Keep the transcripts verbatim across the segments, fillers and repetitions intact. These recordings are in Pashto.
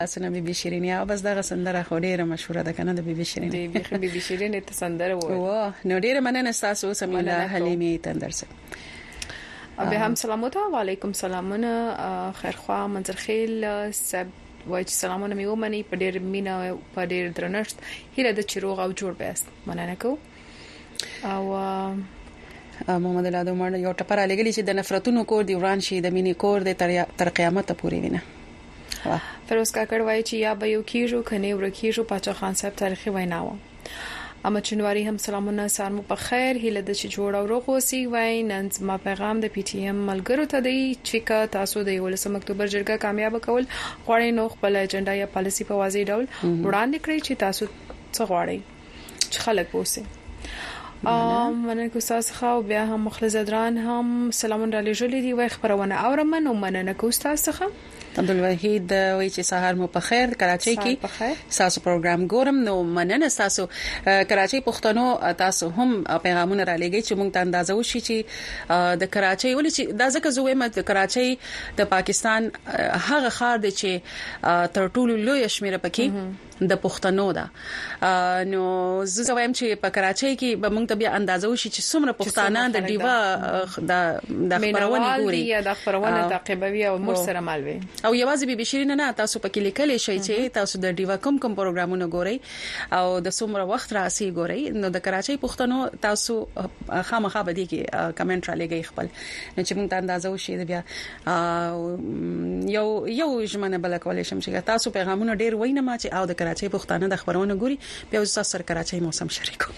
اسنه بي بي شيرین یا بس دغه سندره خو ډیره مشهوره ده کنه د بي بي شیرین دی بي بي بي شیرین ته سندره و و نو ډیره مننه تاسو سمیلا حلیمه تندرسه به هم سلامونه وعلیکم سلامونه خیرخوا منظر خیل سب وای چې سلامونه مې ومني په ډېر مینا په ډېر درنښت هیله د چروغ او جوړ بیاست مننه کو او محمد الادو مړ یو ټپر لګلی چې د نفرتونو کور دی وران شي د مینې کور دی تر قیامت پورې وینه فیروز کاکړ وای چې یا به یو کیږو کني ورکیږو پاچا خان صاحب تاریخي ویناوه اما چنواری هم سلامونه سارمو په خیر هیله د چې جوړ او روغ اوسئ وای نن ما پیغام د پی ټی ایم ملګرو ته دی چې تاسو د یولسم اکتوبر جرګه کامیاب کول غواړئ نو خپل اجنډا یا پالیسی په واضح ډول وړاندې کړئ چې تاسو څه غواړئ چې خلک ووسي ام مننه کو تاسو خو بیا هم مخلص دران هم سلامونه را لېږلې دی وای خبرونه اورم نو مننه کو تاسو څخه عبدالوحید وای چې سهار مو په خیر کراچۍ کې تاسو پروګرام ګورم نو مننه تاسو کراچۍ پښتنو تاسو هم پیغامونه را لېږئ چې موږ ته اندازه وشي چې د کراچۍ ولې چې دا ځکه زه وایم د کراچۍ د پاکستان هغه خار دی چې تر ټولو لوی شمیره پکې د پښتنو ده نو زه وایم چې په کراچۍ کې به موږ ته بیا اندازه وشي چې څومره پښتانه د دیوا د خبرونه ګوري یا د خبرونه تعقیبوي او مر سره مالوي او یوازې بي بي شیرین نه تاسو پکې لیکل شئ چې تاسو د دیوا کوم کوم پروګرامونه ګورئ او د څومره وخت راسي ګورئ نو د کراچۍ پښتنو تاسو خامخا به دي کې کمنټ را لګي خپل نو چې موږ ته اندازه وشي بیا یو یو ژمنه بل کولای شم چې تاسو پیغامونه ډیر وینم چې او د کراچۍ پښتانه د خبرونه ګوري بیا تاسو سره کراچۍ موسم شریکو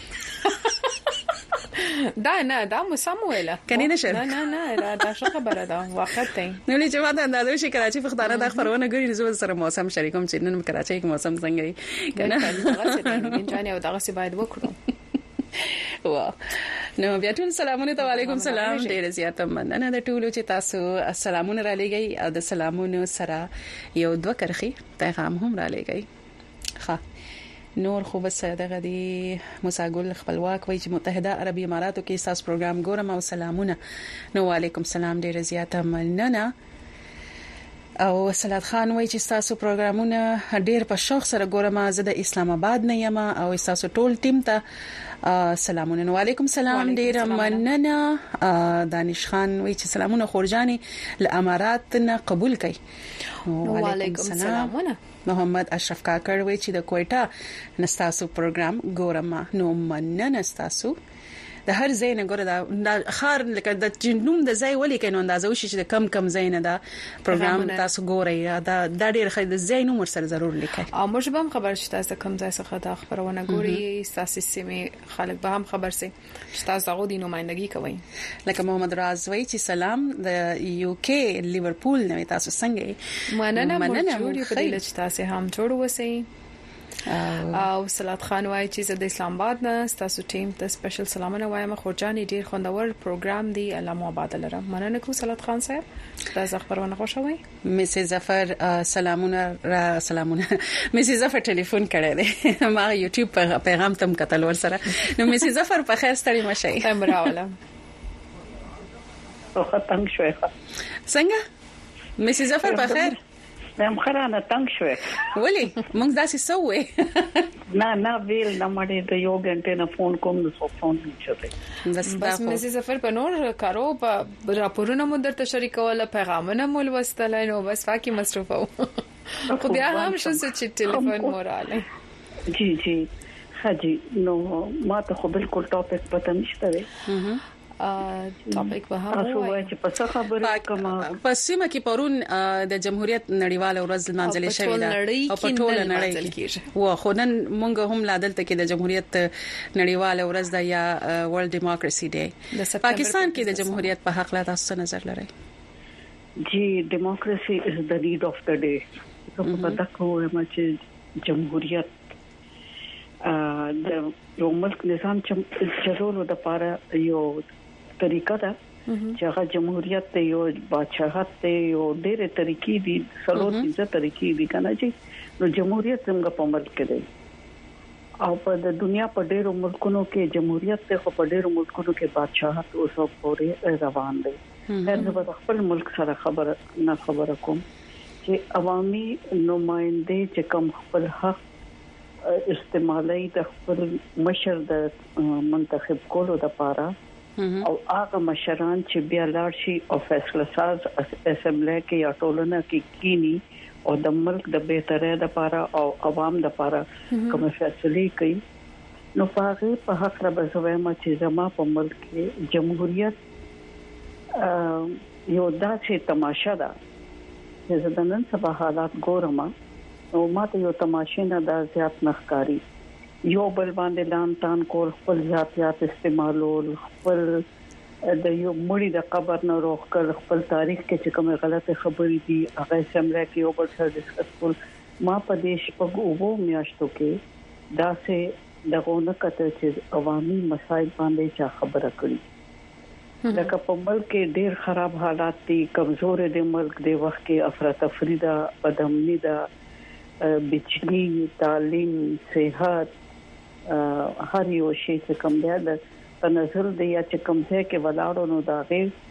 دا نه دا مو سم ویله کني نشه نه نه نه دا څه خبره ده وخت دی نو لې چې ما ته اندازه شي کراچۍ پښتانه د خبرونه ګوري زو سره موسم شریکوم چې نن کراچۍ کې موسم څنګه دی کنه هغه څه دی جانې او دا څه باید وکړو وا نو بیا ټول سلامونه ته وعلیکم سلام ډیر زیات مننه د ټولو چې تاسو سلامونه را لېږئ او د سلامونو سره یو دوه کرخي پیغام هم را لېږئ ښه نور خو بس دغه دی مساګل خپلواک وای چې متحده عربی اماراتو کې ساس پروګرام ګورم او سلامونه نو وعلیکم سلام ډیر زیاته مننه او سلاد خان وای چې تاسو پروګرامونه ډیر په شوق سره ګورم زه د اسلام آباد نه یم او تاسو ټول ټیم ته سلامونه نو وعلیکم سلام ډیر مننه دانش خان وای چې سلامونه خورجاني ل امارات نه قبول کړي وعلیکم سلامونه محمد اشرف کاکړ وای چې د کوټا نستاسو پروګرام ګورم نو مننه نستاسو د هر ځای نه ګوره دا خار لکه د جنوم د ځای ولې کینو اندازه وشي چې کم کم ځای نه دا پروګرام تاسو ګورئ دا د ډېر خې د ځای نو مر سره ضرور لیکئ او موږ به هم خبر شته تاسو کم ځای څخه دا خبرونه ګورئ تاسو سیمه خلک به هم خبر سي چې تاسو هغه د نمائندګي کوي لکه محمد راز وای چې سلام د یو کې لیورپول نه تاسو څنګه مننه مننه جوړ په دې چې تاسو هم جوړ وسی او سلاد خان وای چې د اسلام آباد نه تاسو ټیم ته سپیشل سلامونه وایم خورجاني ډیر خوندور پروګرام دی علامه آباد لره مننه کو سلاد خان صاحب تاسو خبرونه خوشوي میسز ظفر سلامونه را سلامونه میسز ظفر ټلیفون کړی دی ما یوټیوب پیغام تم کتل ور سره نو میسز ظفر په خیر ستړي مشي امراوله او ختم شوي څنګه میسز ظفر په خیر نام خرانه تنگ شوه ولی موږ داسې سوې نه نه ویل نه مړې د یو غنټه نه فون کوم نو سو فون نشته بس بس مې سفر په نور کارو په راپورونه مو درته شریکول پیغامونه مول وستلای نو بس واکي مصروف وو خو بیا هم شو چې ټلیفون موراله جی جی حاجی نو ما ته خو بالکل ټاپک پته نشته وي ټاپک به هم وایي چې په څه خبره کوم پسمه کې پرون د جمهوریت نړیواله ورځ منځلې شوې ده او په ټوله نړۍ کې و خو نن مونږ هم لادلته کې د جمهوریت نړیواله ورځ ده یا ورلد ډیموکراسي ډے پاکستان کې د جمهوریت په حق لا تاسو نظر لرئ جی ډیموکراسي از د نیډ اف د ډے په پتا کومه چې جمهوریت د یو ملک نظام چې چلولو د لپاره یو طریقه ده چې هغه جمهوریت ته یو بادشاہت ته یو ډېر طریقې دي سلو دي طریقې دي کنه چې نو جمهوریت څنګه په ملک کې دی او په د دنیا په ډېرو ملکونو کې جمهوریت ته په ډېرو ملکونو کې بادشاہت اوسه پورې روان دی هر څه په خپل ملک سره خبره نه خبره کوم چې عوامي نمائنده چې کوم خپل حق استعمالي د خپل مشر د منتخب کولو لپاره او هغه مشران چې بیا لاړ شي او فیصله ساز اسمبلی کې یا ټولنه کې کینی او د ملک د بهترۍ لپاره او عوام لپاره کوم فیصله کوي نو هغه په حق را بزویم چې زما په ملک کې جمهوریت یو داسې تماشا ده چې زدنن سبا حالات ګورم او ماته یو تماشې نه د زیات نخکاری یو بل باندې لام تان کول خپل ذاتيات استعمالول خپل د یو مړي د قبر نه روخ کړ خپل تاریخ کې چې کومه غلطه خبرې دي هغه سمره کې یو بل سره ډیسکس کول ما په دې شپږ وو میاشتو کې داسې دغه نه کته چې عوامي مسایل باندې چا خبره کړي لکه په ملک کې ډېر خراب حالات دي کمزور دي ملک د وخت کې افراطفری ده بدامنی ده بجلی تعلیم صحت هر یو شی چې کوم دی د په نظر دی چې کوم ځای کې ولاړو نو دا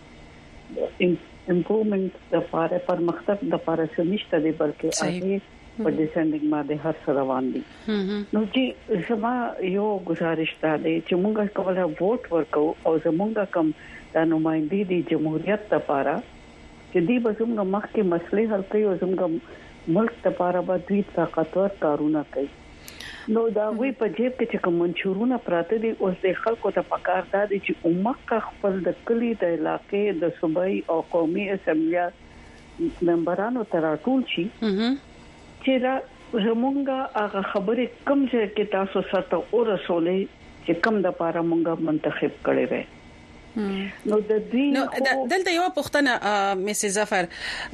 غي امپروومنت د لپاره پرمختګ د لپاره سمشته دی بلکې هغه په ډیسندینګ باندې هر څه روان دي نو چې زما یو گزارش ده چې موږ کوله ووټ ورکو او زموږ کم د نمائندې د جمهوریت لپاره چې دی به زموږ مخکې مسلې حل کوي او زموږ ملک لپاره به دوی طاقتور کارونه کوي نو دا وی په جیب کې چې کوم منشورونه پراته دي اوس د خلکو ته پکار ده چې عمق خپل د کلی د علاقې د صوبایي او قومي اسمبلی ممبرانو تراټول شي چې دا زمونږه هغه خبره کم ځای کې تاسو سره او رسولې چې کم د پاره مونږه منتخب کړي وي نو د دې نو دلته یو پښتنه میسز ظفر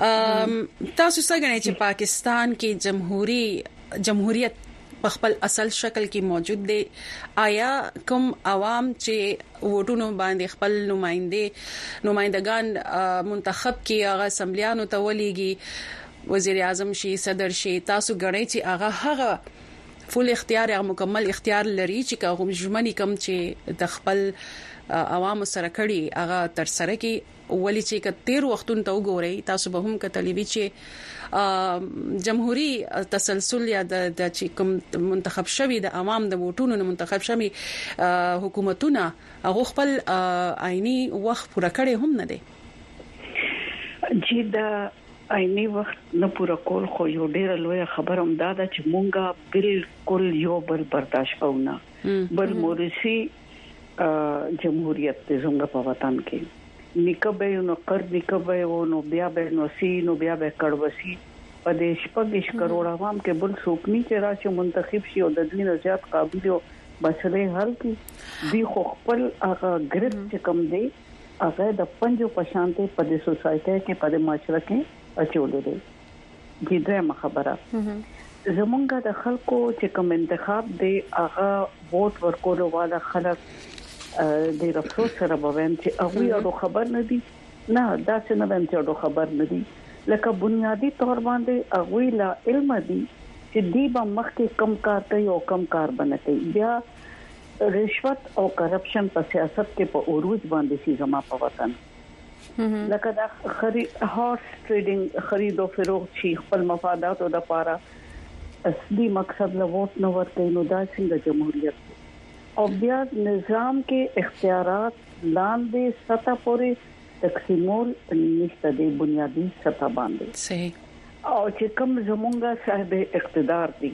تاسو څنګه چې پاکستان کې جمهوریت جمهوریت په خپل اصل شکل کې موجود دي آیا کوم عوام چې ووټونو باندې خپل نمائنده نمائندگان منتخب کی هغه اسمبلیانو ته ولېږي وزیر اعظم شي صدر شي تاسو غړی چې هغه هغه فول اختیار یا مکمل اختیار لري چې کوم ژمنې کم چې د خپل عوام سره کړي هغه تر سره کې ولې چې کتیر وختون ته وګورئ تاسو به هم کتلی وی چې جمهوریت تسلسل یا د چې کوم منتخب شوی د عوام د ووټونو منتخب شوی حکومتونه هغه خپل آئینی وخت پوره کړي هم نه دي چې دا آئینی وخت نه پوره کول خو یو ډیره لوی خبره هم ده چې مونږه بالکل یو بل برداشت کوو بل مورثي جمهوریت د زموږ په وطن کې نکبه نو قرض نکبه نو بیا به نو سی نو بیا به کړوسی په دې شپږ کروڑ عوام کې بل څوک نه چې راشي منتخب شي او د دې نه زیات قابل او مسلې حل کړي دی خو خپل هغه ګریپ چې کم دی هغه د پنځو پشانته په دې سوسايټي کې په دې معاشره کې اچولې دي دغه خبره زمونږه د خلکو چې کوم انتخاب دی هغه ووټ ورکولو والا خلک د افسوس سره بویم چې هغه اړو خبر نه دي نه دا څه نه ویم چې اړو خبر نه دي لکه بنیادی تور باندې هغه لا علم دي چې دی به مخکې کم کار کوي او کم کار بنکي بیا رشوت او کرپشن په سیاست کې په اوروج باندې سي زما په وطن لکه دا خرید هارس ټریډینګ خرید او فروخت شي خپل مفادات او د لپاره اصلي مقصد له ووټ نو ورته نو دا څنګه جمهوریت او بیا نظام کې اختیارات لاندې سطح پورې تقسیمول نشته د بنیادی سطح باندې صحیح او چې کوم زمونږه صاحب اقتدار دي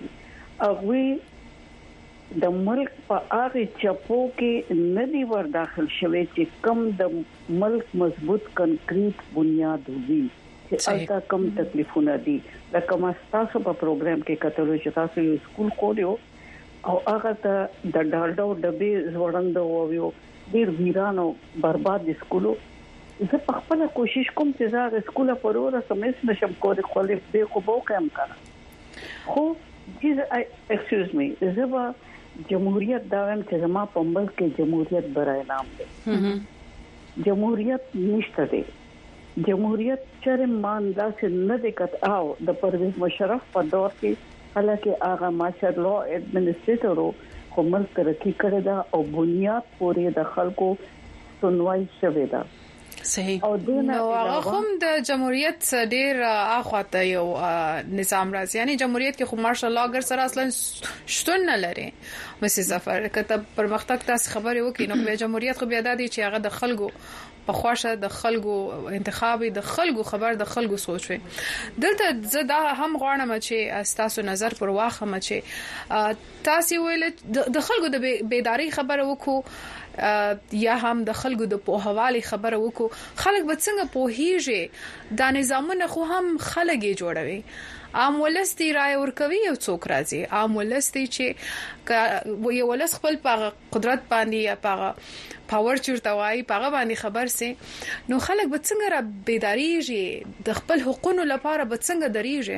هغه د ملک په هغه چپو کې ندی ور داخل شوي چې کوم د ملک مضبوط کنکریټ بنیاد وي چې البته کوم تکلیفونه دي لکه ما تاسو په پروګرام کې کتلو چې تاسو یو سکول کوډیو او هغه ته د ډالډو ډبې زوړند وو ډیر ویرانو برباد سکولو زه په خپل کوشش کوم چې زه د سکول په وروره سمېس نشم کولای خو له دې خو به کوم کړم خو چې ایکسکیوز می زه به جمهوریت دا وایم چې زما په ملک کې جمهوریت برای نام دی جمهوریت نشته دی جمهوریت چرې مان دا چې نه د کټ او د پرویز مشرف په دور کې حالکه هغه ماشر لا ایڈمنسټریټر خو ملک ترقی کړی دا او بنیاد پورې د خلکو سنوای شوی دا صحیح. او دونه هغه هم د جمهوریت ډیر اخواته یو نظام راځي، یعنی جمهوریت کې خو مارشل لا اگر سره اصلا شتون نه لري. مسیح ظفر کته پرمختګ تاسو خبرې وکړي نو په جمهوریت خو بیا د دې چې هغه د خلکو په خواشه د خلکو انتخابي د خلکو خبر د خلکو سوچ وي. دلته زدا هم غواړم چې تاسو نظر پر واخم چې تاسو ویل د خلکو د بیداری خبره وکړو یا هم د خلکو د پوهوالي خبره وکړو. خلک به څنګه پوهیږي دا نظامونه خو هم خلک یې جوړوي. عام ولستی رائے ورکوي یو څوک راځي، عام ولستی چې یو ولس خپل په قدرت باندې یا په پاور چورته وای په باندې خبر سي، نو خلک به څنګه را بیداریږي د خپل حقوقو لپاره به څنګه دریږي.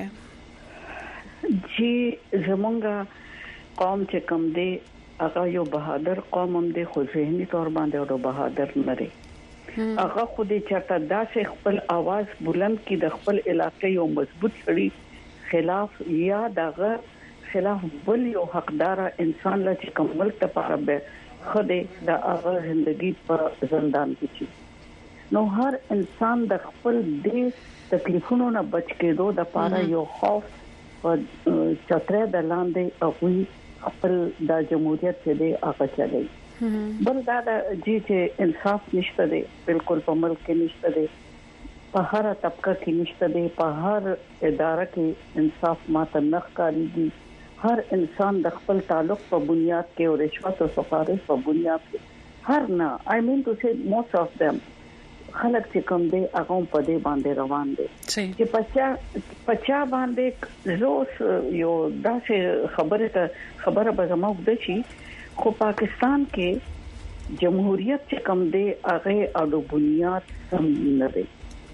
چې زمونږ قوم چې کم دی هغه یو بهادر قوم هم دی، خو ذهني تور باندې او بهادر نه دی. هغه خو دې چاته داسې خپل आवाज بلند کی د خپل علاقې یو مضبوط کړي خلاف یا دغه خلاف بل یو حقدار انسان لا چې کومل ته پاره به خدای د هغه ژوندۍ په زندان کې چي. نو هر انسان د خپل دې تکلیفونو نه بچ کېدو د پاره یو خوف او چتره د لاندې او خپل د جمهوریت چې دی هغه چلای. بل دا چې انصاف نشته دی، بالکل په ملک کې نشته دی، په هر طبقه کې نشته دی، په هر اداره کې انصاف ماته نه ښکارېږي. هر انسان د خپل تعلق په بنیاد کې او رشوت او سفارش په بنیاد کې هر نه I mean to say most of them خلک چې کوم دی هغه په دې باندې روان دي چې پچا پچا باندې روز یو داسې خبره ته خبره به زموږ د شي. خو پاکستان کې جمهوریت چې کوم دی هغه اډو بنیاد سم نه دی.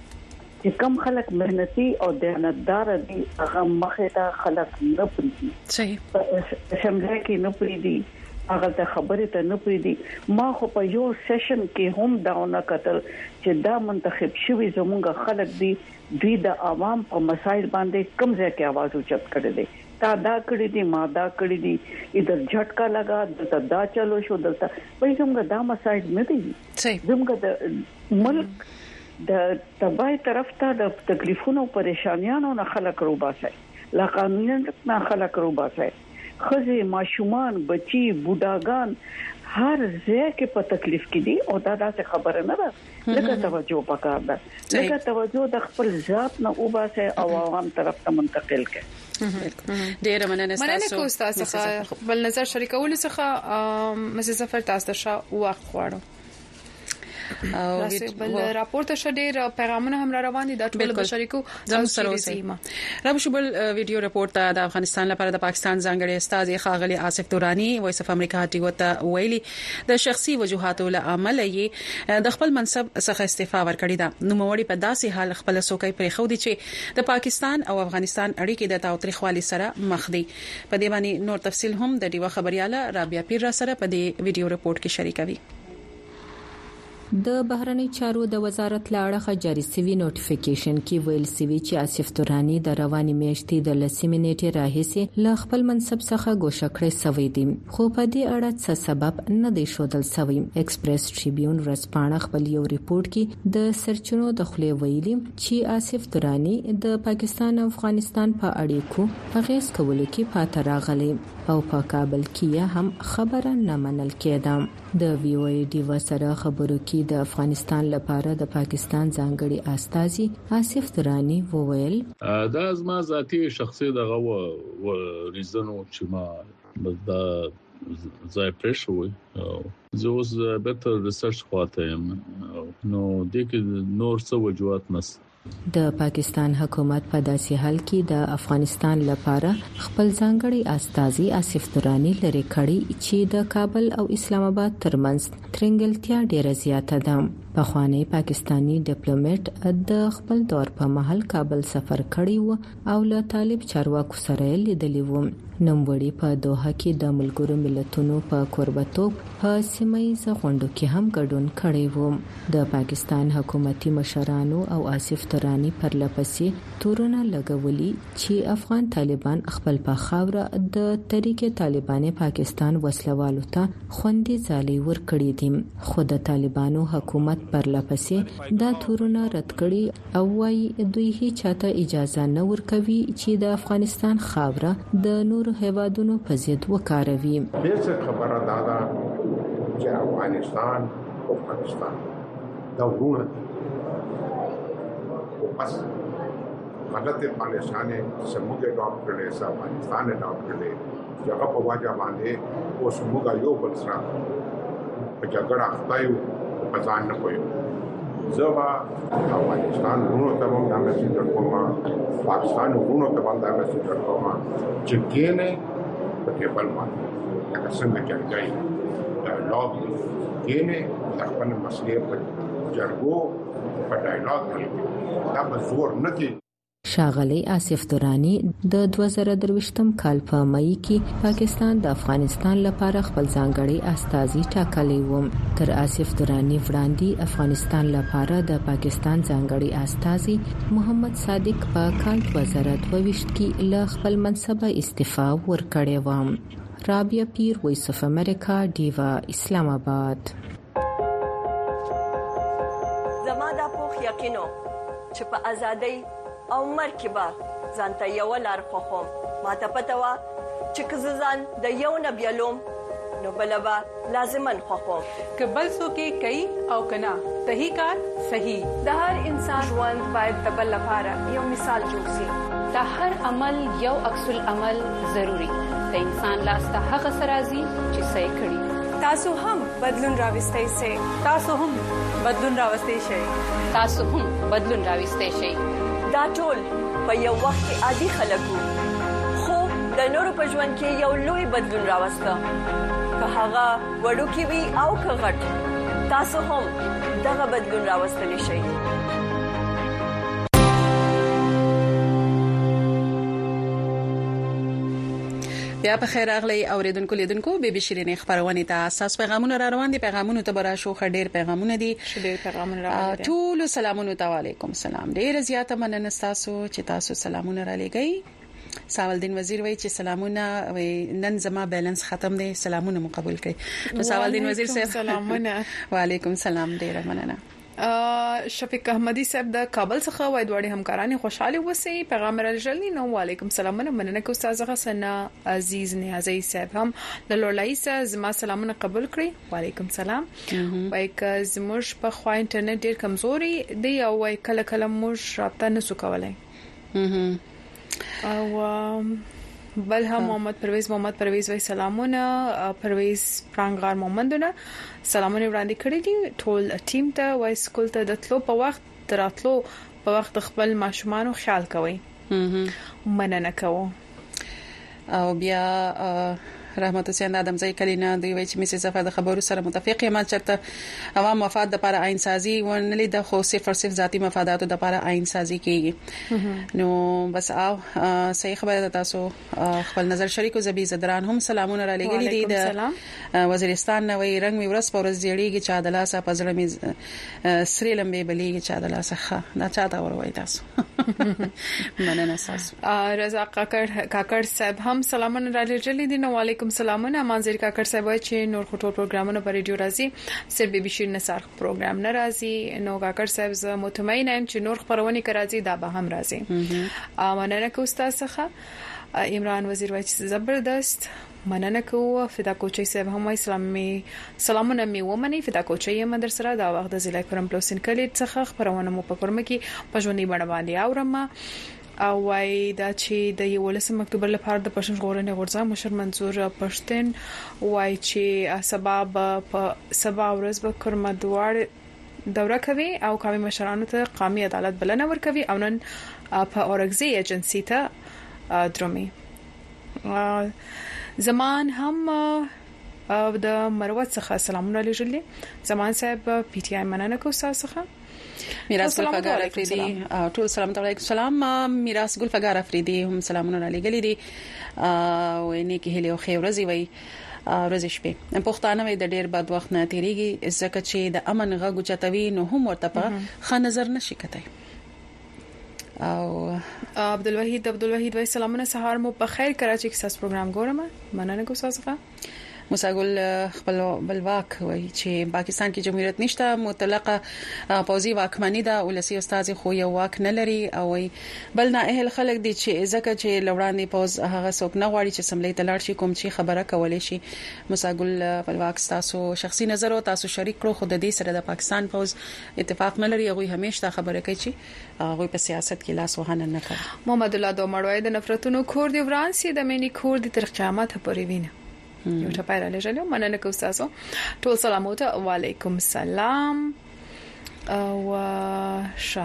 چې کم خلک مهنتي او دیانتدار دي هغه مخه ته خلک نه پریدي. صحیح. شمله کې نه پریدي، هغه ته خبره ته نه پریدي. ما خو په یو سیشن کې هم داونه کتل چې دا منتخب شوی زمونږ خلک دي، دوی د عوام په مسایل باندې کم ځای کې आवाज اوچت کړي دي. تا دا کړی دي، ما دا کړی دي، ادھر جھٹکا لگا دلته دا چلو شو دلته وایي زموږ دا مسایل نه دي. صحیح. زموږ د ملک د تبای طرف ته د تکلیفونو پریشانانو نه خلک روباسي، لا قانون نه خلک روباسي، خزي ماشومان بچي بوډاګان هر ځای کې په تکلیف کې دي او دا داسې خبره نه ده. لکه توجه پکار ده، لکه توجه د خپل ذات نه وباسي او عوام طرف ته منتقل کړي. ډیر مننه تاسو تاسو بل نظر شریکول څخه مسیح ظفر تاسو ته وخت غواړم. او بل راپورټ شډیر پیغامونه هم را روان دي د ټول بشریکو زموږ سره اوسئ. را بشبل ویډیو راپورټ د افغانستان لپاره د پاکستان ځانګړي استاد خاغلی آصف دورانی وایس اف امریکا ټي وته ویلي د شخصي وجوهاتو له عمل یې د خپل منصب څخه استعفا ورکړی ده. نو موري په داسې حال خپل سوکۍ پرې خو دي چې د پاکستان او افغانستان اړیکې د تاوتریخوالي سره مخ دي. په دې باندې نور تفصيل هم د دیوه خبرياله رابعه پیر را سره په دې ویډیو راپورټ کې شریکوي. د بهرنی چارو د وزارت لاړه جاري سوي نوټیفیکیشن کې ویل سوي چې آصف دورانی د رواني میاشتې د لسمې نیټې راهیسې له خپل منصب څخه ګوښه کړی سوی دی، خو په دې اړه څه سبب نه دی ښودل سوی. ایکسپریس ټریبیون ورځپاڼه خپل یو ریپورت کې د سرچینو د خلې ویلي چې آصف دورانی د پاکستان او افغانستان په اړیکو اغیز کولو کې پاتې راغلی او په کابل کې هم خبره نه منل کېده. د وی او ای ډي وسره خبرو کې د افغانستان لپاره د پاکستان ځانګړي استازي آصف دورانی وویل دا زما ذاتي شخصي دغه و ریزنو چې ما دا ځای پرېښوي زه اوس به ریسرچ خواته یم نو د کې نور څه وجوهات نشته. د پاکستان حکومت په داسې حال کې د افغانستان لپاره خپل ځانګړي استازي آصف دورانی لري کړی چې د کابل او اسلام آباد ترمنځ ترنګلتیا ډیره زیاته ده. پخوانی پاکستانی ډیپلوماټ د خپل دور په محل کابل سفر کړی و او له طالب چارواکو سره لیدلی و. نوموړي په دوحه کې د ملګرو ملتونو په کوربتوب په سیمایي غونډو کې هم ګډون کړی و. د پاکستان حکومتي مشرانو او آصف ترانی پر لپسې تورونه لګولي چې افغان طالبان خپل په خاوره د طریق طالبان پاکستان وسلوالو ته خوندي ځالي ور کړی دي خو د طالبانو حکومت پر لپسې دا تورونه رد کړي او وايي دوی هیڅ چاته اجازه نه ورکوي چې د افغانستان خاوره د نور هیوادونو په ضد وکاروي. بیسه خبره دادا چې افغانستان او پاکستان دا ورونه او بس حالت پاکستان سموږه ډاپ کړي سم افغانستان ډاپ کړي چې هغه په واجب باندې او سموږه یو بل سره په جګړه اخته په ځان نه کوي زما افغانستان ورونو ته هم دا مسیج ورکوم پاکستان ورونو ته هم دا مسیج ورکوم چې کینه په ټیبل باندې دا څنګه چلځي دا لوګي کینه د خپل مسلې په جرګو په ډایلاګ کې دا په زور نه کې. ښاغلی آصف درانی د دوه زره درویشتم کال په مئی کې پاکستان د افغانستان لپاره خپل ځانګړی استازي ټاکلی و. تر آصف درانی وړاندې افغانستان لپاره د پاکستان ځانګړی استازي محمد صادق په کال دوه زره دوه ویشت کې له خپل منصبه استعفا ورکړې و. رابعه پیر، وایس اف امریکا، ډیوا، اسلام آباد. زما دا پوخ یقینو چې په ازادۍ او مرګ به ځانته یو لار خوخم ما ته پته و چې که ځان د یو نه بیلوم نو بلبا لازمن خوخم که بل څوک کوي او کنا صحیح کار صحیح. د هر انسان ژوند باید د بل لپاره یو مثال جوړ شي. د هر عمل یو عکس العمل ضروری. د انسان لاس ته هغه سرازي چې صحیح کړي. تاسو هم بدلون راوستئ سي. تاسو هم بدلون راوستئ شئ. تاسو هم بدلون راوستئ شئ. دا ټول په یو وخت کې عادي خلکو خو د نورو په ژوند کې یو لوی بدلون راوسته. که هغه وړوکی وي او که غټ تاسو هم دغه بدلون راوستلی شئ. بیا په خیر اغلی اوریدونکو لیدونکو بیبي شیرینې خبرونه ته اساس پیغامونه را روان دي. پیغامونه ته برا شو خډیر پیغامونه دي. ډیر پیغامونه را دي. ټول سلامونه ته وعلیکم سلام. ډیر زیاته مننه تاسو چې تاسو سلامونه را لګی. ساولدین وزیر وایي چې سلامونه نن زما بیلانس ختم دی سلامونه مو قبول کړئ. نو ساولدین وزیر صاحب سلامونه. وعلیکم سلام ډیر مننه. شفیق احمدی صاحب د کابل څخه وای دوړي همکارانی خوشاله وسی پیغام راځلی. نو وعلیکم سلام مننه کو استاد حسنا عزیز نیازی صاحب هم د لولای سره زما سلامونه قبول کړی. وعلیکم سلام. وای ک زموږ په خوا انټرنیټ ډیر کمزوري دی او وای کله کله موږ رابطه نسو کولای. او بل هم محمد پرویز محمد پرویز وای سلامونه. پرویز پرانګار محمدونه سلامونه وړاندې کړی دي ټول ټیم ته. وای سکول ته د تلو په وخت دراتلو په وخت خپل ماشومان خیال کوي. مننه کوم. او بیا رحمت حسین آدمزی کلینا دوی وایي چې میسي زفر د خبرو سره متفق یم چرته عوام مفاد د لپاره آئین سازي ونلې د خو صرف او صرف ذاتی مفادات د لپاره آئین سازي کیږي. نو بس او صحیح خبره ده. تاسو خپل نظر شریکو زبی زدران هم سلامونه را لګیلي دي. د وزیرستان نوې رنگ می ورس پورز جوړیږي چا د لاسه پزړه می سری لمبه بلیږي چا د لاسه ښه دا چاته وروي تاسو. مننه تاسو. رضا کاکړ کاکړ صاحب هم سلامونه را لګیلي دي. نو علیکم سلامونه. منظر کاکړ صاحب چې نور خټو پروګرامونه پر ریډیو راځي صرف بیبي شیر نثار پروګرام نه راځي. نو کاکړ صاحب زه مطمئن یم چې نور خبرونه کراځي دا به هم راځي. مننه کو استاد څخه. عمران وزیر وایي چې زبردست. مننه کو. فدا کوچي صاحب هم اسلامي سلامونه می ومني. فدا کوچي مدرسه دا وخت د ضلع کرم پلوسن کلی څخه خبرونه مو په کورم کې پښونی باندې اورم. او وای دا چې د یو لسم اکتوبر لپاره د پښتون ژغورنې غورځنګ مشر منصور پښتون وای چې سبب په سبا ورځ به کرم دوار دوره کوي او قومي مشرانو ته قومي عدالت بلنه ورکوي او نن په اورګزي ایجنسی ته درومي. زمان هم د مروت څخه سلامونه لېږلي. زمان صاحب پی ټی آی مننه کو تاسو. میراث ګل فګار افریدي ټول سلام علیکم. سلام میراث ګل فګار افریدي هم سلامونه را لګلې دي. او نیکی هلي خو ورځي وي ورځ شپه پښتانه وي د ډیر بد وخت نه تیریږي ځکه چې د امن غږ چتوي نو هم ورته په ښه نظر نشي کتای. او عبدالوحید عبدالوحید وای سلامونه سهار مو په خیر کراچي کې ساس پروګرام ګورم مننه کوم تاسو مساګل خپل بلواک وای چې پاکستان کې جمهوریت نشته مطلقه پوزي واکمنی ده ولسی استاد خو یو واک نه لري او بل نه اهل خلک دي چې ځکه چې لوړاندې پوز هغه څوک نه غواړي چې سملې تلار شي کوم چې خبره کولای شي مساګل بلواک تاسو شخصي نظر او تاسو شریک کړو خو د دې سره د پاکستان پوز اتفاق نه لري هغه همیشه خبره کوي چې هغه په سیاست کې لاس وهانه نه کوي محمد الله دومړوي د نفرتونو کور دی ورانسي د مینی کور دی تر قیامت پورې وینه یو ټپایره لږه مننه کوم تاسو ټول سلامات وعلیکم السلام او شه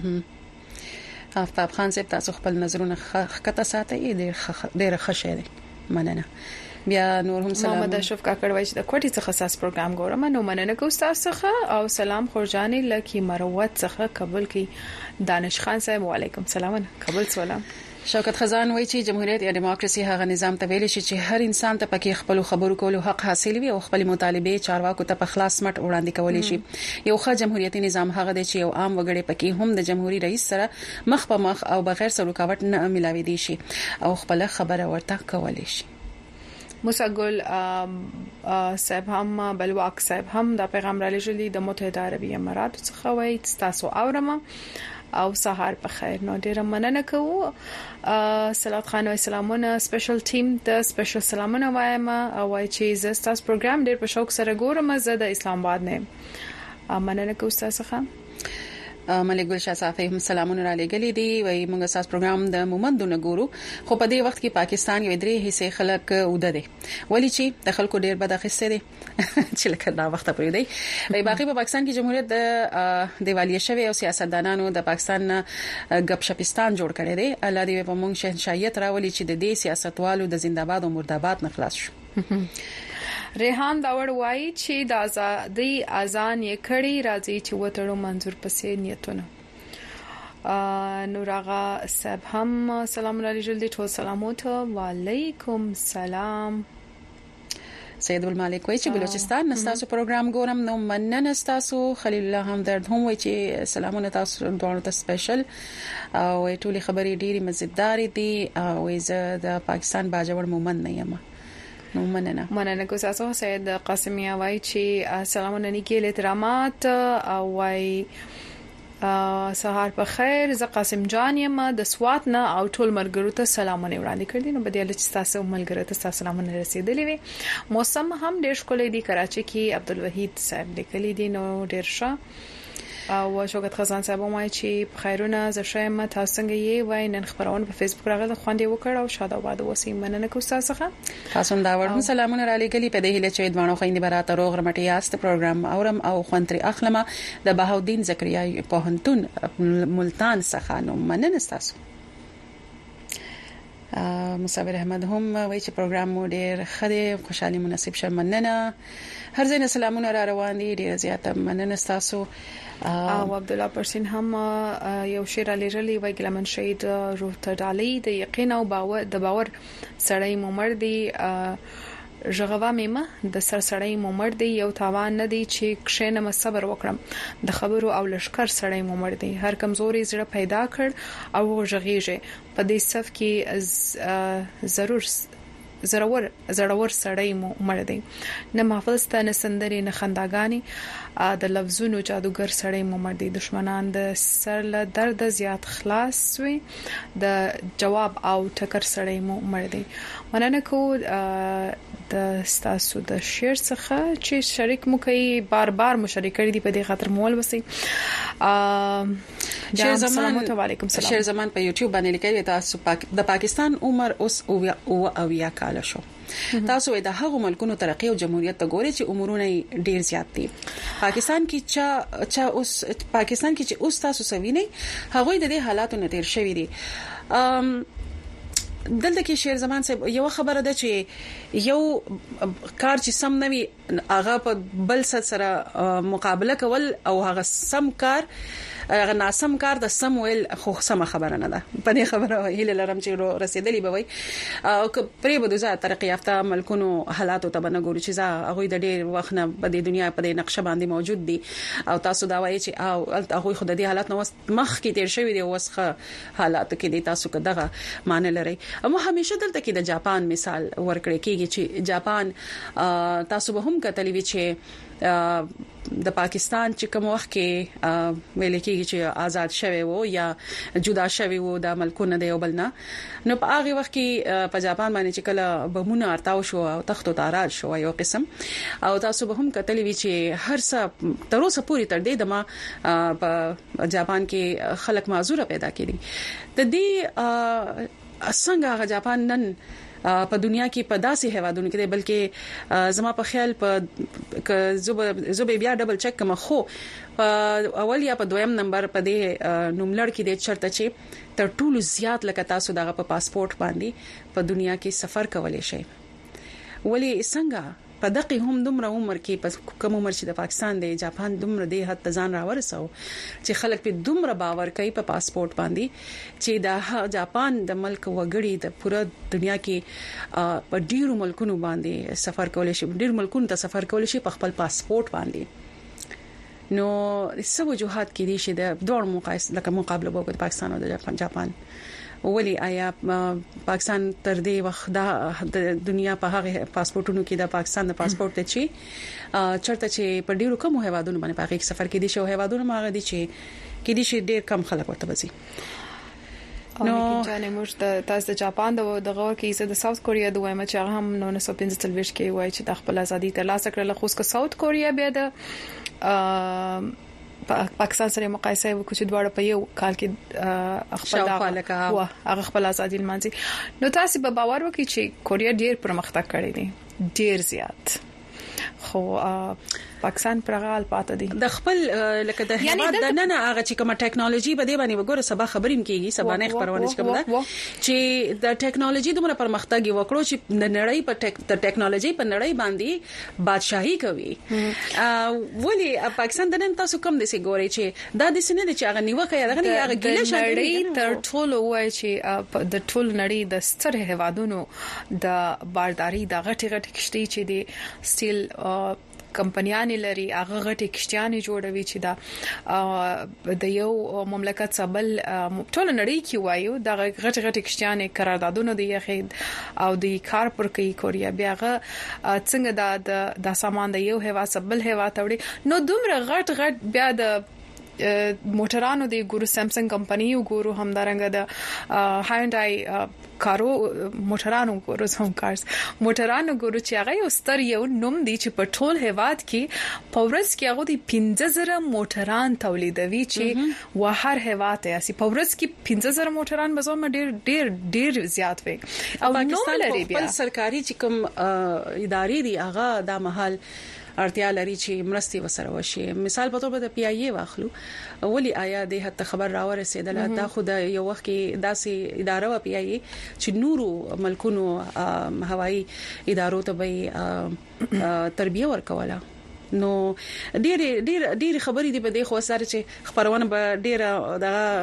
افتاب خان صاحب تاسو خپل نظرونه خکته ساتي ډېر ښه شه مننه بیا نور هم سلام محمد اشرف کاکړ وایي د کوټي څخه خاص پروګرام ګورم نو مننه کوم تاسو څخه او سلام خورجاني لکی مروت څخه قبول کی دانش خان صاحب وعلیکم السلام قبول سلام شوکت خزان وایي چې جمهوریت یا دیموکراسي هغه نظام ته ویل شي چې هر انسان ته پکې خپل خبرو کولو حق حاصل وي او خپل مطالبه چارواکو ته په خلاص مټ وړاندې کولی شي یو ښه جمهوریتي نظام هغه دی چې یو عام وګړي پکې هم د جمهوریت رئیس سره مخ په مخ او بغیر څه رکاوټ نه ملاوي دي شي او خپل خبره ورته کولی شي مساګل صاحب هم بلواک صاحب هم د پیغام را لېږلي د متحده عربی امارات څخه وایي تاسو اورم او سهار په خیر نو ډیره مننه کوو صلوات خان او سلامونه سپیشل ټیم د سپیشل سلامونه وایم او وایي چې زه تاسو پروګرام ډیر په شوق سره ګورم زه د اسلام آباد نه مننه کوم تاسو ښه ملک ګل شاه صافی هم سلامونه را لګلې دي وای موږ اساس پروګرام د مومندونه ګورو خو په دې وخت کې پاکستان یو درې حصے خلک اوده دي ولی چې د خلکو ډیر بد اخیسته دي چې لکه دا وخت پرې دی وای باقي په پاکستان کې جمهوریت د دیوالیه شوی او سیاستدانانو د پاکستان غپ شپستان جوړ کړی دی الله دې په موږ شهنشاهیت راولي چې د دې سیاستوالو د زنده‌باد او مرده‌باد نه خلاص شو ریحان داور وایي چې د آزادۍ اذان یې کړی راځي چې وټړو منظور پسې نیتونه نور آغا صاحب هم سلام علیکم دي ټول سلامات وعلیکم السلام سید المالک وایي چې بلوچستان نستاسو پروګرام ګورم نو مننه نستاسو خلیل الله همدرد هم وایي چې سلامونه تاسو دوه ته سپیشل او ټولي خبري ډيري مزیدار دي او زه د پاکستان باجوړ مومن نه یم نو مننه مننه کو تاسو سید قاسمیا وای چې سلامونه نیکه احترامات او وای سهار په خیر ز قاسم جان یم د سوات نه او ټول مرګرو ته سلامونه وړاندې کړی نو بدیل چې تاسو ملګرو ته سلامونه رسیدلې وي موسم هم ډېر ښکلی دی کراچي کې عبدالوحید صاحب لیکلی دی نو ډېر ښه او شوکت خزان صاحب وایي چې خیرونه ز شایم تاسو څنګه یې وای نن خبرونه په فیسبوک راغله خوندې وکړ او شاده آباد اوسې مننه کوم تاسو څخه تاسو دا ورته سلامونه را لګلی په دې هله چې دوانو خويندې براته روغ رمټي یاست پروګرام اورم او خوندري اخلمه د بهاودین زکریا په هنتون ملتان څخه نو مننه تاسو مصابر احمد هم وایي چې پروګرام مو ډېر خدای خوشحالي مناسب شه مننه هر ځای سلامونه را روان دي ډېر زیاته مننه تاسو او عبد الله پرسین هم یو شعر لري وای ګلمن شهید روح ته ډالۍ د یقین او باور د باور سړی ممر دی ژغوا میمه د سرسړی ممر دی یو تاوان نه دی چې کښینه صبر وکړم د خبرو او لشکر سړی ممر دی هر کمزوري زړه پیدا کړ او ژغیږي په دې صف کې ضرور زړور زړور سړی ممر دی نه محفظ ته نه سندري نه خنداګانی د لفظونو جادوګر سړی ممر دی دشمنان د سر له درد زیات خلاص وي د جواب او ټکر سړی ممر دی مننه کو د ستاسو د شیر څخه چې شریک مو کوي بار بار مشارکت کړی دی په دې خاطر مول وسی شیر زمان علیکم سلام شیر زمان په یوټیوب باندې لیکي تاسو پاک د پاکستان عمر اوس او او یا کال شو تاسو د هغو ملکونو ترقی او جمهوریت ته ګوري چې عمرونه ډیر زیات دي پاکستان کې چا چا اوس پاکستان کې چې اوس تاسو سوي نه هغه د دې حالاتو نه تیر شوی دي دلته کې شیر زمان صاحب یو خبره ده چې یو کار چې سم نه وي هغه په بل سره مقابله کول او هغه سم کار ناسم کار د سمویل خو سم خبره نه ده په دې خبره هیله لرم چې رسیدلی به وي او پرې بده ځا ترقی یافته ملکونو حالات ته بنګوري چې زه هغه د ډېر وخت نه په دې دنیا په دې نقشه باندې موجود دي او تاسو دا وایي چې او هغه خو د دې حالات نو مخ کې تیر شوی دی وسخه حالات کې دي تاسو کداغه مان لري مو همیشه دلته کې د جاپان مثال ورکړی کېږي چې جاپان تاسو به هم کتلی وی چې د پاکستان چې کوم وخت کې ویل کېږي چې آزاد شوی وو یا جدا شوی وو د ملکونو د یو بلنا نو په هغه وخت کې په جاپان باندې چې کله بمونه ارتاو شو او تختو تاراج شو یو قسم او تاسو به هم کتلی وی چې هر څه تر اوسه پوری تر دې دمه په جاپان کې خلک معذور پیدا کړي د دې څنګه جاپان نن په دنیا کې په داسې هوادونو کې بلکې زما په خیال په زوبې بیا ډبل چک کوم خو په اول یا په دویم نمبر په دې نوملړ کې د چرته چې تر ټولو زیات لکه تاسو دغه په پاسپورت باندې په دنیا کې سفر کولای شئ ولی څنګه په دقه هم دومره عمر کې په کوم عمر چې د پاکستان د جاپان دومره دی حد ځان راورسو چې خلک په دومره باور کوي په پاسپورت باندې چې د جاپان د ملک وګړي د پوره دنیا کې په ډیرو ملکونو باندې سفر کولای شي ډیر ملکونو ته سفر کولای شي په خپل پاسپورت باندې نو څه وجوهات کې دي چې د دوه مقایسه لکه مقابله وکړو د پاکستان او د جاپان ولی آیا پاکستان تر دې وخت د دنیا په هغه پاسپورتونو کې د پاکستان د پاسپورت ته چی چرته چې په ډیرو کم هوادونو باندې په هغه سفر کې دي شو هوادونو ماغه دي چې کې دي چې ډیر کم خلک ورته وځي نو جانې موږ د تاسو د جاپان د دغه کې زه د ساوث کوریا د وایم چې هغه هم نو نه سو پنځه تلويش کې وای چې د خپل ازادي ترلاسه کړل خو اسکه ساوث کوریا بیا د پاکستان سره مقایسه وکړو چې دواړه په یو کال کې خپل هوا هغه خپل ازادي لمانځي نو تاسو به باور وکړئ چې کوریا ډیر پرمختګ کړی دی ډیر زیات خو پاکستان پرغال پاتې دي د خپل لکه د هیواد د نن هغه چې کومه ټیکنالوژي به دی باندې وګوره سبا خبریم کیږي سبا نه خبرونه کوم ده چې د ټیکنالوژي دومره پرمختګ وکړو چې د نړۍ په د ټیکنالوژي په نړۍ باندې بادشاہي کوي ولی پاکستان د نن تاسو کوم دي سي ګوري چې دا د سینې چې هغه نیوکه یا دغه هغه ګیله شړې تر ټولو وای چې د ټول نړۍ د ستر هوادونو د بارداري د غټي غټي کشتي چې دي سټیل کمپنیانې لري هغه غټي کشتيانې جوړوي چې دا د یو مملکت سبل ټول نړۍ کې وایو د غټي غټي کشتيانې قراردادونه دی یخید او د کار پر کوي کوریا بیاغه څنګه د د سامان د یو هوا سبل هوا توړي نو دومره غټ غټ بیا د موټرانو د ګورو سامسنګ کمپنی او ګورو همدارنګه د هایندای کارو موټرانو ګورو سم کارز موټرانو ګورو چې هغه یو ستر یو نوم دی چې په ټول هواد کې پورس کې هغه د پنځه زره موټران تولیدوي چې وهر هواد ته اسی پورس کې پنځه زره موټران مزوم ډیر ډیر ډیر زیات وي او پاکستان خپل سرکاري چې کوم ادارې دي هغه د محل اړتیا لري چې مرستي وسره وشي مثال په توګه د پی ای ای واخلو ولی آیا د هته خبر راورسېدله دا خو د یو وخت کې داسې اداره و پی ای ای چې نورو ملکونو هوایی ادارو ته به تربیه ورکوله نو ډېر ډېر ډېر خبرې دي په دې خو سره چې خبرونه به ډېر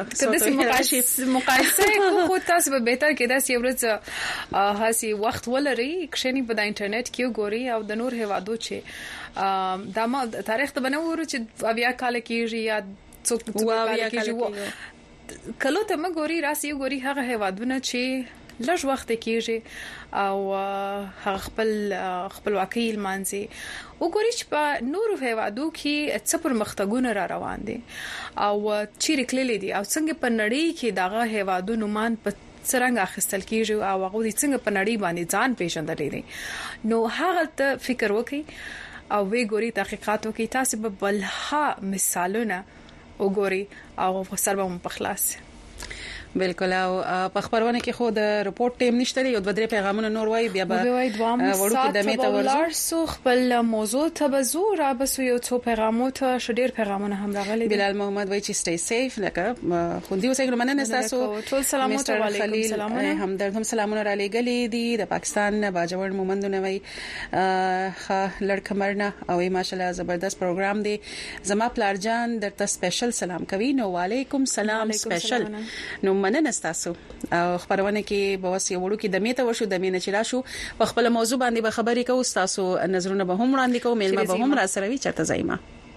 دغه مقایسه خو تاسو به بهتر کې دا سی ورځ هاسي وخت ولري کښنی په د انټرنیټ کې ګوري او د نور هوادو چې دا ما تاریخ ته بنور چې اویا کال کېږي یا څوک څوک کېږي کله ته مګوري راسي ګوري هغه هوادونه چې لږ وخت کېږي او خپل خپلواکي لمانځي وګورئ چې په نورو هیوادو کې څه پرمختګونه را روان دي او چیرې کللې دي او څنګه په نړۍ کې دغه هیوادونو مان په څنګه اخیستل کیږي او هغه څنګه په نړۍ باندې ځان پیژندل دي نو هغه ته فکر وکړئ او وی ګوري تحقیقات وکړي تاسو به بلها مثالونه وګوري او سره به په خلاص بالکل او په خبرونه کې خو د رپورت ټیم نشته یو د درې پیغامونه نور وای بیا به وړو کې د میته ورسو خپل موضوع ته بزور را بس یو څو پیغامو ته شډیر پیغامونه هم راغلي بلال محمد وای چې سټي سیف لکه خوندي اوسئ مننه تاسو ټول سلامات علیکم سلامونه همدرد هم سلامونه را لېګلې دي د پاکستان باجوړ مومندونه وای ښه لړکمرنه او ماشاءالله زبردست پروګرام دی زما پلارجان درته سپیشل سلام کوي نو وعلیکم سلام سپیشل نو مننه تاسو او خبرونه کې به وسې وړو کې د میته وشو د مینه چلا شو په خپل موضوع باندې به خبرې کوو تاسو نظرونه به هم وړاندې کوو میلمه به هم را سره وي چرته زایما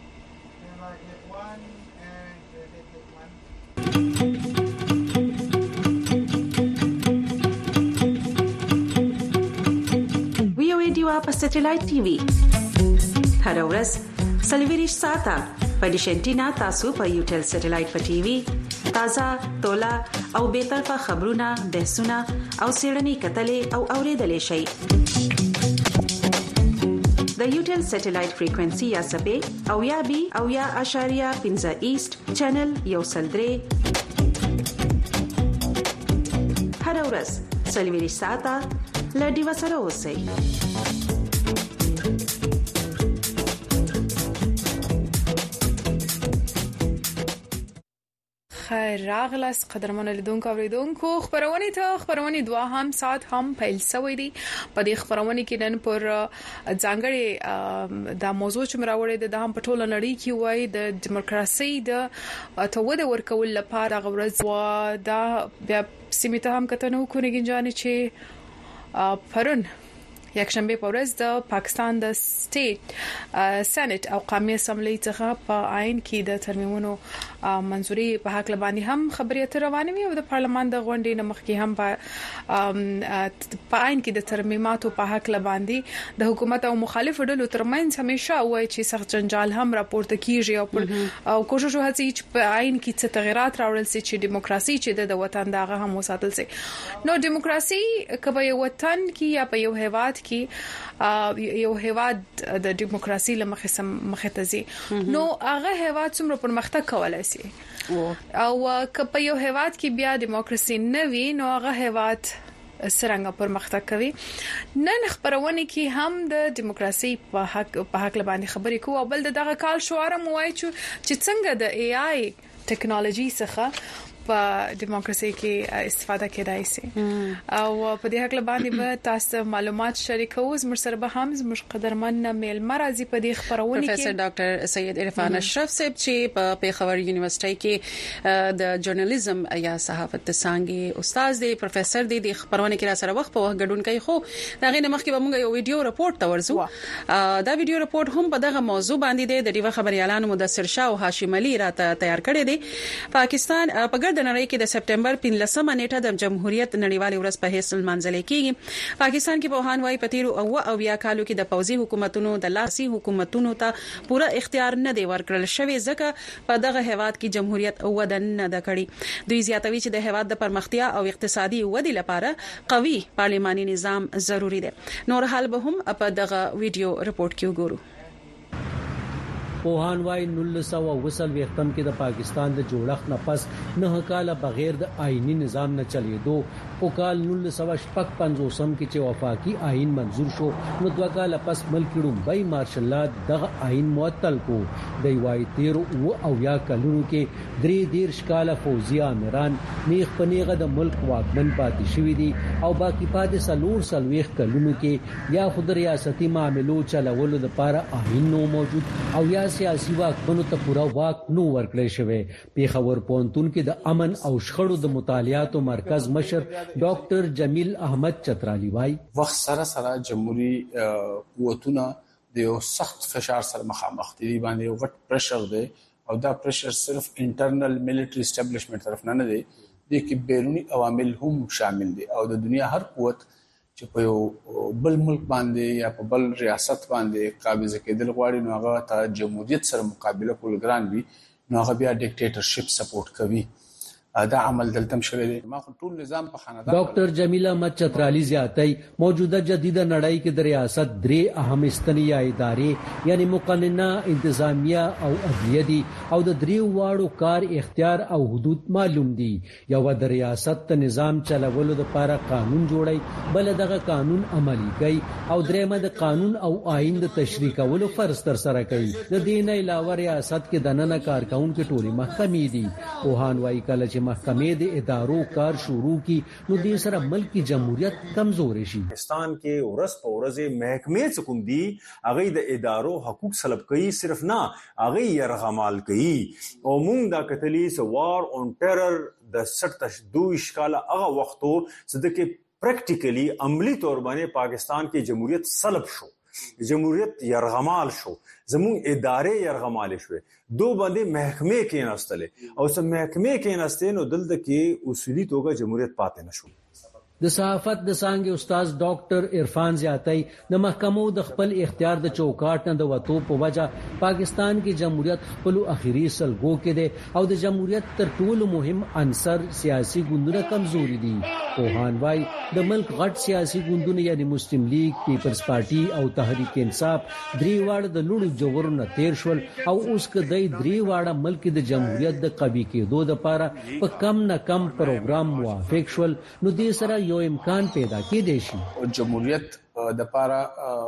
وی او ایډیو په سټلایټ ټي وي هر ورځ سلویریش ساته په ډیشنټینا تاسو په یوټل سټلایټ په ټي وي تازه تولا او به طرفه خبرونه بحثونه او سیړنی کتلې او اوریدلې شي د یوټل سټلایټ فریکوئنسي یا سبې او یا بي او یا اشاریه پنځه ایست چینل یو سلدري هر ورځ سلویریش ساته لډي وسره اوسئ خیر راغلاس قدرمن لیدونکو اوریدونکو خبرونه ته خبرونه دوا هم سات هم پیل سوي دي په دې خبرونه کې نن پر ځانګړي د موضوع چې مراوړې د هم په ټوله نړۍ کې وای د دیموکراسي د توده ورکول لپاره غوړز و دا بیا سیمه هم کته نو کونګ جانې چې پرون یک شنبه په ورځ د پاکستان د سټیټ سېنات او قومي اسمبلی څخه په آئین کې د ترمیمونو منځوري په حق لبانی هم خبرې اترې روانې وي او د پارلمان د غونډې نمخ کې هم په آئین کې د ترمیماتو په حق لباندي د حکومت او مخالف ډلو ترمنځ همیشه وایي چې سخت جنجال هم راپورته کیږي او پر او کوشش وهڅي چې په آئین کې څه تغیرات راوړل شي چې دیموکراسي چې د وطن دغه هم وساتل شي نو دیموکراسي کبه یو وطن کې یا په یو هیواد کې یو هیواد د دیموکراسي لمخه مخه تزي نو هغه هیواد څومره پرمختګ کولای شي او کله یو هیواد کې بیا دیموکراسي نه وي نو هغه هیواد سرنګ پرمختګ کوي نن خبرونه کې هم د دیموکراسي په حق په حق باندې خبرې کوو او بل دغه کال شعار مو وایي چې څنګه د اي اي ټیکنالوژي څخه په دیموکراسي کې استفاده کېدای شي او په دې حق باندې به تاسو معلومات شریکو زموږ سره به هم زموږ قدرمن میل مرزي په دې خبرونه کې پروفیسور ډاکټر سید عرفان اشرف صاحب چې په پیښور یونیورسيټي کې د جرنالیزم یا صحافت څنګه استاد دی پروفیسور دی د خبرونه کې را سره وخت په وخت ګډون کوي خو دا غي مخکې به موږ یو ویډیو رپورت تورزو دا ویډیو رپورت هم په دغه موضوع باندې دی د ډیوه خبريالانو مدثر شاه او هاشم علي راته تیار کړی دی پاکستان په د نړۍ کې د سپټمبر پنځلسمه نیټه د جمهوریت نړیوالې ورځ په هیڅ منځلې کېږي پاکستان کې په هان وای پتیرو او او یا کالو کې د پوځي حکومتونو د لاسي حکومتونو ته پوره اختیار نه دی ورکړل شوی ځکه په دغه هیواد کې جمهوریت ودن نه د کړي دوی زیاتوي چې د هیواد د پرمختیا او اقتصادي ودی لپاره قوي پارلماني نظام ضروری دی نور حال به هم په دغه ویډیو رپورت کې وګورو پوهان وايي نولس سوه وسل وختم کې د پاکستان د جوړښت نه پس نه کاله بغیر د آئینی نظام نه چلیدو او کال نولس سوه شپږ پنځوسم کې چې وفاقي آئین منزور شو نو دوه کاله پس ملک رومبای مارشل لا دغه آئین معطل کو د وای تیر او او یا کلونو کې درې دیر شکاله فوزي امیران نیغ پنیغه د ملک واکمن پاتې شوی دي او باقی پاتې سلور سلويخ کلونو کې یا خود ریاستي معاملو چلولو لپاره آئین نو موجود او یا سیاسي واکمنو ته پورا واک نو ورکړل شوی پیښور پونتون کې د امن او شخړو د مطالعاتو مرکز مشر ډاکټر جمیل احمد چترالی وای وخت سره سره جمهوریت قوتونه د یو سخت فشار سره مخامخ دي باندې یو غټ پریشر دی او دا پریشر صرف انټرنل ملټری اسټابلیشمنت طرف نه نه دی د کې بیرونی عوامل هم شامل دي او د دنیا هر قوت چې په یو بل ملک باندې یا په بل ریاست باندې قابض کېدل غواړي نو هغه ته جمهوریت سره مقابله کول ګران وي نو هغه بیا ډیکټیټرشپ سپورټ کوي دا عمل دلته شوی دی. ما ټول نظام په خاندان ډاکټر جمیل احمد چترالی زیاتای موجوده جدیده نړۍ کې د ریاست درې اهم استنیه ادارې یعنی مقننه انتظامیه او عدلیه دي او د درې واړو کار اختیار او حدود معلوم دي. یو د ریاست ته نظام چلولو لپاره قانون جوړي، بل دغه قانون عملي کوي او درېمه د قانون او آئین د تشریح کولو فرض تر سره کوي. د دې نه علاوه ریاست کې د نن کارکونکو ټولي محکمې دي. پوهان وايي کله چې محکمې د ادارو کار شروع کی نو د سره ملکی جمهوریت کمزور شي. پاکستان کې ورځ په ورځ محکمې څخه کوم دي هغه د ادارو حقوق سلب کوي، صرف نه هغه يرغمال کوي. او موږ دا کتلی سوار اون ټیرر د سټ دوه اشکال هغه وختو صدقه پریکټیکلی عملی تور باندې پاکستان کې جمهوریت سلب شو، جمهوریت يرغمال شو، زمون ادارې يرغمال شوه، دو باندې محکمې کې نستلې او سم محکمې کې نستې نو دلته کې اصولي توګه جمهوریت پاتې نشو. د صحافت د څنګه استاد ډاکټر عرفان زیاتای د محکمو د خپل اختیار د چوکاټ نه د وټو په وجه پاکستان کې جمهوریت خپل اخیری سلګو کې ده او د جمهوریت تر ټولو مهم عنصر سیاسي ګوندونه کمزوري دي. پوهان وايي د ملک غټ سیاسي ګوندونه یعنی مسلم لیگ، پیپلز پارټي او تحریک انصاف درې واړه د لوړو جوړو نه تیر شول او اوس کدی درې واړه ملک د جمهوریت د قوی کېدو لپاره په کم نه کم پروګرام موافق شول. نو دې سره یو امکان پیدا کېدی شي. جمهوریت د لپاره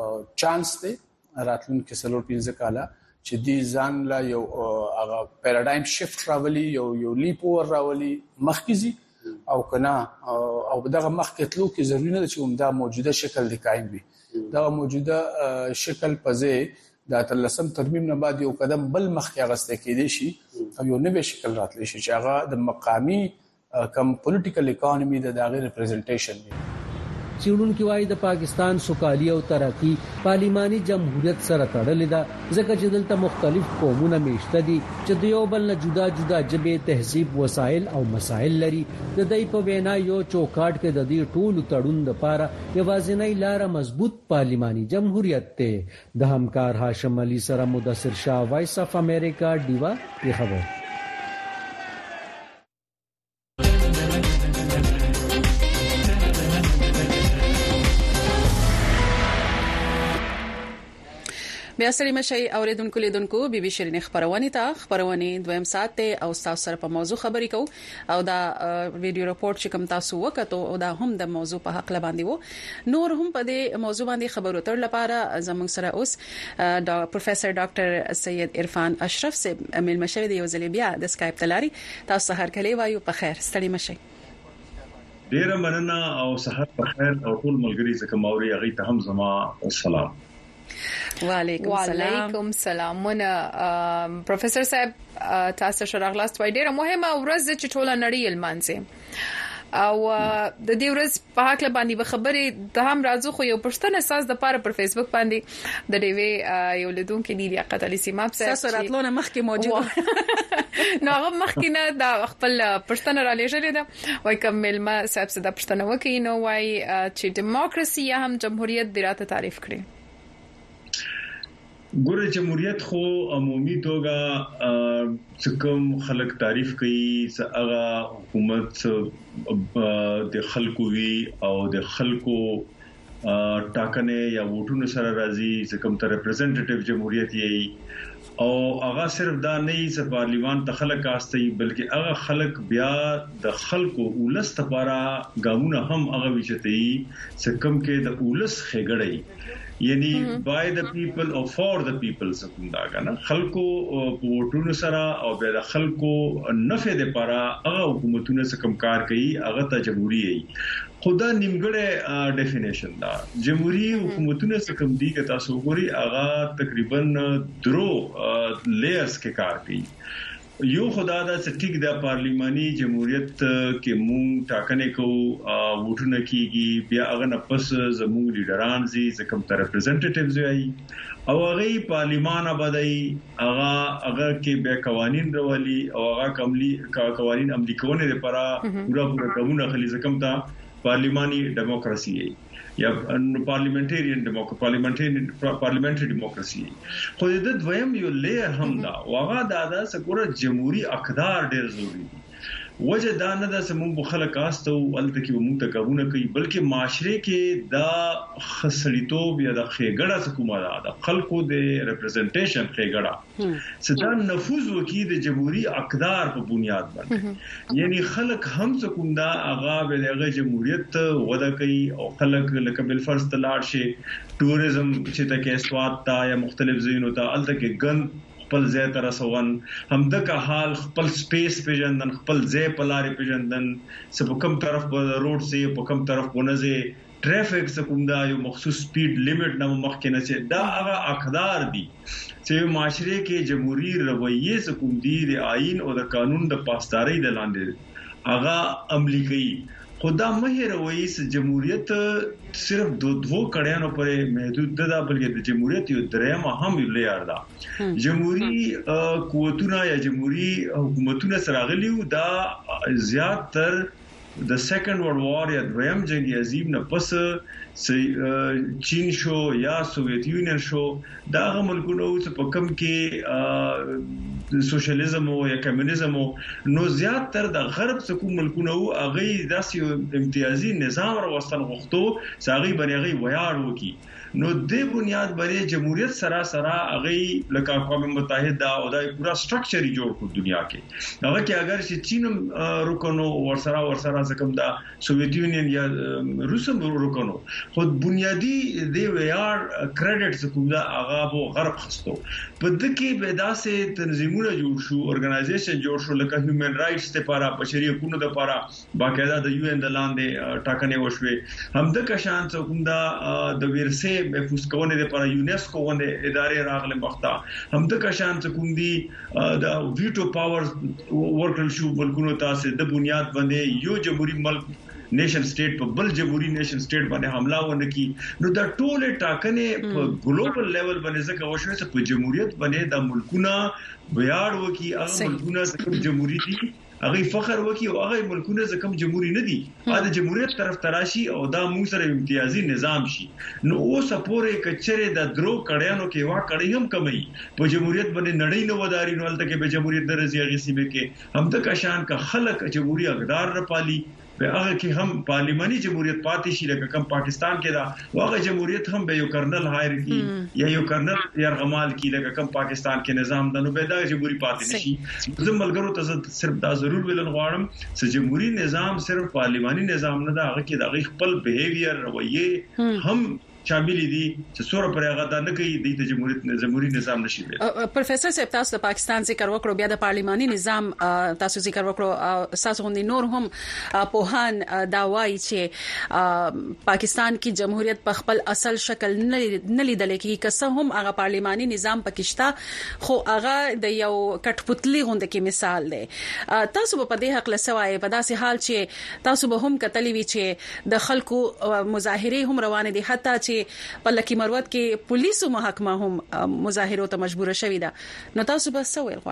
چانس دی راتلونکي سلور پنځه کاله چې دې ځان لا یو هغه پیراډایم شفت راولي، یو یو لیپ اور راولي مخکزي او کنا او دغه مخکې تلو کې ضروري نه چې عمده موجوده شکل د قائم وي. دا موجوده شکل پځه د تلسم ترمیم نه بعد یو قدم بل مخکې غسته کېدی شي او یو نوې شکل راتلی شي چې هغه د مقامی کم پولیټیکل اکانومي د داغه ریپرزنټیشن دی. څېړونکو وايي د پاکستان سوکالي او ترقی پارلیماني جمهوریت سره تړلې ده ځکه چې دلته مختلف قومونه میشته دي چې د یو بل نه جدا جدا ژبې، تهذیب، وسایل او مسایل لري. د دې په وینا یو چوکاټ کې د دې ټولو تړون لپاره یوازینۍ لار مضبوط پارلیماني جمهوریت ته. د همکار هاشم علي سره مدثر شاه، وایس اف امریکا، دیوا په خبر. بیا سړی مشي اوریدونکو لیدونکو بي بي شيرين خبرونه ته خبرونه دویم سات ته او تاسو سره په موضوع خبرې کوو او دا ویډیو رپورت چې کوم تاسو وکړو او دا هم د موضوع په حق لباندې وو. نور هم په دې موضوع باندې خبرو تر لپاره زموږ سره اوس د پروفیسور ډاکټر سید عرفان اشرف سے امل مشي دی وزلی بیا د اسکایپ تلاري. تاسو هر کله وایو په خیر ستړي مشي. ډیر مننه او صحت په خیر او ټول ملګری زکه موري هغه ته هم زما السلام. وعلیکم السلام. وعلیکم السلام. ونه پروفیسور صاحب تاسو شراغلاست وای ډیره مهمه ورځ چې ټول نړۍ لمانځي او د دې ورځ په حق باندې به خبرې د هم راځو خو یو پښتنه اساس د پاره پر فیسبوک باندې د ډیوی یو لیدونکو دی لیاقت علي سیماب صاحب تاسو راتلونه مخکې موجود نو هغه مخکې نه د خپل پښتنه را لېږلې ده وای کومل ما صاحب څه د پښتنه وکي نو وای چې دیموکراسي هم جمهوریت د راته تعریف کړي. ګوره جمهوریت خو عمومي توګه څکم خلک تعریف کوي چې هغه حکومت د خلکو وی او د خلکو ټاکنه یا ووټونو سره راځي څکم ته ریپرزنټیټیو جمهوریت یې او هغه صرف دا نه چې پارلیمان ته خلک آستي بلکې هغه خلک بیا د خلکو ولس لپاره ګامونه هم هغه وچتي څکم کې د ولس خېګړې یعنی by the people or for the people څنګه دا کنه خلکو ووټونو سره او د خلکو نفع لپاره هغه حکومتونه څخه کار کوي هغه ته جمهوریت خدا نیمګړی ډیفینیشن دا جمهوریت حکومتونه څخه دی که تاسو وګورئ هغه تقریبا درو لیئرز کې کار کوي. یو خدا دا ټیک د پارلیماني جمهوریت کې مونږ ټاکنې کوو ووټونه کیږي بیا هغه نه پس زموږ لیډران زی زکم تر ریپرزنټیټیوز وي او هغه پارلیمان آبادای هغه هغه کې بیا قوانين راولي او هغه کملی قوانين عملي کول لپاره پورا پورا کومه خلی زکم تا پارلیماني ډیموکراسي یا پارلیمنټریان ډیموکراسي پارلیمنټری پارلیمنټری ډیموکراسي خو د دویم یو لیر هم دا واغه د ادا سکوره جمهوریت اقدار ډیر ضروری دي وجه دا نه د سمون خلک کاستو ولته کې موږ ته کارونه کوي بلکې معاشره کې دا خصلیتوب یا د خېګړه حکومت دا خلکو د ریپرزنټیشن خېګړه سدا نفوذ وکي د جمهوریت اقدار په بنیاد باندې یعنی خلک هم څوک دا هغه د جمهوریت ودا کوي او خلک لکه بل فرض تلاړ شي ټوریزم چې تکي سواد تا یا مختلف زینو ته الته کې ګن خپل ځای ته رسون هم د که حال خپل سپیس پیژندن خپل ځای په لارې پیژندن چې په کوم طرف په روډ سي په کوم طرف ونځي ټریفیک څخه کوم دا یو مخصوص سپیډ لیمټ نه مخکې نه چې دا هغه اقدار دي چې معاشره کې جمهوریت رویه څخه کوم دي د آئین او د قانون د پاسداري د لاندې هغه عملي کوي خدا مهر وایس جمهوریت صرف دو دوه کړهانو پر محدود ده بلکې د جمهوریت یو درېمه هم لیار ده جمهوریت قوتونه یا جمهوریت حکومتونه سراغلیو دا زیات تر د سیکنډ ورلد وار یا دویم جنگ عظیم نه پس چین شو یا سوویت یونین شو دا هغه ملکونه چې په کم کې سوشلیزم او یا کمیونیزم نو زیات تر د غرب څخه ملکونه او هغه داسې امتیازي نظام راوستل غوښتو چې هغه باندې هغه ویاړ وکي نو د بنیاد باندې جمهوریت سره سره هغه لکه اقوام متحده او د پورا سټرکچر جوړ کړ دنیا کې هغه کې اگر چې چین رکونو ورسره ورسره څنګه دا سوویت یونین یا روسم رکونو خو بنیادی دی ویاړ کریډټ څخه دا هغه وو غرب خستو په دغه به داسې تنظیمونه جوړ شو ارګنایزیشن جوړ شو لکه هیومن رائټس لپاره بشري حقوقو لپاره باقاعده د یو ان د لاندې ټاکنې وشوي هم د کشان څخه دا د ورسه محفوظ کونه لپاره یونیسکو باندې ادارې راغله مخته هم د کشان څخه کوم دي د ویټو پاور ورکل شو ملکونو تاسو د بنیاد باندې یو جمهوریت ملک نیشن سټیټ په بل جمهوریت نیشن سټیټ باندې حمله ونه کی نو دا ټول ټاکنې په ګلوبل لیول باندې ځکه وشوي چې په جمهوریت باندې د ملکونو ویاړ وکي هغه ملکونه څخه جمهوریت دي هغه فخر وکي او هغه ملکونه ځکه جمهوریت نه دي دا جمهوریت طرف تراشي او دا موږ سره امتیازي نظام شي نو اوس پورې کچره د درو کړهانو کې وا کړی هم کمی په جمهوریت باندې نړۍ نو وداري نو الته کې به جمهوریت درځي هغه سیمه کې هم د کشان کا خلک جمهوریت اقدار را پالي په هغه کې هم پارلیماني جمهوریت پاتې شي لکه کوم پاکستان کې دا هغه جمهوریت هم به یو کرنل هایر کی یا یو کرنل يرغمال کی لکه کوم پاکستان کې نظام د نو به دا جمهوریت پاتې نشي زم ملګرو ته صرف دا ضرور ویل غواړم چې جمهوریت نظام صرف پارلیماني نظام نه دا هغه کې د خپل بیهیویر رویه هم شامل دي چې سوره پر هغه د نه کوي د جمهوریت جمهوریت نظام نشي ویل پروفیسور صاحب تاسو د پاکستان ذکر وکړو بیا د پارلیماني نظام تاسو ذکر وکړو تاسو غوندي نور هم پوهان دا وایي چې پاکستان کې جمهوریت په خپل اصل شکل نه لیدل کېږي که څه هم هغه پارلیماني نظام پکښتا خو هغه د یو کټپوتلی غوندې کې مثال دی تاسو په دې حق لسوای په داسې حال چې تاسو به هم کتلی وی چې د خلکو مظاهره هم روانه دي حتی چې په لکی مروت کې پولیسو محکمه هم مظاهرو ته مجبور شوې ده نو تاسو به څه ویل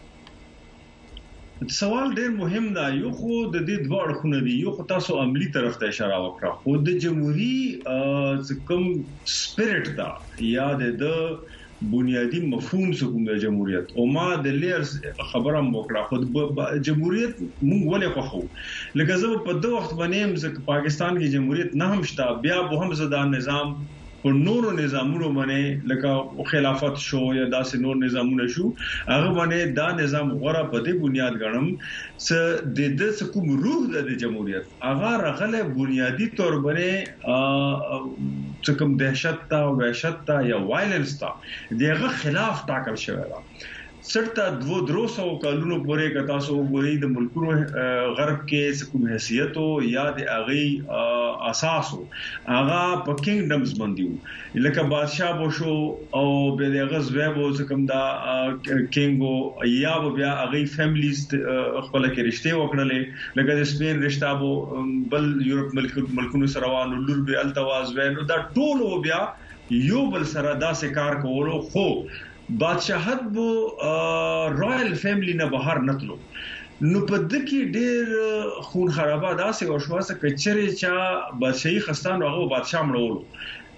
غواړئ سوال ډېر مهم دی یو خو د دې دوه اړخونه دي یو خو تاسو عملی طرف ته اشاره وکړه خو د جمهوریت کوم سپیرټ دا یا د بنیادی مفهوم څخه د جمهوریت او ما د لیرز خبره وکړه خو جمهوریت مونږ ولې خوخو لکه زه په دوه وخت باندې چې پاکستان کې جمهوریت نه هم شته بیا به هم زدا نظام په نورو نظامونو باندې لکه خلافت شو یا داسې نور نظامونه شو هغه باندې دا نظام غوړه په دې بنیاد غنم چې د دې څخه کوم روح د جمهوریت هغه رغله بنیادی تور باندې چې کوم دهشت تا وحشت تا یا وایلنس تا دغه خلاف ټاکل شوی دی سرته دو دروسو کالونو پورې کتا سو غوړي د ملکونو غرب کې کوم حیثیت او یا د اغي اساس هغه په کینګډمز باندې لکه بادشاہ بو شو او به د غزوه بو کوم دا کینګو یا بیا اغي فیملیز خپل کې رشته وکړلې لکه د سپین رشتہ بو بل یورپ ملک ملکونو سره وانه لور به التواز وینو دا ټول بیا یو بل سره دا سکار کولو خو بادشاہت بو رائل فیملی نه بهر نتلو نو په دکی ډیر خون خرابه داسې او شواسه کچره چا بادشاہي خستان هغه بادشاہ مړولو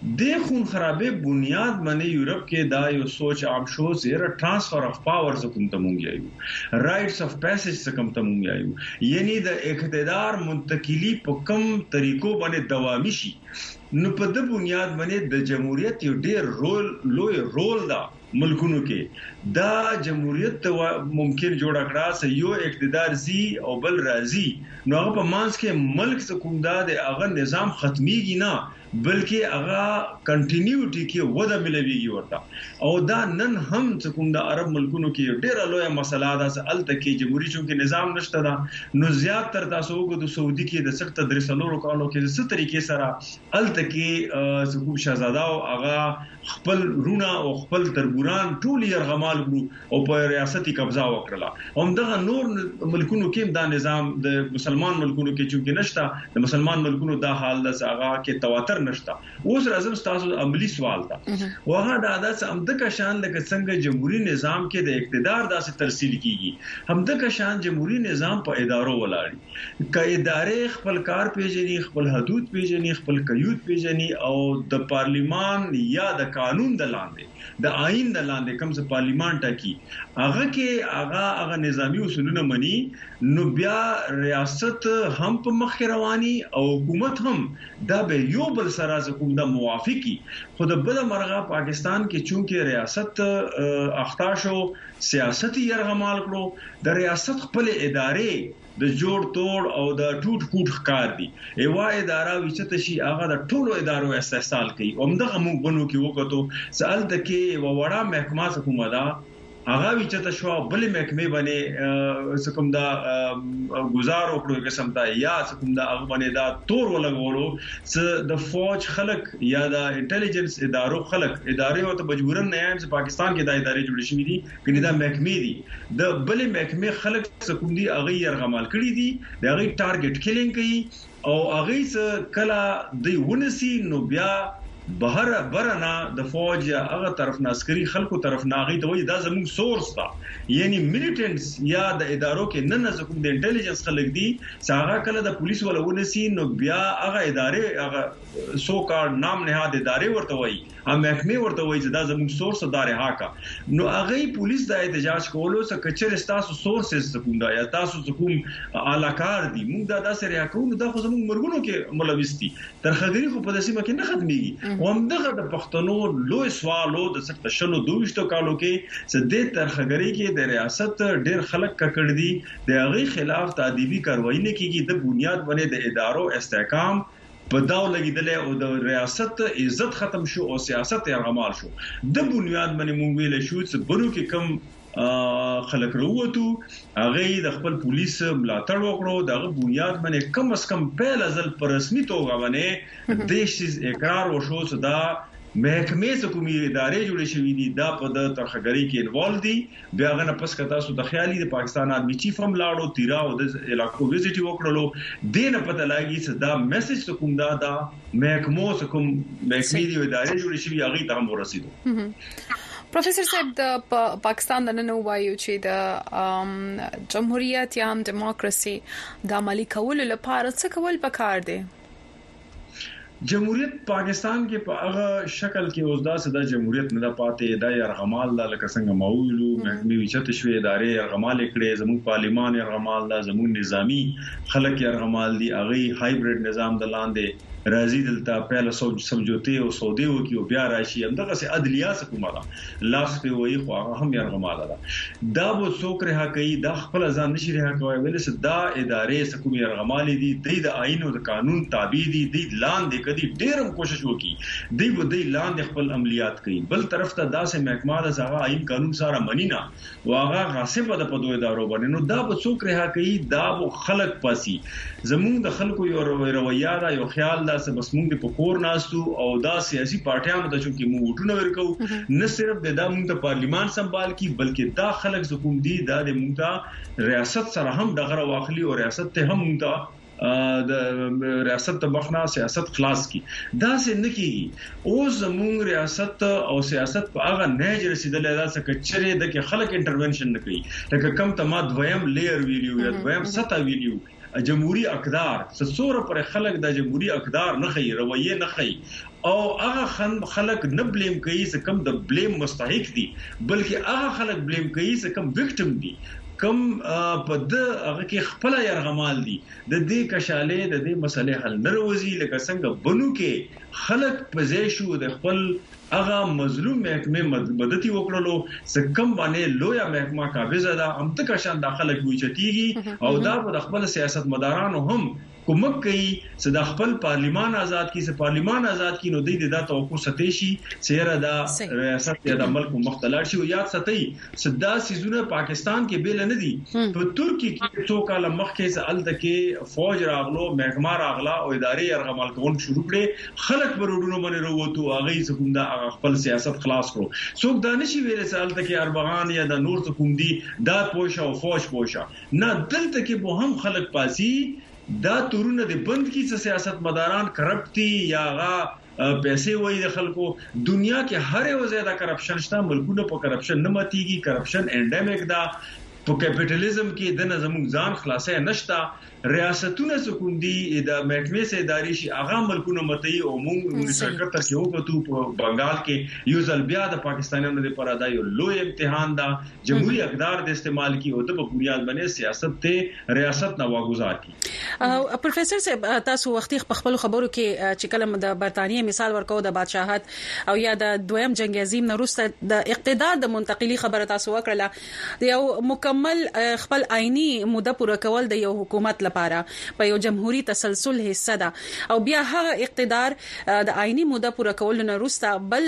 د خون خرابې بنیاد باندې یورپ کې دا یو سوچ عام شو چې ټرانسفر اف پاورز کوم ته مونږ یو رائټس اف پاسج کوم ته مونږ یو یعنی د اقتدار منتقلی په کوم طریقو باندې دوامي شي نو په د بنیاد باندې د جمهوریت یو ډیر رول لوی رول دا ملکونو کې دا جمهوریت ممکن جوړ کړه چې یو اقتدار زی او بل راضي نو هغه په مانس کې ملک سکوم دا د هغه نظام ختميږي نه بلکې هغه کنټینیوټي کې وده ملويږي ورته او دا نن هم سکوم دا عرب ملکونو کې ډېر لوی مسله ده چې الته کې جمهوریت کې نظام نشته دا نو زیات تر تاسو وګورئ سعودي کې د سخت درسلو کالو کې د ست طریقې سره الته کې سکوم شاهزاده او هغه خپل رونه او خپل تربوران ټول يرغمال کړو او په ریاستي قبضه وکړه هم دغه نور ملکونو کې دا نظام د مسلمان ملکونو کې چې نشته د مسلمان ملکونو دا حال د هغه کې تواتر نشته اوس راځم تاسو عملی سوال ته وغه د عادت هم د کشان لکه څنګه جمهوریت نظام کې د اقتدار داسې ترسیل کیږي هم د کشان جمهوریت نظام په ادارو ولاړي ک ادارې خپل کار پیژني خپل حدود پیژني خپل قیود پیژني او د پارلیمان یا د قانون د لاندې د آئین د لاندې کوم څه پارلیمان ټاکي هغه کې هغه هغه نظامی اصولونه مني نو بیا ریاست هم په مخ رواني او حکومت هم دا به یو بل سره کوم د موافقي خود بل مرغه پاکستان کې چونکه ریاست اخطا شو سیاسي يرغمال کړو د ریاست خپل ادارې د جوړ توړ او د ټوټ کوټ ښکار دي ایوا اداره وچته شي هغه د ټولو ادارو استحصال کوي اومدغه موږ بنو کې وکړو سوال د کې وړه محکمه حکومت دا هغه وچته شو بل محکمه باندې سکم دا گزار وکړو قسم دا یا سکم دا هغه باندې دا تور ولګولو چې د فوج خلک یا د انټيليجنس ادارو خلک ادارې او ته مجبورن نه یم چې پاکستان کې د ادارې جوړې شوې دي کني دا محکمه دي د بل محکمه خلک سکم دي هغه يرغمال کړی دي د هغه ټارګټ کیلینګ کوي او هغه کله دی ونسی نو بیا بهر برنا د فوج هغه طرف نه عسکري خلکو طرف نه غي دوی دا زموږ سورس دا یعنی ملیټنټس یا د ادارو کې نن زکم د انټيليجنس خلک دي څنګه کله د پولیس ولونه سي نو بیا هغه ادارې هغه سو کار نام نهاد ادارې ورته وایي ام محکمه ورته وایي چې دا زموږ سورس دار هاکا نو هغه پولیس د احتجاج کولو څخه کچر تاسو سورسز کوم دا یا تاسو کوم علاقار دي موږ دا داسې ریا کوو دا خو زموږ مرګونو کې ملوث دي ترخګری خو په داسې مکه نه ختميږي ومدغه د پښتنو لوی سوالو د سخت شلو دویشتو کالو کې چې د ترخګری کې د ریاست ډېر خلک ککړ دي د هغه خلاف تادیبي کاروایی نه کیږي د بنیاد باندې د ادارو استحکام په داو لګیدل او د ریاست عزت ختم شو او سیاست یرغمال شو د بنیاد باندې مونږ ویل شو چې برو کې کم خلک وروته هغه د خپل پولیس ملاتړ وکړو دغه بنیاد باندې کم اس کم په لزل پر رسمي توګه باندې د شي اقرار وشو چې دا محکمه حکومي ادارې جوړې شوې دي دا په د ترخګری کې انوالو دي بیا غنه پس کتا سو د خیالي د پاکستان آرمي چیف هم لاړو تیرا او د علاقو وزټ وکړلو دین پته لګي چې دا میسج کوم دا دا محکمه کوم محکمې دی ادارې جوړې شوې هغه ته هم ورسېدو پروفیسور صاحب د پاکستان د نن وایو چې د جمهوریت یا هم دیموکراسي د عملي کولو لپاره څه کول پکار دي جمهوریت پاکستان کې په هغه شکل کې اوسدا سدا جمهوریت نه پاتې د يرغمال د لکه څنګه ماویلو محکمې وچته شوې ادارې يرغمال کړي زموږ پارلیمان يرغمال د زموږ نظامی خلک يرغمال دي هغه هایبرید نظام د لاندې راځي دلته په سمجوتي او سعودي او کې بیا راشي همدغه سي عدلیه حکومت لاس په وی خو هغه هم يرغمال ده دا به څوک رها کوي دا خپل ځان نشي رها کوي ولې دا ادارې سکوم يرغمال دي د آئین او د قانون تابع دي د لاندې کدي ډېرم کوشش وکي دی و دی لاندې خپل عملیات کوي بل طرف ته داسې محکمه د هغه آئین قانون سره منینا واغه غاصب د په دوه ادارو باندې نو دا به څوک رها کوي دا به خلک پاسي زموږ د خلکو یو رویه دا یو خیال دا چې بس موږ په کور ناستو او دا سیاسي پارټیانو ته چې موږ وټونه ورکو نه صرف د موږ د پارلیمان سمبال کی بلکې دا خلک حکومت دي دا د موږ ته ریاست سره هم دغه واخلي او ریاست ته هم موږ د ریاست ته بخنا سیاست خلاص کی دا څه نه کیږي او زموږ ریاست او سیاست په هغه نه رسیدلې دا څه کچره د خلک انټرونشن نه کوي لکه کم ته ما دویم لیر ویلیو یا دویم ستا ویلیو جمهوریت اقدار څوره پر خلک د جمهوریت اقدار نه خي رویه نه خي او هغه خلک نه بلیم کوي چې کم د بلیم مستحق دي بلکې هغه خلک بلیم کوي چې کم وکټم دي کم په د هغه کې خپل يرغمال دي د دې کشاله د دې مسلې حل نه روزي لکه څنګه بنو کې خلک پځې شو د خپل هغه مظلوم محکمه مددتي وکړلو چې کم باندې لویا محکمه قابضه ده هم تک شان داخله کوي چتيږي او دا د خپل سیاست مدارانو هم کومک کوي چې د خپل پارلیمان آزاد کی چې پارلیمان آزاد کی نو د دې توقع ستېشي چیرې دا ریاست یا د ملک مختلف شي او یاد ستې چې دا سيزونه پاکستان کې بیل نه دي په ترکی کې څو کال مخکې چې الته کې فوج راغلو محکمه راغلا او ادارې يرغمال کول شروع کړي خلک پرودونو باندې وروته هغه څه کوم دا خپل سیاست خلاص کړو څوک دا نشي ویل چې الته کې اربغان یا د نور څه کوم دي دا پوښا او فوج پوښا نه دلته کې به هم خلک پاسي دا تورونه د بند کی څه سیاست مداران کرپټي یا غا پیسې وای د خلکو دنیا کې هر یو ځای دا کرپشن شته ملکونه په کرپشن نه ماتيږي کرپشن انډیمک دا په کیپټالیزم کې د نظم ځان خلاصې نشته ریاستونه کوم دي د محکمې سره اداري شي هغه ملکونه متي او موږ سرکټ ته یو غوتو په بنگال کې یو ځل بیا د پاکستانیانو لپاره دا یو لوی امتحان دا جمهوریت اقدار د استعمال کی او د بنیاد باندې سیاست ته ریاست نه واغوزار کی پروفیسور صاحب تاسو وختي په خپل خبرو کې چې کلم د برتانیې مثال ورکو د بادشاہت او یا د دویم جنگ عظیم نه وروسته د اقتدار د منتقلی خبره تاسو وکړه د یو مکمل خپل آئینی موده پوره کول د یو حکومت لپاره په یو جمهوریت تسلسل حصہ ده او بیا هغه اقتدار د آئینی موده پوره کول نه وروسته بل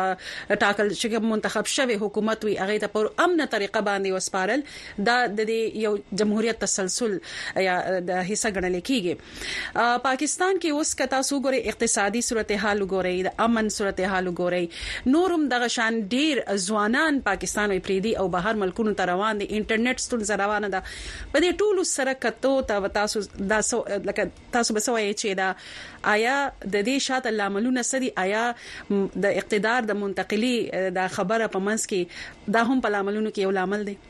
ټاکل چې منتخب شوی حکومت وي هغه ته پر امن طریقه باندې وسپارل دا د یو جمهوریت تسلسل یا د حصہ ګڼل کیږي پاکستان کې اوس کتا سو ګوري اقتصادي صورتحال ګوري د امن صورتحال ګوري نورم دغه شان ډیر ځوانان پاکستان وي پریدي او بهر ملکونو ته روان دي انټرنیټ ستون روانه ده په دې ټولو سره کتو ته تاسو دا لکه تاسو به سوي چې دا آیا د دې شاته لاملونه سدي آیا د اقتدار د منتقلی د خبره په منځ کې دا هم په لاملونو کې یو لامل دی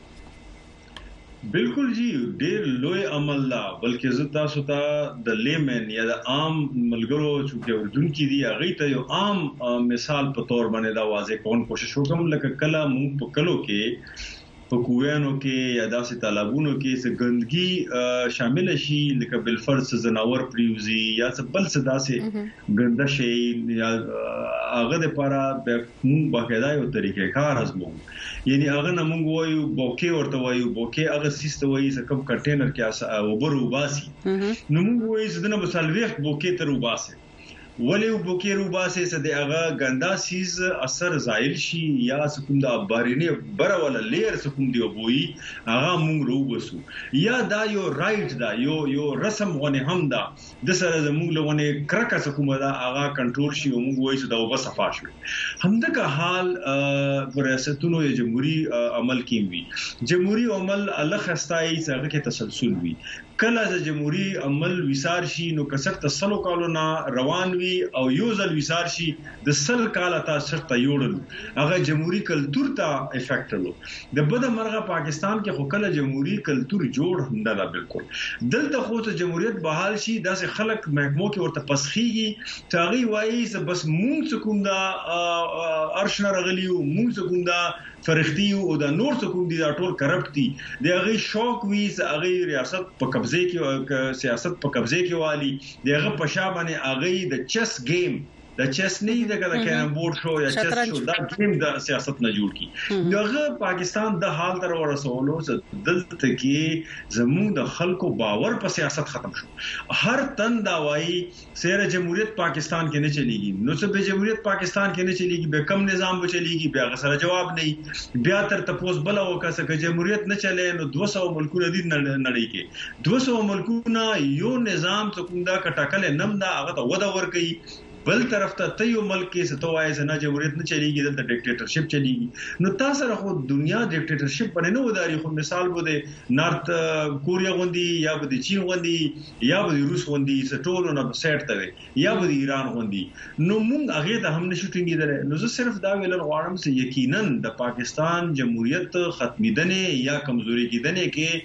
بالکل جی ډیر لوی عمل لا بلکې زه تاسو ته د لیمن یا د عام ملګرو چې اردن کې دی هغه ته یو عام مثال په تور باندې دا واضح کوم کوشش وکم لکه کله مونږ په کلو کې په کویانو کې یا داسې تالابونو کې څه ګندګي شامل شي لکه بلفرض زناور پریوزي یا څه بل څه داسې ګنده شي یا هغه لپاره به موږ باقاعده یو طریقې کار ازمو یعنی هغه نه موږ وایو بوکي ورته وایو بوکي هغه سیستم وایي چې کوم کنټینر کې اوبر وباسي نو موږ وایو چې دنه مسالويخ بوکي تر وباسي ولی بوکي روباسه څه د هغه ګندا سیز اثر زائل شي یا کوم د بارینه بره ولا لیر څه کوم دی وبوي هغه مونږ روبسو یا دا یو رائټ دا یو یو رسم غونې هم دا د سره زموږ لونه کرکه څه کوم دا هغه کنټرول شي مونږ وایو چې دا وبس صفا شي همدغه حال ریاستونو جمهوریت عمل کې وي جمهوریت عمل الله خستای څنګه کې تسلسل وي کله چې جمهوریت عمل وسار شي نو کسر تسلو کالو نه روان وي او یو ځل وسار شي د سل کاله تاسو ته یوړل هغه جمهوریت کلچر ته افیکټ لرو د بده مرغه پاکستان کې خو کله جمهوریت کلچر جوړ هم نه بالکل دلته خو ته جمهوریت بحال شي داسې خلک محکمو کې ورته پسخيږي تاغي وایي چې بس مونږ څکوم دا ارشنه رغلیو مونږ څکوم دا فرښتي او د نور څه کوم دي دا ټول کرپټ دي د هغه شوق وی هغه ریاست په قبضه کې سیاست په قبضه کې والی دغه په شابه هغه د چس گیم د چس نه د کله کېرم بورډ شو یا چس شو دا گیم د سیاست نه جوړ کی دغه پاکستان د حال تر ورسولو چې دلته کې زموږ د خلکو باور په سیاست ختم شو هر تن دا وایي سره جمهوریت پاکستان کې نه چلیږي نو څه به جمهوریت پاکستان کې نه چلیږي به کم نظام به چلیږي بیا غسر جواب نه بیا تر تپوس بل وکړه چې جمهوریت نه چلے نو دوه سوه ملکونه دي نړۍ کې دوه سوه ملکونه یو نظام څه کوم دا کټاکل نم دا هغه ته ودا ور کوي بل طرف ته ته یو ملک کې ستوای نه جمهوریت نه چلیږي دلته ډیکټیټرشپ چلیږي نو تاسو سره خو دنیا ډیکټیټرشپ باندې نه وداري خو مثال بده نارت کوریا غوندي یا بده چین غوندي یا بده روس غوندي ستولو نه سیټ ته یا بده ایران غوندي نو مونږ هغه ته هم نشو ټینګیدل نو زه صرف دا ویل غواړم چې یقینا د پاکستان جمهوریت ختمیدنه یا کمزوري کېدنه کې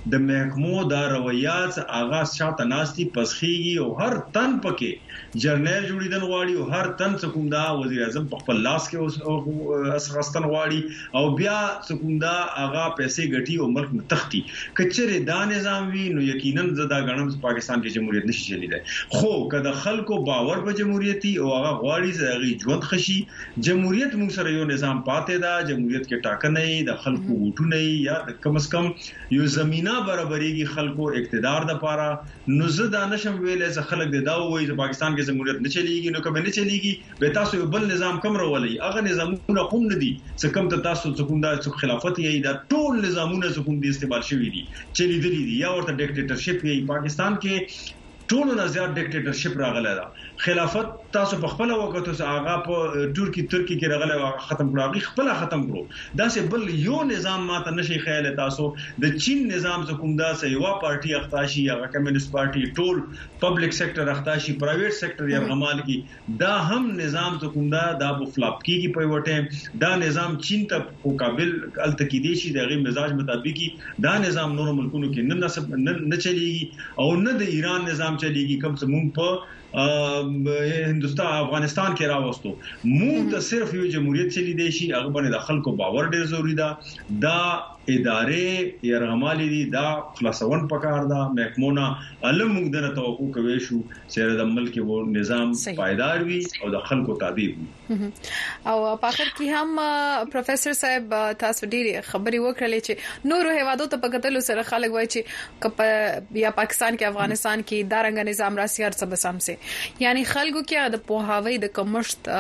د محکمو دا رویات آغاز شاته ناشتي پسخيږي او هر تن پکې جرنیل جوړیدل غواړي او هر تن څکوندا وزیر اعظم په خپل لاس کې اسغستن غواړي او بیا څکوندا آغا پیسې ګټي او ملک تختی کچره دا نظام وی نو یقینا زدا غنم پاکستان کې جمهوریت نشي چلیدای خو کله خلکو باور په جمهوریتي او هغه غواړي چې ژوند خشي جمهوریت موږ سره یو نظام پاتې دا جمهوریت کې ټاکنه د خلکو وټونه یا کم از کم یو زمينه برابرېږي خلکو اقتدار د پاره نو زه دا نشم ویلې چې خلک دا وایي چې پاکستان کې جمهوریت نه چلیږي نو کله نه چلیږي به تاسو یو بل نظام کم راولي هغه نظامونه کوم نه دي چې کوم ته تاسو څنګه د خلافت یې دا ټول نظامونه څنګه دي استعمال شوی دي چلی دي یا ورته ډیکټیټرشپ یې پاکستان کې ټول نه زیات ډیکټیټرشپ راغلی دا خلافت تاسو په خپل وخت اوس هغه په ترکی ترکی کې راغلی او ختم کړو خپل ختم کړو دا سه بل یو نظام ماته نشي خیال تاسو د چین نظام څخه کوم دا سه یو پارټي اختاشي یا کمیونست پارټي ټول پبلک سېکټر اختاشي پرایویټ سېکټر یې غمال کی دا هم نظام څخه کوم دا د فلاپ کیږي په وټه دا نظام چین ته مقابل التقیدي شي دغه مزاج مطابق دا نظام نور ملکونو کې نه نسب نه چلیږي او نه د ایران نظام چلیږي کوم څه مونږ په هندستان افغانستان کې راوستو مونږ ته صرف یو جمهوریت چلی دی شي هغه باندې د خلکو باور ډیر ضروری ده دا ادارې يرغمالي دي دا خلاصون پکار دا محکمونه علم موږ دنه توقع کوي شو چې د ملک وو نظام پایدار وي او د خلکو تابع وي او په اخر کې هم پروفیسور صاحب تاسو ډیره خبري وکړلې چې نورو هیوادو ته په کتلو سره خلک وایي چې یا پاکستان کې افغانستان کې دا رنګ نظام راسي هر څه بسم سي یعنی خلکو کې د پوهاوی د کمشت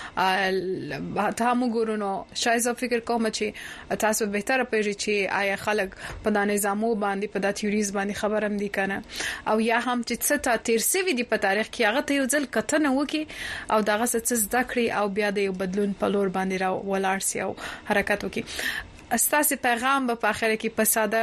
ته موږ ورونو شاید فکر کوم چې تاسو به تر په چې آیا خلک په د نظامو باندې په د تیوریز باندې خبرم دي کنه او یا هم چې څه تا تیر سوي دي په تاریخ کې هغه ته یو ځل کتنه وکي او دغه څه زده کړی او بیا د یو بدلون په لور باندې را ولاړ سي او حرکت وکي استاسي پیغام په اخر کې په ساده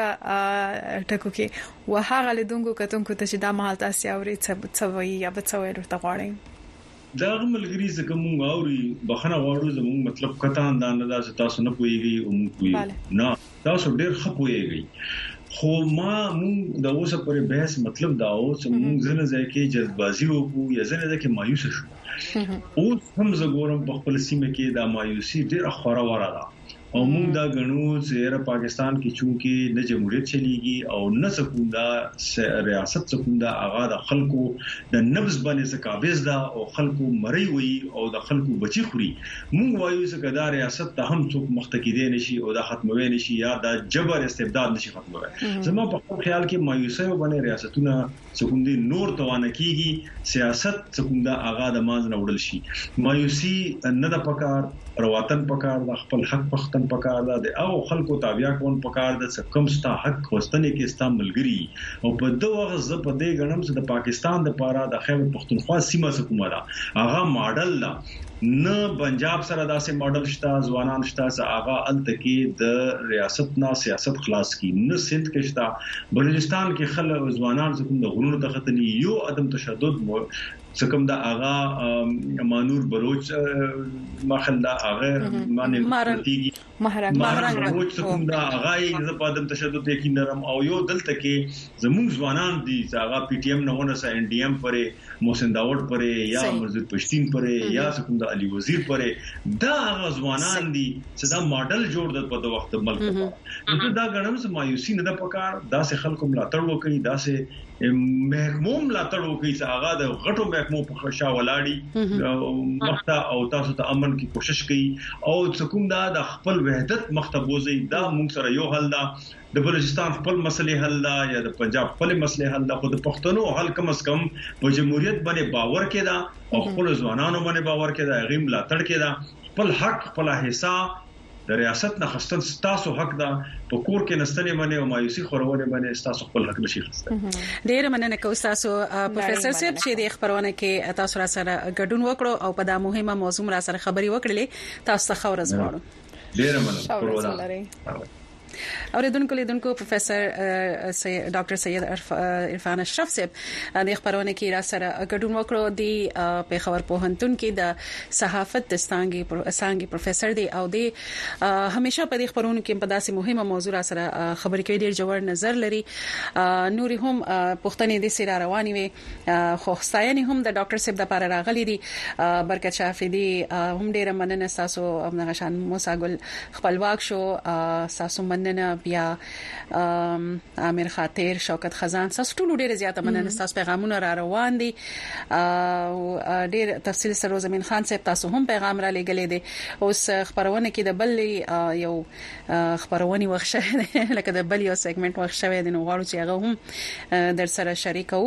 ټکو کې وهغه لیدونکو کتونکو ته چې دا مهال تاسو اوري څه وایي یا څه وایي ورته غواړي دا ملګری زکه مونږ اوري بخنه غواړو زموږ مطلب کته اندازه دا چې تاسو نه پويږي او مونږ پوي نه تاسو ډېر خپويږي خو ما مونږ د اوسه پرې بحث مطلب دا او چې مونږ زنه ځکه جذبازي وکړو یا زنه ځکه مایوس شو او هم زګورم په خپل سیمه کې دا مایوسي ډېر خورا وره ده او موږ دا غنو چې پاکستان کې چونکه نه جمهوریت چلیږي او نه سکوندا ریاست سکوندا آغا د خلکو د نبض باندې څه قابض ده او خلکو مری وي او د خلکو بچي خوري موږ وایو چې دا ریاست ته هم څوک مختکیدې نشي او دا ختموي نشي یا د جبر استبداد نشي ختموي زما په خیال کې مایوسه باندې ریاستونه سکوندي نور توانه کیږي سیاست سکوندا آغا د ماز نه وړل شي مایوسی نه د پکار رواتن پکار د خپل حق پختن پکار د او خلکو تابع کون پکار د کم ستا حق خوستنه کې ستا ملګری او په دوه غزه په دې غنم چې د پاکستان د پاره د خیبر پختونخوا سیمه حکومت هغه ماډل لا نه پنجاب سره داسې ماډل شته ځوانان شته چې هغه التکی د ریاست نه سیاست خلاص کی نه سند کې شته بلوچستان کې خلک ځوانان چې کوم د غرونو ته ختلی یو عدم تشدد څکم دا آغا مانور بلوچ مخلا اغه باندې مارتيږي مهرنګ مهرنګ بلوچ څکم دا آغا یې د پادم تشدد یقین نرم او یو دلته کې زموږ ځوانان دي چې آغا پی ټی ایم نه ونه سه ان ډي ایم پرې محسن داوود پرې یا مزید پښتين پرې یا څکم دا علي وزیر پرې دا آغا ځوانان دي چې دا ماډل جوړ د په وخت ملک نو دا غنم سم مایوسی نه د پکار دا سه خلکو ملاتړ وکړي دا سه محکموم ملاتړ وکړي چې آغا د غټو محکمو په خشا ولاړی مخته او تاسو ته امن کی کوشش کړي او څکوم دا د خپل وحدت مختبوزي دا موږ سره یو حل دا د بلوچستان خپل مسلې حل دا یا د پنجاب خپل مسلې حل دا خو د پښتنو حل کم از کم په جمهوریت باندې باور کې دا او خپل ځوانانو باندې باور کې دا غیم ملاتړ کې دا خپل حق خپل حصہ د ریاست نه خستل تاسو حق دا په کور کې نستنې باندې او مایوسی خورونه باندې تاسو خپل حق نشي خسته ډیر مننه کوم تاسو پروفیسور صاحب چې د خبرونه کې تاسو را سره ګډون وکړو او په دا مهمه موضوع را سره خبري وکړلې تاسو ته خبر زغواړم ډیر مننه اوریدونکو لیدونکو پروفیسور ډاکټر سید عرفان اشرف صاحب د خبرونه کې را سره ګډون وکړو د پیښور پوهنتون کې د صحافت د څانګې څانګې پروفیسور دی او د همیشه په دې خبرونو کې په داسې مهمه موضوع را سره خبرې کوي ډیر جوړ نظر لري نوري هم پښتنې د سیر رواني وي خو ستاینې هم د ډاکټر صاحب د لپاره راغلي دي برکت شافعي هم ډیر مننه تاسو امنه شان موسی ګل خپلواک شو تاسو مننه بیا امیر خاطر شوکت خزان تاسو ټول ډیر زیاته مننه تاسو پیغامونه را روان دي او ډیر تفصیل سره زمين خان صاحب تاسو هم پیغام را لګلې دي اوس خبرونه کې د بل یو خبرونه وښه لکه د بل یو سیګمنټ وښه وي د نو غواړو چې هغه هم در سره شریکو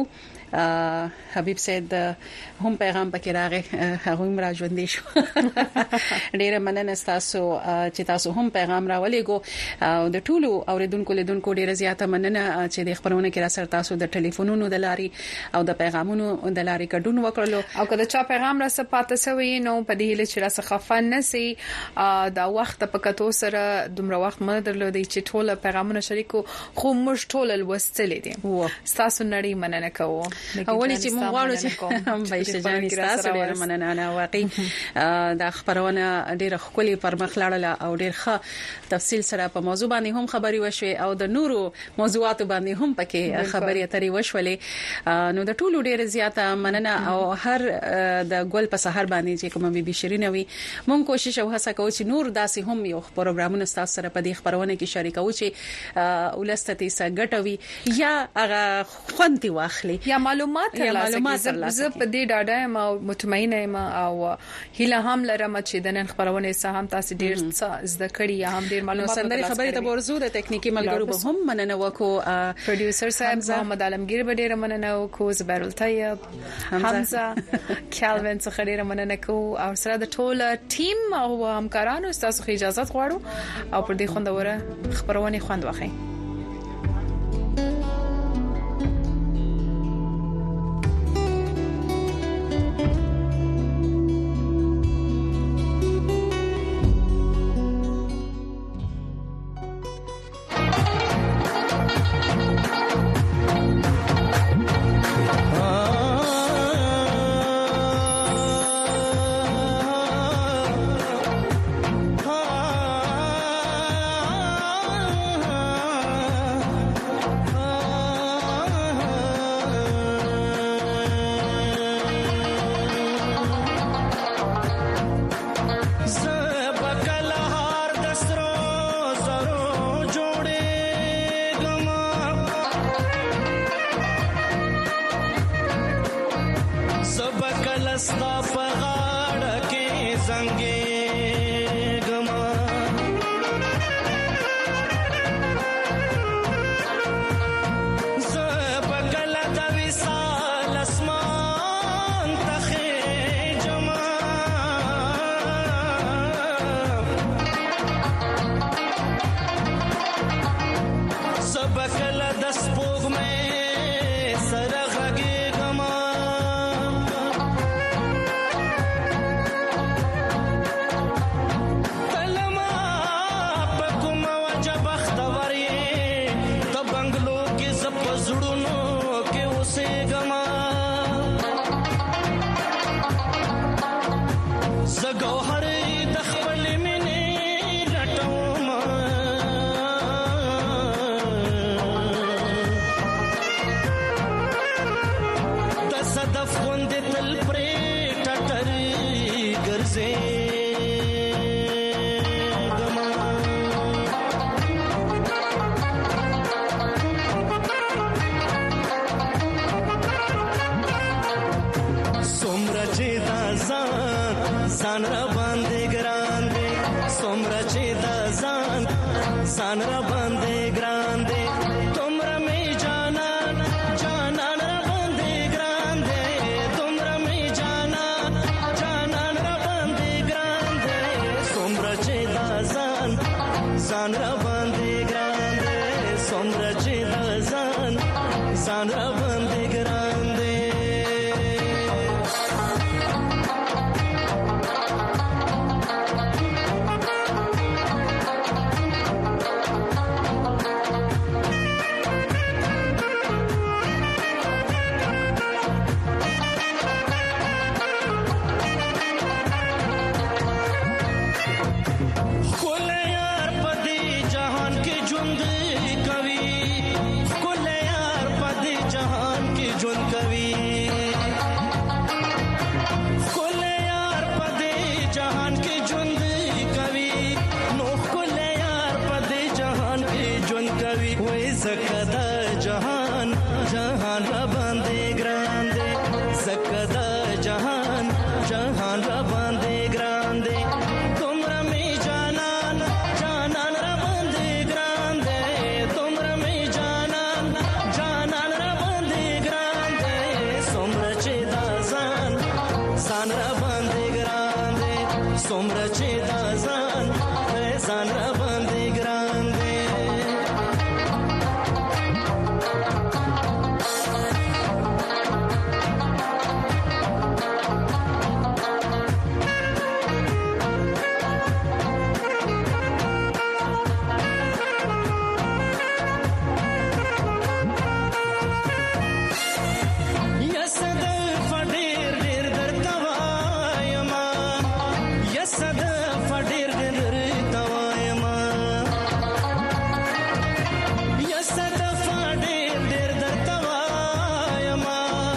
حبیب سید هم پیغام پکې راغی هغه هم را ژوندې شو ډیر مننه تاسو چې تاسو هم پیغام راولېګو او د ټولو اوریدونکو لیدونکو ډیر زیاته مننه چې د خبرونه کې را سره تاسو د ټلیفونونو د لاري او د پیغامونو د لاري ګډون وکړلو او کله چې پیغام را سپاته سوی نو په دې هله چې را څخه خفن نسی دا وخت په کتو سره دومره وخت مده درلودي چې ټول پیغامونه شریکو خو موږ ټول الوستلې دي تاسو نړۍ مننه کوو اولی چې مونږ غواړو چې هم بایشه جان تاسو ډیر مننه انا واقعي دا خبرونه ډیر خولي پر مخ لاړه او ډیر ښه تفصیل سره په موضوع باندې هم خبري وشوي او د نورو موضوعات باندې هم پکې خبري اترې وشولې نو د ټولو ډیر زیاته مننه او هر د ګل په سحر باندې چې کوم بي بي شیرینه وي مونږ کوشش او هڅه کوو چې نور داسې هم یو پروګرامونه تاسو سره په دې خبرونه کې شریکو چې ولستې سګټوي یا هغه خوندي واخلي یا معلومات ترلاسه کړئ زه په دې ډاډه یم او مطمئنه یم او هیله هم لرم چې د نن خبرونه سه هم تاسو ډیر زده کړئ یا هم ډیر معلومات سندري خبرې ته ورزو د ټکنیکی ملګرو به هم مننه وکړو پروډوسر صاحب محمد عالمگیر به ډیر مننه وکړو زبیر الطیب حمزه کیلوین څخه ډیر مننه کوو او سره د ټول ټیم او همکارانو تاسو خو اجازه غواړو او پر دې خوندوره خبرونه خوند واخلئ जहान के जुंद कवि नोख को ले यार पदे जहान के जुंद कवि वे सकदा जहान जहान रबंदे ग्रांदे सकदा जहान जहान रबंदे ग्रांदे तुमरा में जानान जानान रबंदे ग्रांदे तुमरा में जानान जानान रबंदे ग्रांदे सोमरचे दाजान सान रबंदे ग्रांदे सोमरचे दाजान सान रबंदे ग्रांदे यसद फडीर डीर दर तवायमा यसद फडीर डीर तवायमा यसद फडीर डीर दर तवायमा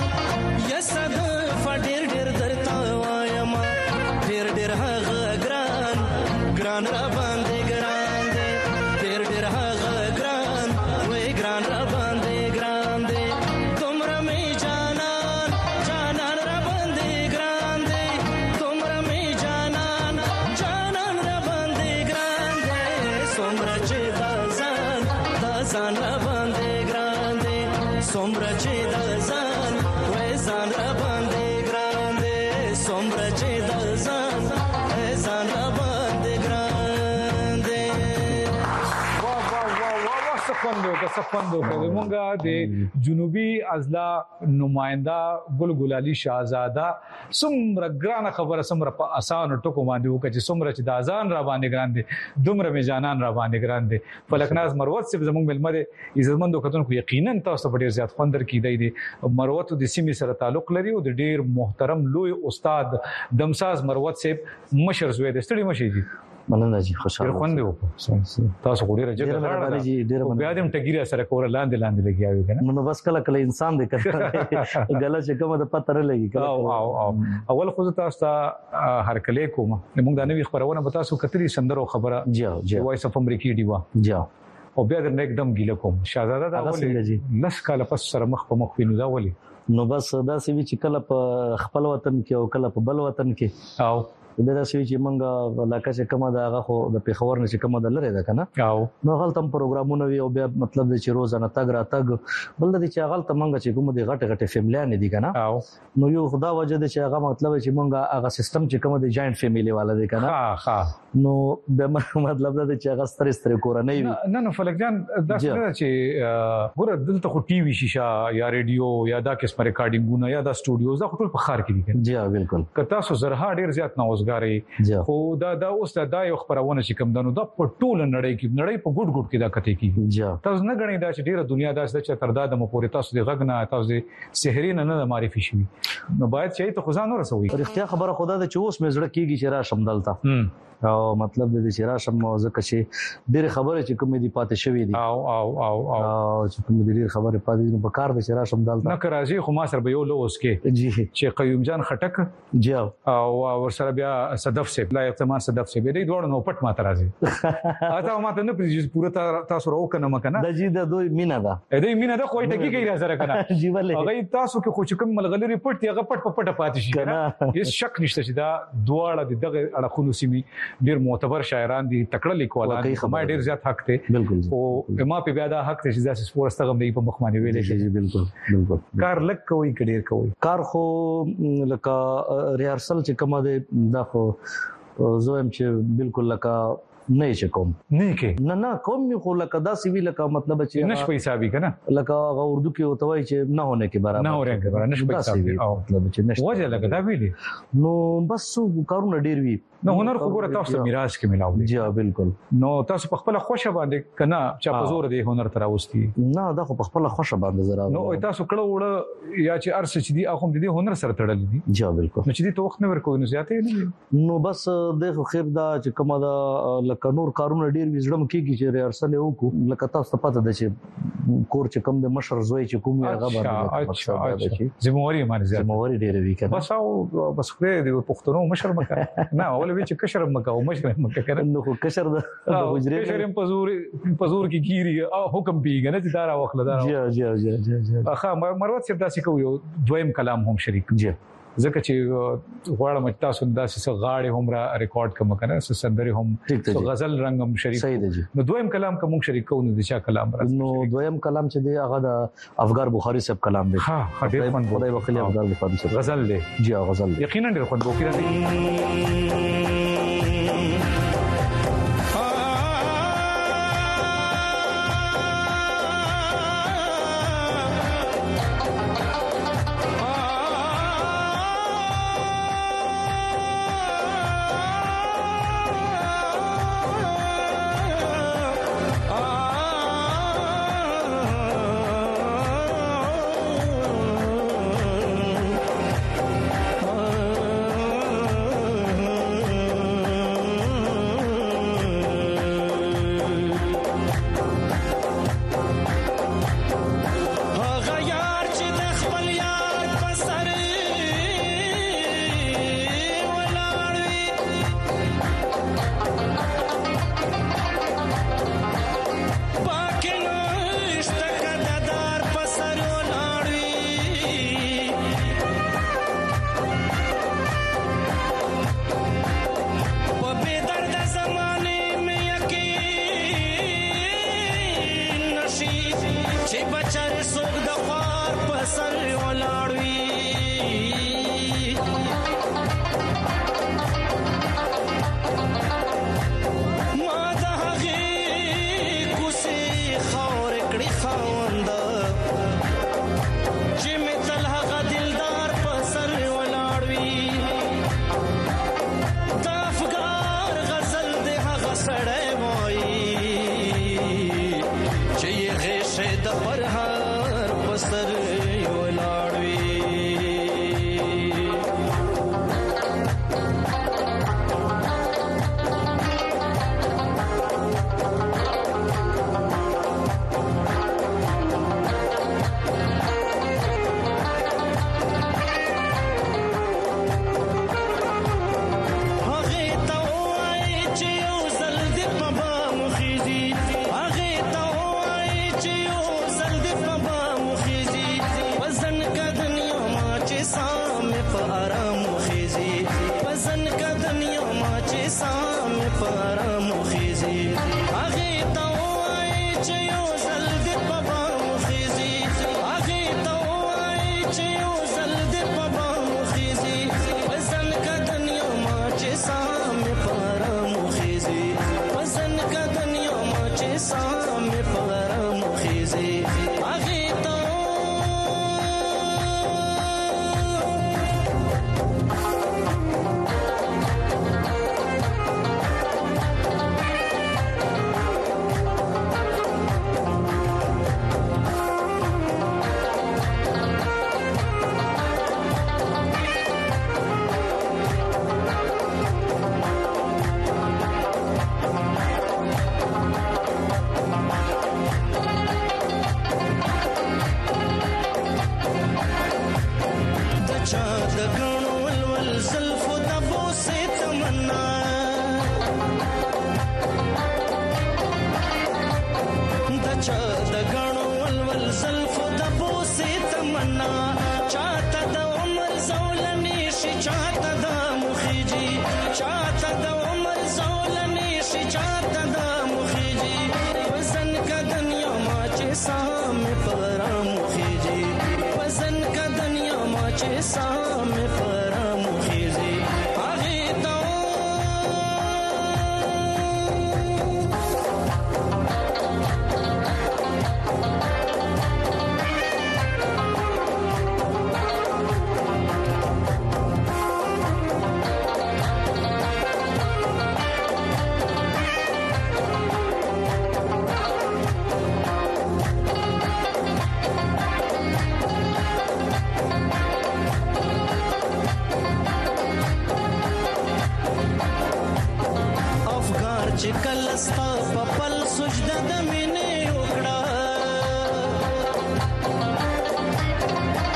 यसद फडीर डीर दर तवायमा डीर डीर हा ग्रान ग्रान रबंदे ग्रांदे डीर डीर हा ग्रान वे ग्रान रबंदे ग्रांदे तुमरा में जानान जानान रबंदे ग्रांदे तुमरा में जानान जानान रबंदे ग्रांदे सोमरचे दाजान दाजान रबंदे ग्रांदे सोमरचे दाजान वे जान रबंदे ग्रांदे सोमरचे दाजान वे जान रबंदे ग्रांदे वाह वाह वाह वाह वाह सपंदो का सपंदो का زمونږه د جنوبي اضلاع نماینده ګل ګلالي شاهزاده څومره ګرانه خبره څومره په اسانه ټکو باندې وکړي چې څومره چې د اذان را باندې ګران دي دومره می جانان را باندې ګران دي فلکناز مروت سي زمونږ ملمه عزتمندو کتونکو یقینا تاسو په ډیر زیات خوندر کیدای دي مروت د سیمې سره تعلق لري او د ډیر محترم لوی استاد دمساز مروت سي مشر زوی د ستړي مشي دي مننه جی خوشاله خوندې وکړو تاسو خو ډیره جګه غواړئ جی ډیره بیا دې ټګیره سره کور لاندې لاندې لګیاوي کنه نو بس کله کله انسان دې کړه غلا چې کومه د پته لګي او او او اول خو تاسو ته هر کله کوم موږ د نوې خبرونه به تاسو کتري سندرو خبره جی جی وایس اف امریکا دی وا جی او بیا د نیک دم ګیله کوم شاهزاده دا ولې لس کاله پس سره مخ په مخ وینو دا ولې نو بس دا سوي چې کله په خپل وطن کې او کله په بل وطن کې او دا سوي چې منګه علاقه چې کومه دا هغه خو د پیښور نه چې کومه د لری ده کنه او نو غلط هم پروګرامونه وی او بیا مطلب د چې روزانه تګ را تګ بل د چې غلط منګه چې کومه د غټه غټه فیملیان دي کنه او نو یو خدا وجه د چې هغه مطلب چې منګه هغه سیستم چې کومه د جاینټ فیملی والا دي کنه ها ها نو د مطلب د چې هغه ستر ستر کورنۍ وي نه نه فلک جان دا څنګه چې ګوره دلته خو ټي وي شیشه یا ریډیو یا دا قسم ریکارډینګونه یا دا سټوډیوز دا ټول په خار کې دي جی بالکل کته سو زرها ډیر زیات نوښګاری خو دا دا اوس دا یو خبرونه چې کوم دنو دا په ټول نړۍ کې نړۍ په ګډ ګډ کې دا کته کې جی تاسو نه غنی دا چې ډیره دنیا دا چې تر دا د مپورې تاسو د غغنه تاسو سحرین نه نه معرفي شي نو باید چې ته خزانه رسوي اختیار خبره خدا د چوس مې زړه کیږي چې را شمدلتا او مطلب د دې شرا شم موزه کشي ډېر خبره چې کوم دي پاتې شوې دي او او او او چې کوم دي ډېر خبره پاتې دي په کار د شرا شم دالته نه راځي خو ما سره به یو لوس کې جی چې قیوم جان خټک جی او ور سره بیا صدف سي لا احتمال صدف سي به دې دوړ نو پټ ما ترازي اته ما ته نه پریږي پوره تاسو راو کنه مکنه د جی د دوی مینا ده دې مینا ده کوئی ټکی کوي را سره کنه جی ولې هغه تاسو کې خو چې کوم ملغلري پټ دی هغه پټ په پټ پاتې شي کنه هیڅ شک نشته چې دا دواړه دغه اړخونو سیمي ډېر معتبر شاعران دي تکړه لیکوالان دي ما ډېر زیات حق ته بالکل او ما په بیا دا حق ته چې داسې سپورت څنګه دی په مخ باندې ویلې شي بالکل بالکل کار لک کوي کډیر کوي کار خو لکه ریهرسل چې کومه ده دا خو زویم چې بالکل لکه نه چې کوم نه کې نه نه کوم خو لکه دا سی وی لکه مطلب چې نش پیسې به کنه لکه اردو کې وتوي چې نه هونه کې برابر نه هونه کې برابر نش پیسې او مطلب چې نش وجه لکه دا ویلي نو بس کارونه ډیر وی نو هنر خو ګوره تاسو میراث کې ملاو دي جی بالکل نو تاسو په خپل خوشا باندې کنه چا په زور دی هنر تر اوستي نه دا خو په خپل خوشا باندې زرا نو تاسو کړه وړه یا چې ارس چې دی اخو د هنر سره تړل دي جی بالکل نو چې دی توخ نه ورکوي نو زیاتې نه نو بس د خیر دا چې کومه دا لکه نور کارونه ډیر وزړم کیږي چې ریهرسل وکړو لکه تاسو پته ده چې کور چې کوم د مشر زوی چې کوم هغه باندې اچھا اچھا زمواري معنی زیات زمواري ډیر وی کنه بس او بس خو دې پښتنو مشر مکه نه اول مال وی چې کشر مکه او مشر مکه کړه نو خو کشر د حجرې کشر هم پزور پزور کی گیری او حکم پیګنه چې دارا وخت لدا جی جی جی جی اخا مروت صاحب داسې کو یو دویم کلام هم شریک جی ځکه چې غواړم چې تاسو داسې څه غاړې هم را ریکارډ کوم کنه څه سندري هم څه غزل رنگ هم شریک صحیح دی نو دویم کلام کوم شریک کو نو د چا کلام را نو دویم کلام چې دی هغه د افغار بخاری صاحب کلام دی ها ډېر من خدای وکړي افغار بخاری صاحب غزل دی جی غزل دی یقینا ډېر خوند وکړي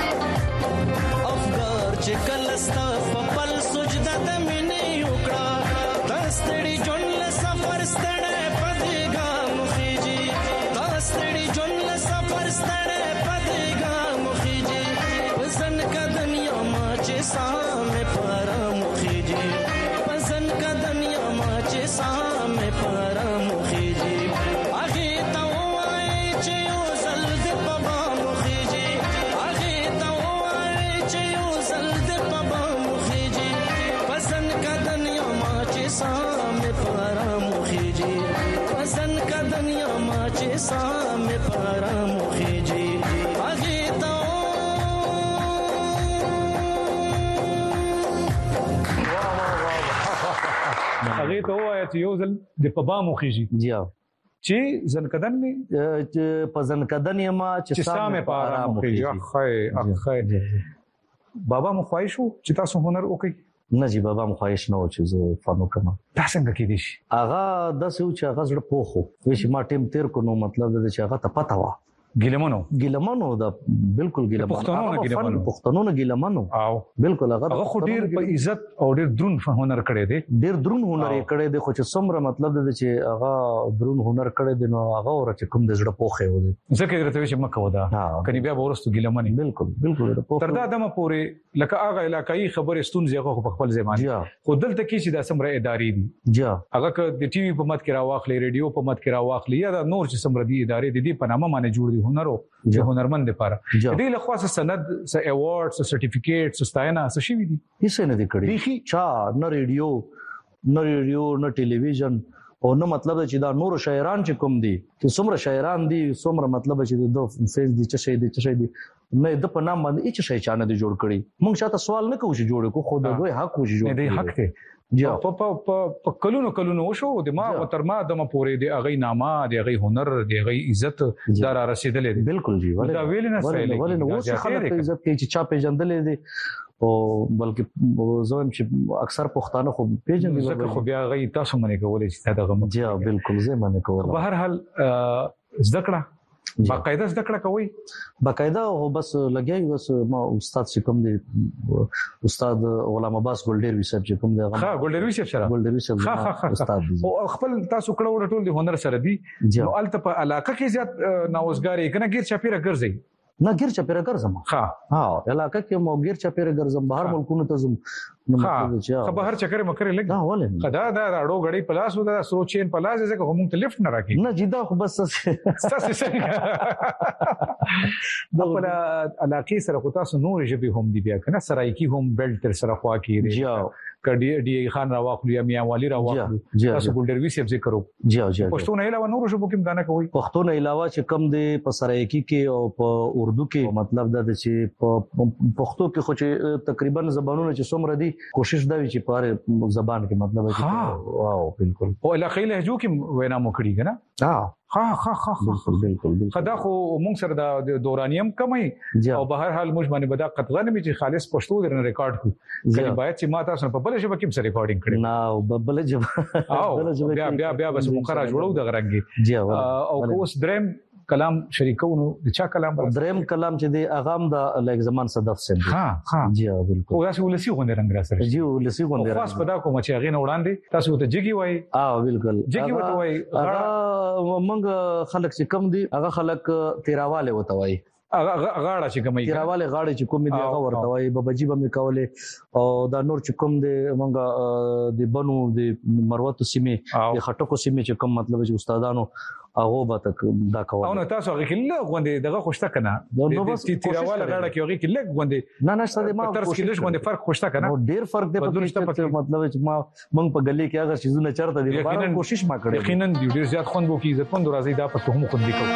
چې کله ستا په پل سجده د مینې وکړه ستړې پدګا مخېږي تا ستړي جون له سفر ستړې پدګا مخېږي وزن کا دنیا ما چې سامې پر مخېږي وزن کا دنیا ما چې سامې پر مخېږي اغه تا وای چې یو زل د بابا مخېږي اغه تا وای چې یو زل د بابا مخېږي وزن کا دنیا ما چې سامې پر مخېږي وزن کا دنیا ما چې سامې پر مخېږي اغه تا هغه ته وایي چې یو ځل د پبا مخېږي جی چې زنکدن می چې په زنکدن یما چې سامه په آرام مخېږي اخی اخی بابا مو خواهشو چې تاسو هنر وکړئ نه جی بابا مو خواهش نه و چې زه فانو کوم تاسو څنګه کې دي هغه د څه چې هغه زړه پوخو وې ما ټیم تیر کو نو مطلب د چې هغه ته پتا و ګیلمنو ګیلمنو دا بالکل ګیلمنو پښتنو ګیلمنو پښتنو ګیلمنو او بالکل هغه هغه خو ډیر په عزت او ډیر درون هنر کړی دی ډیر درون هنر یې کړی دی خو چې څومره مطلب د چې هغه درون هنر کړی دی نو هغه ور چې کوم د زړه پوخه و دی ځکه درته چې مکه ودا کني بیا ورستو ګیلمنې بالکل بالکل تر دا دمه پورې لکه هغه علاقائی خبره ستونزې هغه په خپل ځای باندې خو دلته کې چې د سمره ادارې دي جا هغه ک د ټي وي په مت کې راواخلې ریډیو په مت کې راواخلې یا د نور چې سمره دي ادارې دي په نامه باندې جوړ دي هنرو چې هنرمند لپاره دې له خاصه سند س ایوارډ س سرټیفیکیټ س ستاینه س شي دي هیڅ نه دي کړی چا نه ریډیو نه ریډیو نه ټلویزیون او نو مطلب چې دا نور شاعران چې کوم دي چې څومره شاعران دي څومره مطلب چې د فیس دي چې شي دي چې شي دي نه د په نام باندې هیڅ شي چانه دي جوړ کړی مونږ شاته سوال نه کوو چې جوړ کو خو د دوی حق وشي جوړ دی حق دی په په په کلونو کلونو وشو د ما تر ما د ما پورې د اغي نامه د اغي هنر د اغي عزت دار رسیدلې دي بالکل جی دا ویل نه سره ولې نو څه خلک عزت کوي چې چا پیژندلې دي او بلکې زوم چې اکثر پښتانه خو پیژنې ځکه خو بیا غي تاسو منې کولای چې دا غو جی بالکل زه منې کوم په هر حال ذکر باقاعده ذکر کوي باقاعده او بس لګیای بس ما استاد چې کوم دی استاد غلام عباس ګلډیروي صاحب چې کوم دی ها ګلډیروي صاحب سره ګلډیروي صاحب استاد دی او خپل تاسو کړه ټول دی هنر سره دی نو الته په علاقه کې زیات نوښتګاری کنه غیر چاپیره ګرځي نه غیر چاپیره ګرځم ها ها علاقه کې مو غیر چاپیره ګرځم بهر ملکونو ته زم نو مطلب چې ها بهر چکر مکر لګ دا ولې خدا دا اړو غړي پلاس ودا سوچین پلاس ځکه هم ته لیفټ نه راکی نه جدا خو بس تاسو څنګه د خپل علاقه سره خو تاسو نور جبي هم دی بیا کنه سرایکی هم بیلټ تر سره خوا کیږي جی کډی ډی خان راواخلو یا میاں والی راواخلو تاسو ګلډروي صاحب ذکر کرو جی جی پښتو نه علاوه نور شبو کې دانه کوي پښتو نه علاوه چې کم دی په سرایکی کې او په اردو کې مطلب دا چې په پښتو کې خو چې تقریبا زبانونه چې څومره دي کوشش دا وی چې په زبان کې مطلب چې واو بالکل او علاقې لهجو کې وینا مو کړی کنه ها ها ها ها بالکل بالکل خدا خو مونږ سره د دورانیم کمای او به هر حال موږ باندې بدا قطغه نه چې خالص پښتو درنه ریکارډ کو کله باید چې ما تاسو په بل ژبه کې سره ریکارډینګ کړی نه بل ژبه بیا بیا بیا بس مخرج جوړو د غرنګي او اوس درم کلام شریکونو د چا کلام دریم کلام چې دی اغام د لایک زمان صدف سره ها ها جی بالکل او تاسو ولسی غونډه رنگ را سره جی ولسی غونډه خاص پدا کوم چې غین وړاندې تاسو ته جګي وای اه بالکل جګي وته وای موږ خلک چې کم دي هغه خلک تیراواله وته وای غاړه چې کومې تیراواله غاړه چې کومې دی هغه ورته وای بابجی به مې کوله او دا نور چې کوم دی مونږه د بنو د مروت سیمه د خټکو سیمه چې کوم مطلب چې استادانو هغه به تک دا کوله او نو تاسو هغه کې لږ غوندې دغه خوشته کنه د تیراواله غاړه کې هغه کې لږ غوندې نه نه ستاسو ما تر څو کې غوندې فرق خوشته کنه ډیر فرق دی په مطلب چې ما مونږ په گلی کې هغه شیزونه چرته دي یقینا کوشش ما کړې یقینا ډیر زیات خوند وکي عزت مند راځي دا په هم خوند وکړو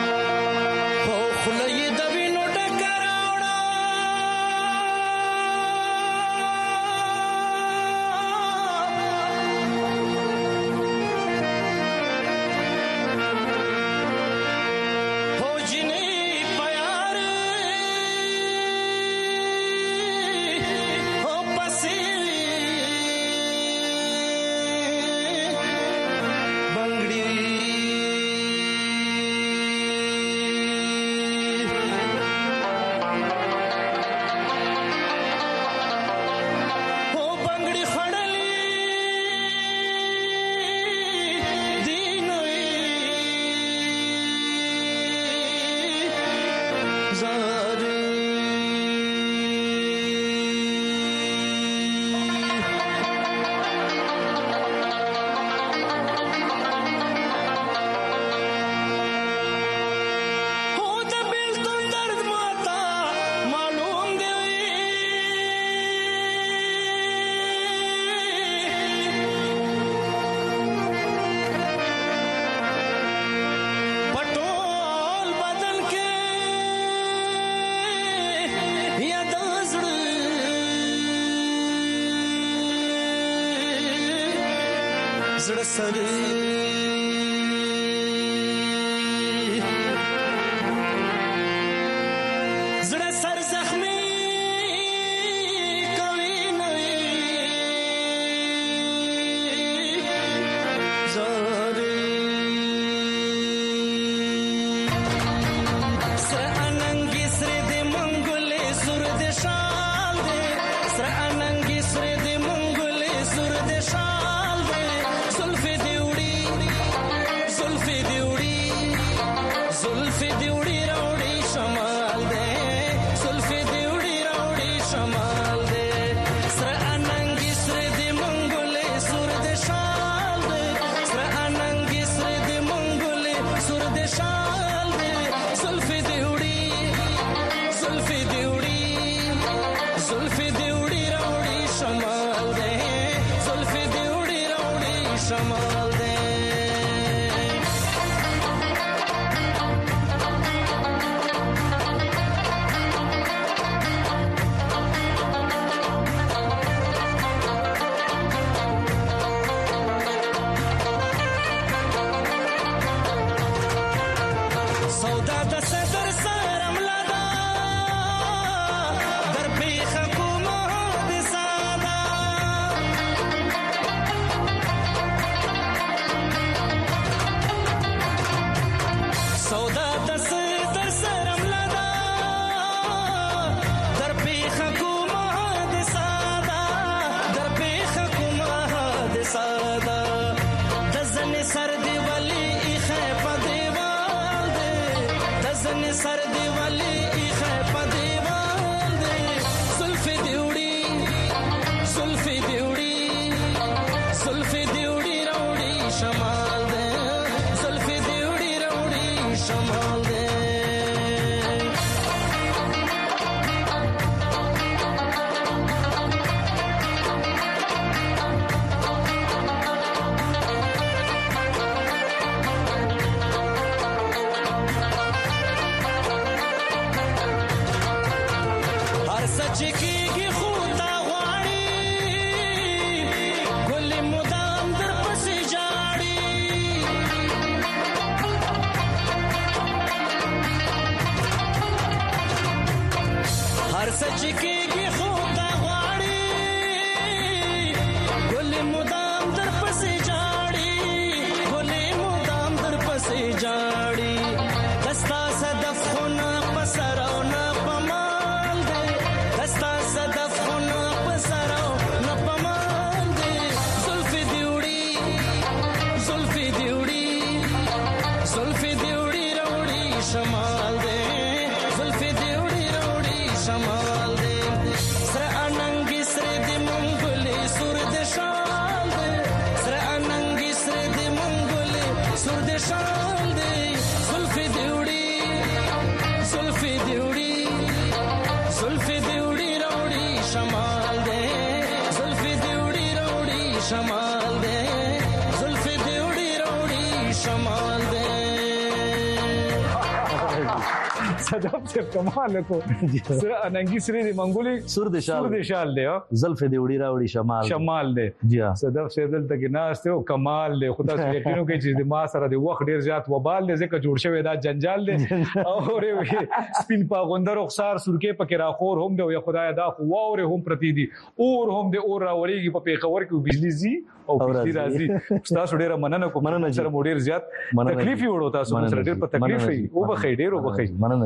صدف سے کمال کو سر اننګي سری دی منګولي سور د شال سور د شال دی زلف دی وړي راوړي شمال شمال دی جی صدف سے دل تک ناشته او کمال دی خدا سره یقینو کې چې د ما سره د وخت ډیر زیات وبال دی ځکه جوړ شوی دا جنجال دی او سپین پاغوندر رخسار سرکه پکې راخور هم دی او خدای دا خو اور هم پرتی دی اور هم دی اور راوړيږي په پیښور کې بجلی زی او بجلی راځي تاسو ډیره مننه کوم مننه سره ډیر زیات تکلیف وړو تاسو سره ډیر په تکلیف وي او بخې ډیر او بخې مننه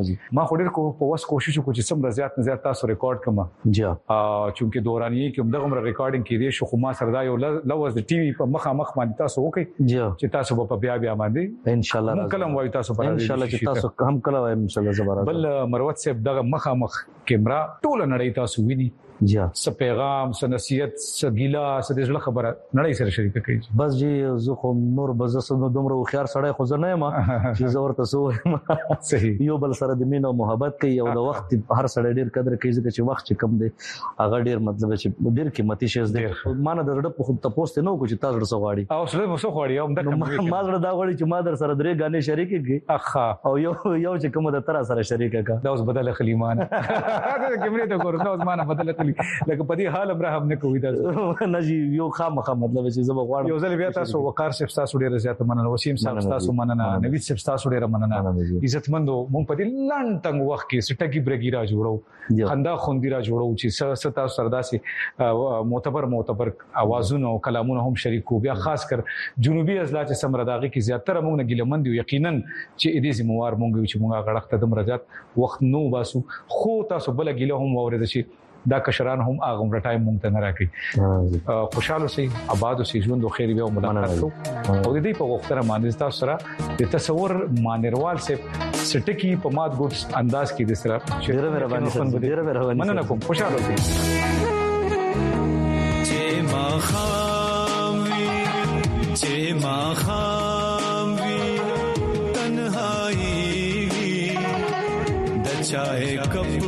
ما خو ډیر کو په واس کوشش وکړ چې سم زیات نه زیات تاسو ریکارډ کما جی ا چونکه دوراني کې موږ هم ریکارډینګ کې دي شو خو ما سره دا یو لوز د ټي وي په مخه مخ باندې تاسو وکړي جی چې تاسو په بیا بیا باندې ان شاء الله کلم وای تاسو په ان شاء الله چې تاسو هم کله وای ان شاء الله زبر بل مروت صاحب دغه مخه مخ کیمرا ټول نړۍ تاسو ویني جی س پیغام س نصیحت س ګیلا س د خبره نړۍ سره شریک کړي بس جی زه خو نور بزس نو دومره خيار سړی خو زه نه ما چې زور تاسو صحیح یو بل سره د مين او محبت کوي او د وخت هر سړی ډیر قدر کوي چې وخت چې کم دی هغه ډیر مطلب چې ډیر قیمتي شی دی مانه د رډ په خود تاسو نه کو چې تاسو سره غواړي او سره مو سره غواړي او د ما زړه دا غواړي چې ما در سره درې غانې شریک کړي اخا او یو یو چې کوم د تر سره شریک کا دا اوس بدل خلیمان دا کیمرې ته ګور نو زمانه بدل خلی لکه په دې حال امره هم نه کوي دا نه جی یو خامخه مطلب چې زما غواړم یو ځل بیا تاسو وقار صاحب تاسو ډیر زیات مننه وسیم صاحب تاسو مننه نوید صاحب تاسو ډیر مننه عزتمندو مونږ په دې لاند تنگ وخت کې سټکی برګی را جوړو خندا خوندې را جوړو چې ستا سرداسي معتبر معتبر اوازونه او کلامونه هم شریکو بیا خاص کر جنوبي اضلاع چې سمرداغي کې زیاتره مونږ نه ګلمند یو یقینا چې دې زموار مونږ چې مونږه غړخته د مرزات وخت نو باسو خو تاسو بل ګله هم اورید شي دا کشران هم هغه عمر ټایم مونږ ته نه راکړي خوشاله سي آباد سي ژوند خو خیر به ملامت کو او دې په وختره باندې تاسو سره د تصور مانیروال سي سټکی په مات ګوډ انداز کې د سره ډیره مهرباني ډیره مهرباني مننه کوم خوشاله سي چې ما خاموي چې ما خاموي تنهایی د چای کپ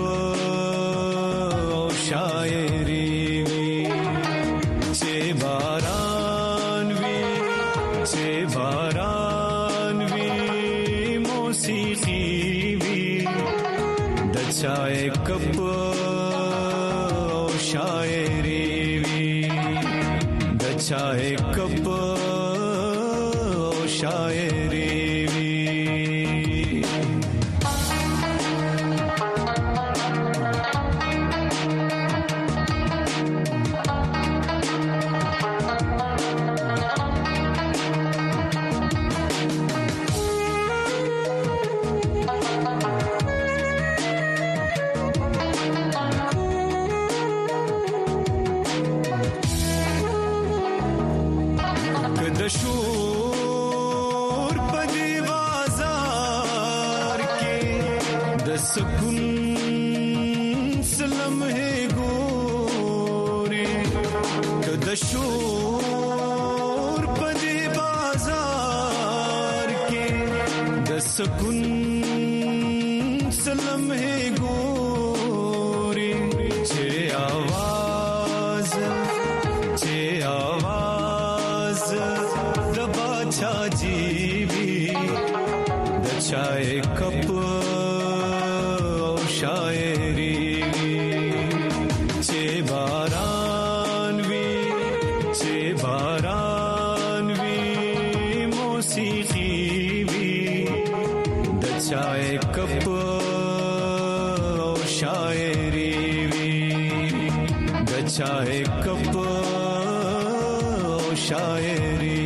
شاعری وی چې باران وی چې باران وی موسیقي وی د چای کپ شاعری وی د چای کپ شاعری سکون سلام ہے گوری چه آواز چه آواز د باچا جی بھی د چائے کپ شاعری چه باران وی چه باران وی موسیقی چائے کپ شاعری وی د چائے کپ شاعری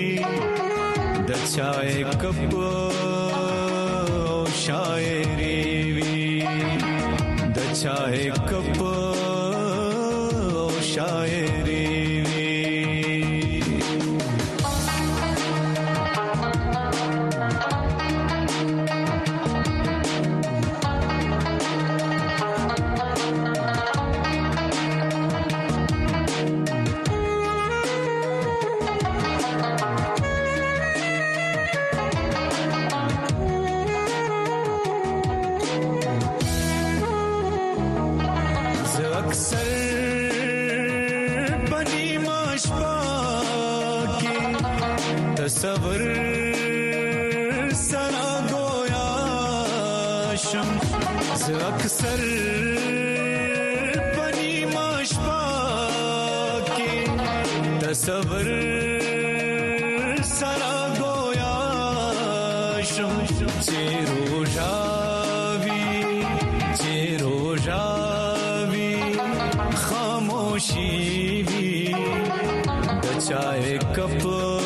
چائے کپ شاعری चाहे कप शायरी सबर सना गोयाशम अक्सर बनी माशपा के तसवर सना गोयाशम चेरो जावी चेरो जावी खामोशी भी बचाए कप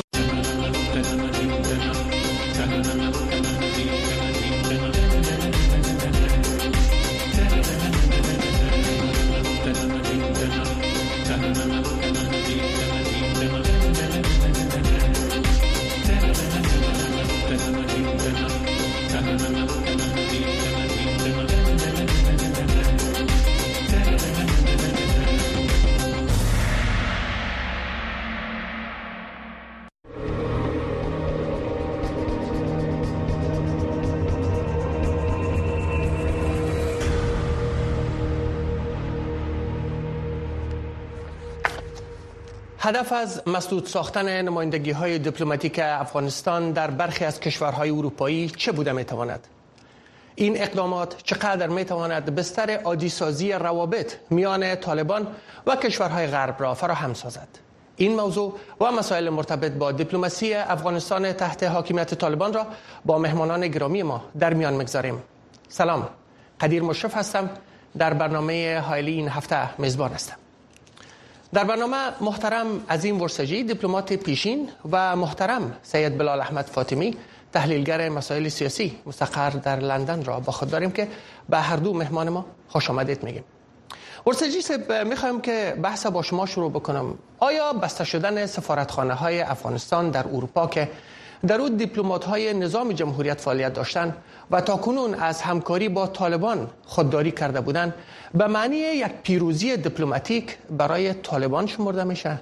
هدف از مسدود ساختن نمایندگی‌های دیپلماتیک افغانستان در برخی از کشورهای اروپایی چه بوده می‌تواند؟ این اقدامات چقدر می‌تواند بستر عادی‌سازی روابط میان طالبان و کشورهای غرب را فراهم سازد؟ این موضوع و مسائل مرتبط با دیپلماسی افغانستان تحت حاکمیت طالبان را با مهمانان گرامی ما در میان می‌گذاریم. سلام، قدیر مشرف هستم. در برنامه حائلی این هفته میزبان هستم. در برنامه محترم عظیم ورسجی، دیپلمات پیشین، و محترم سید بلال احمد فاطمی، تحلیلگر مسائل سیاسی مستقر در لندن را با خود داریم که به هر دو مهمان ما خوش آمدید میگیم. ورسجی صاحب، میخوایم که بحث با شما شروع بکنم. آیا بسته شدن سفارتخانه های افغانستان در اروپا که در اون دیپلمات های نظام جمهوریت فعالیت داشتن و تاکنون از همکاری با طالبان خودداری کرده بودند به معنی یک پیروزی دیپلماتیک برای طالبان شمرده میشه؟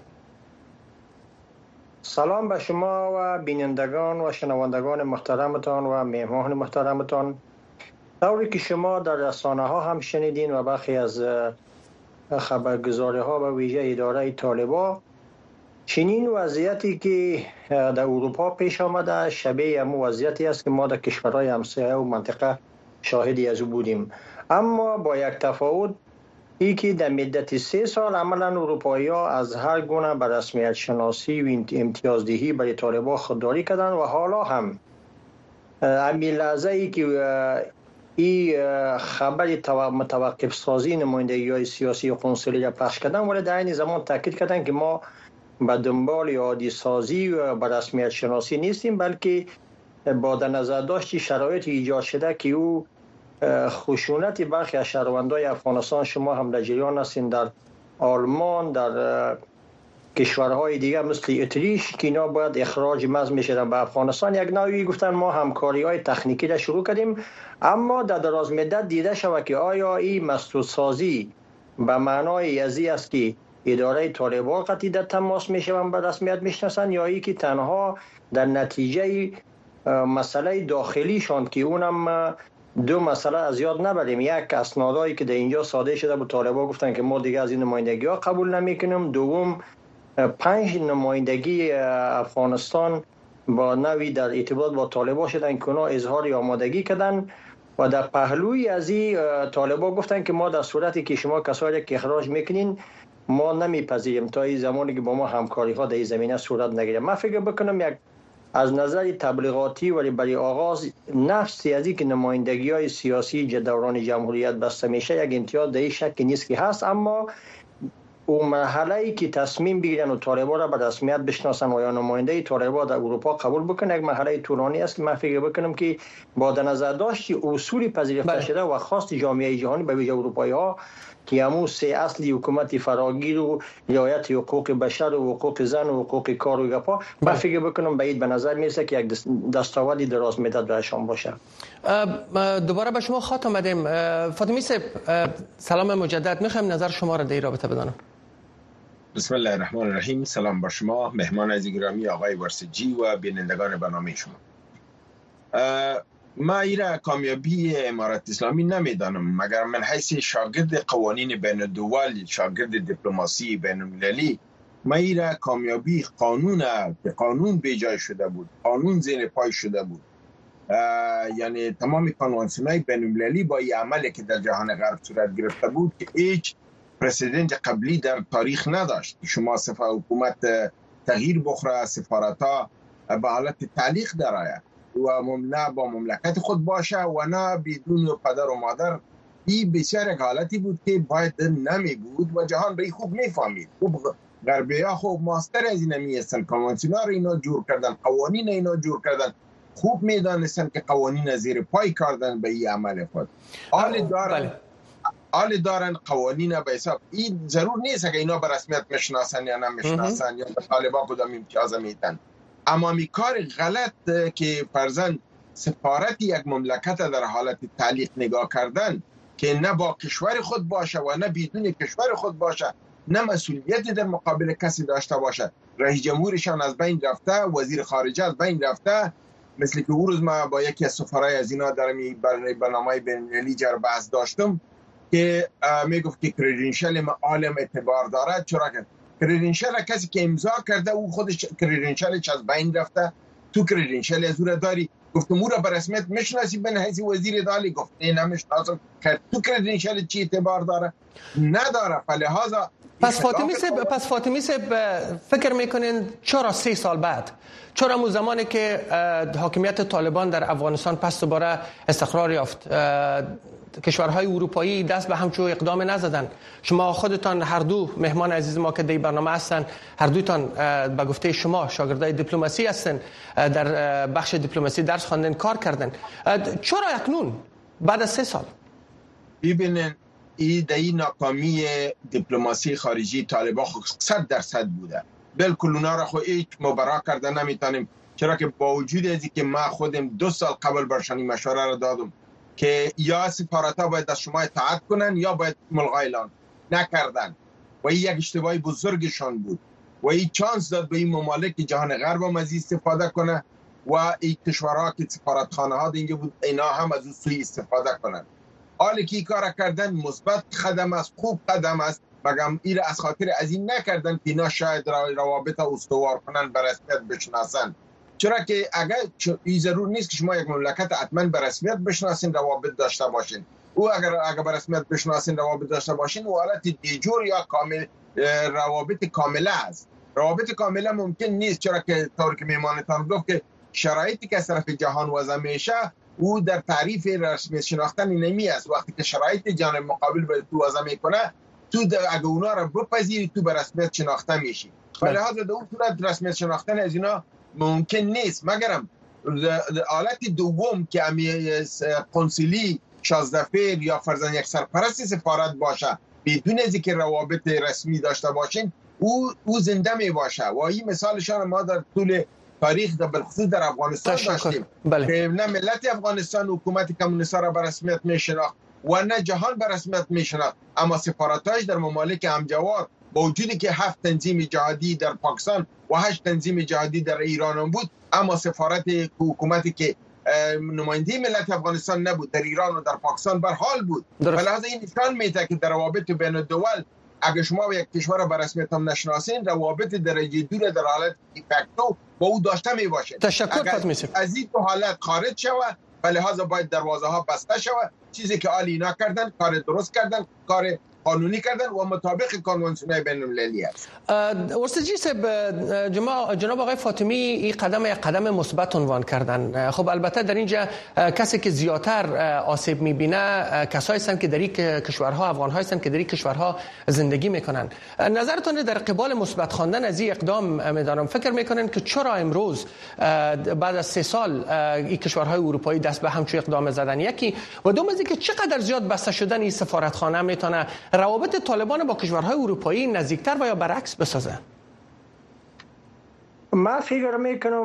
سلام به شما و بینندگان و شنوندگان محترمتان و مهمان محترمتان. طوری که شما در رسانه ها هم شنیدین و برخی از خبرگزاری ها به ویژه اداره طالبان، چنین وضعیتی که در اروپا پیش آمده شبیه همون وضعیتی است که ما در کشورهای همسایه و منطقه شاهدی از او بودیم، اما با یک تفاوت، ای که در مدت سه سال عملا اروپایی ها از هر گونه به رسمیت شناسی و امتیازدهی برای طالبان خودداری کردند و حالا هم همین لحظه ای که این خبر متوقف سازی نمایندگی های سیاسی و قنصلی را پخش کردن، ولی در این زمان تاکید کردن که ما به دنبال عادی سازی و به رسمیت شناسی نیستیم، بلکه با در نظر داشت شرایط ایجاد شده که او خشونت برخی از شهروندان افغانستان، شما هم در جریان هستین، در آلمان، در کشورهای دیگه مثل اتریش، که اینا باید اخراج محض میشدن به افغانستان. یک نوعی گفتن ما همکاری های تکنیکی را شروع کردیم، اما در دراز مدت دیده شود که آیا این مسدود سازی به معنای ازی است که اداره طالبان قطعی در تماس میشوند به رسمیت میشناسند، یا ای که تنها در نتیجه مسئله داخلیشان که اونم دو مسئله از یاد نبریم، یک اسنادایی که در اینجا صادر شده به طالبان گفتن که ما دیگه از این نمایندگی ها قبول نمیکنیم، دوم پنج نمایندگی افغانستان با نوی در ارتباط با طالبان شدن که اونا اظهار آمادگی کردن و در پهلوی از این طالبان گفتن که ما در صورتی که شما کسایی که اخراج میکنین ما نمیپذیریم تا این زمانی که با ما همکاری ها در این زمینه صورت نگیره. من فکر بکنم یک از نظر تبلیغاتی ولی برای آغاز نفسی از این که نمایندگی های سیاسی دوران جمهوریت بسته میشه یک امتیاز در این شک نیست که هست، اما اون مرحله ای که تصمیم بگیرن و طالبان را به رسمیت بشناسن و یا نماینده طالبان در اروپا قبول بکنن، یک مرحله طولانی است که من فکر بکنم که با در نظر داشت اصولی پذیرفته شده و خواست جامعه جهانی به ویژه اروپایی ها که همون سه اصلی حکومت فراگیر و رعایت حقوق بشر و حقوق زن و حقوق کار و گپا، من فکر بکنم بعید به نظر میرسه که یک دستاوردی دراز مدت برایشان باشه. دوباره به شما خاطر آمدیم. فاطمی صاحب سلام مجدد، میخوایم نظر شما را در این رابطه بدانم. بسم الله الرحمن الرحیم. سلام بر شما مهمان عزیز گرامی آقای ورسجی و بینندگان برنامه شما. ما ایره کامیابی امارت اسلامی نمیدانم، مگر من حیث شاگرد قوانین بین الدول، شاگرد دیپلماسی بین المللی، ما ایره کامیابی قانون که قانون بیجای شده بود، قانون زیر پای شده بود، یعنی تمام کنوانسیون‌های بین المللی با این عملی که در جهان غرب صورت گرفته بود که هیچ پرسیدنت قبلی در تاریخ نداشت. شما صفحه حکومت تغییر بخوره، سفارت‌ها به حالت تعلیق درآید و نه با مملکت خود باشه و نه بدون پدر و مادر. این بسیار یک حالتی بود که باید نمی بود و جهان به این خوب میفهمید. خوب غربی ها خوب ماستر از این می هستن، کنوانسیونا رو اینا جور کردن، قوانین اینا جور کردن، خوب میدانستن که قوانین زیر پای کردن به این عمل خود. حال دارن حال دارن قوانین به حساب. این ضرور نیست که اینا به رسمیت میشناسن یا نمیشناسن یا به طالبان کدام امتیاز میدن، اما می کار غلط که فرضاً سفارت یک مملکت در حالت تعلیق نگاه کردن که نه با کشور خود باشه و نه بدون کشور خود باشه، نه مسئولیتی در مقابل کسی داشته باشه. رئیس جمهورشان از بین رفته، وزیر خارجه از بین رفته. مثل که او روز ما با یکی از سفرای از اینا در برنامه بین‌المللی جر بحث داشتم که میگفت که کریدنشل ما عالم اعتبار داره. چرا که کریدنشل کسی که امضا کرده او خودش کریدنشلش از بین رفته، تو کریدنشل از او را داری. گفتم او را به رسمیت میشناسی به حیث وزیر دالی؟ گفت نه نمیشناسم. تو کریدنشل چی اعتبار داره؟ نداره. فلهذا پس فاطمی صاحب پس فاطمی صاحب فکر میکنین چرا سه سال بعد، چرا مو زمانی که حاکمیت طالبان در افغانستان پس دوباره استقرار یافت، کشورهای اروپایی دست به همچو اقدام نزدن؟ شما خودتان هر دو مهمان عزیز ما که در برنامه هستن، هر دوتان به گفته شما شاگردای دیپلماسی هستن، در بخش دیپلماسی درس خواندن، کار کردن. چرا اکنون بعد از سه سال؟ ببینن این دایی ناکامی دیپلماسی خارجی طالبان صد درصد بوده. بالکل اونا را خو هیچ مبرا کرده نمیتونیم، چرا که با وجود از که ما خودم دو سال قبل برشانی مشوره را دادم که یا سفارت ها باید از شما اطاعت کنن یا باید ملغا اعلان نکردن و این یک اشتباهی بزرگشان بود و این چانس داد به این ممالک جهان غرب هم از استفاده کنه و این کشورها که سفارتخانه ها اینجا بود اینا هم از اون سوی استفاده کنن. حالی که این کار کردن مثبت قدم است، خوب قدم است، مگم این از خاطر از این نکردن که اینا شاید روابط استوار کنن، به رسمیت بشناسن. چرا که اگر این ضرور نیست که شما یک مملکت حتما به رسمیت بشناسین، روابط داشته باشین. او اگر اگر به رسمیت بشناسین، روابط داشته باشین، و حالت دیجور یا کامل روابط کامله است. روابط کامله ممکن نیست، چرا که طور که میمانتان گفت که شرایطی که از طرف جهان وضع میشه او در تعریف رسمیت شناختن نمی است. وقتی که شرایط جانب مقابل به تو وضع میکنه، تو اگه اونا را بپذیری تو به رسمیت شناخته میشی. لحاظا در اون صورت رسمیت شناختن از اینا ممکن نیست، مگرم حالت دوم که امی قنصلی شازده فعل یا فرضاً یک سرپرست سفارت باشه بدون از اینکه روابط رسمی داشته باشین، او او زنده می باشه. و این مثالشان ما در طول تاریخ در بالخصوص در افغانستان داشتیم. بله. که نه ملت افغانستان حکومت کمونیست را به رسمیت میشناخت و نه جهان به رسمیت میشناخت، اما سفارتاش در ممالک همجوار با وجودی که هفت تنظیم جهادی در پاکستان و هشت تنظیم جهادی در ایران هم بود، اما سفارت حکومتی که نماینده ملت افغانستان نبود در ایران و در پاکستان بر حال بود. لحاظا این نشان میده که در روابط بین الدول اگر شما به یک کشور به رسمیت هم نشناسین، روابط درجه دور در حالت فاکتو با او داشته می باشه. تشکر فاطمی صاحب. از این حالت خارج شود و لحاظا باید دروازه ها بسته شود. چیزی که آلی اینا کردن، کار درست کردن، کار قانونی کردن و مطابق کنوانسیون بین المللی است. ورسجی صاحب، جناب آقای فاطمی این قدم یک قدم مثبت عنوان کردن. خب البته در اینجا کسی که زیاتر آسیب میبینه کسایی هستند که در این کشورها، افغان‌ها هستند که در این کشورها زندگی میکنن. نظرتون در قبال مثبت خواندن از این اقدام میدانم فکر میکنن که چرا امروز بعد از سه سال این کشورهای اروپایی دست به همچین اقدام زدن؟ یکی و دوم از اینکه چقدر زیاد بسته شدن این سفارتخانه میتونه روابط طالبان با کشورهای اروپایی نزدیکتر و یا برعکس بسازه؟ من فکر میکنم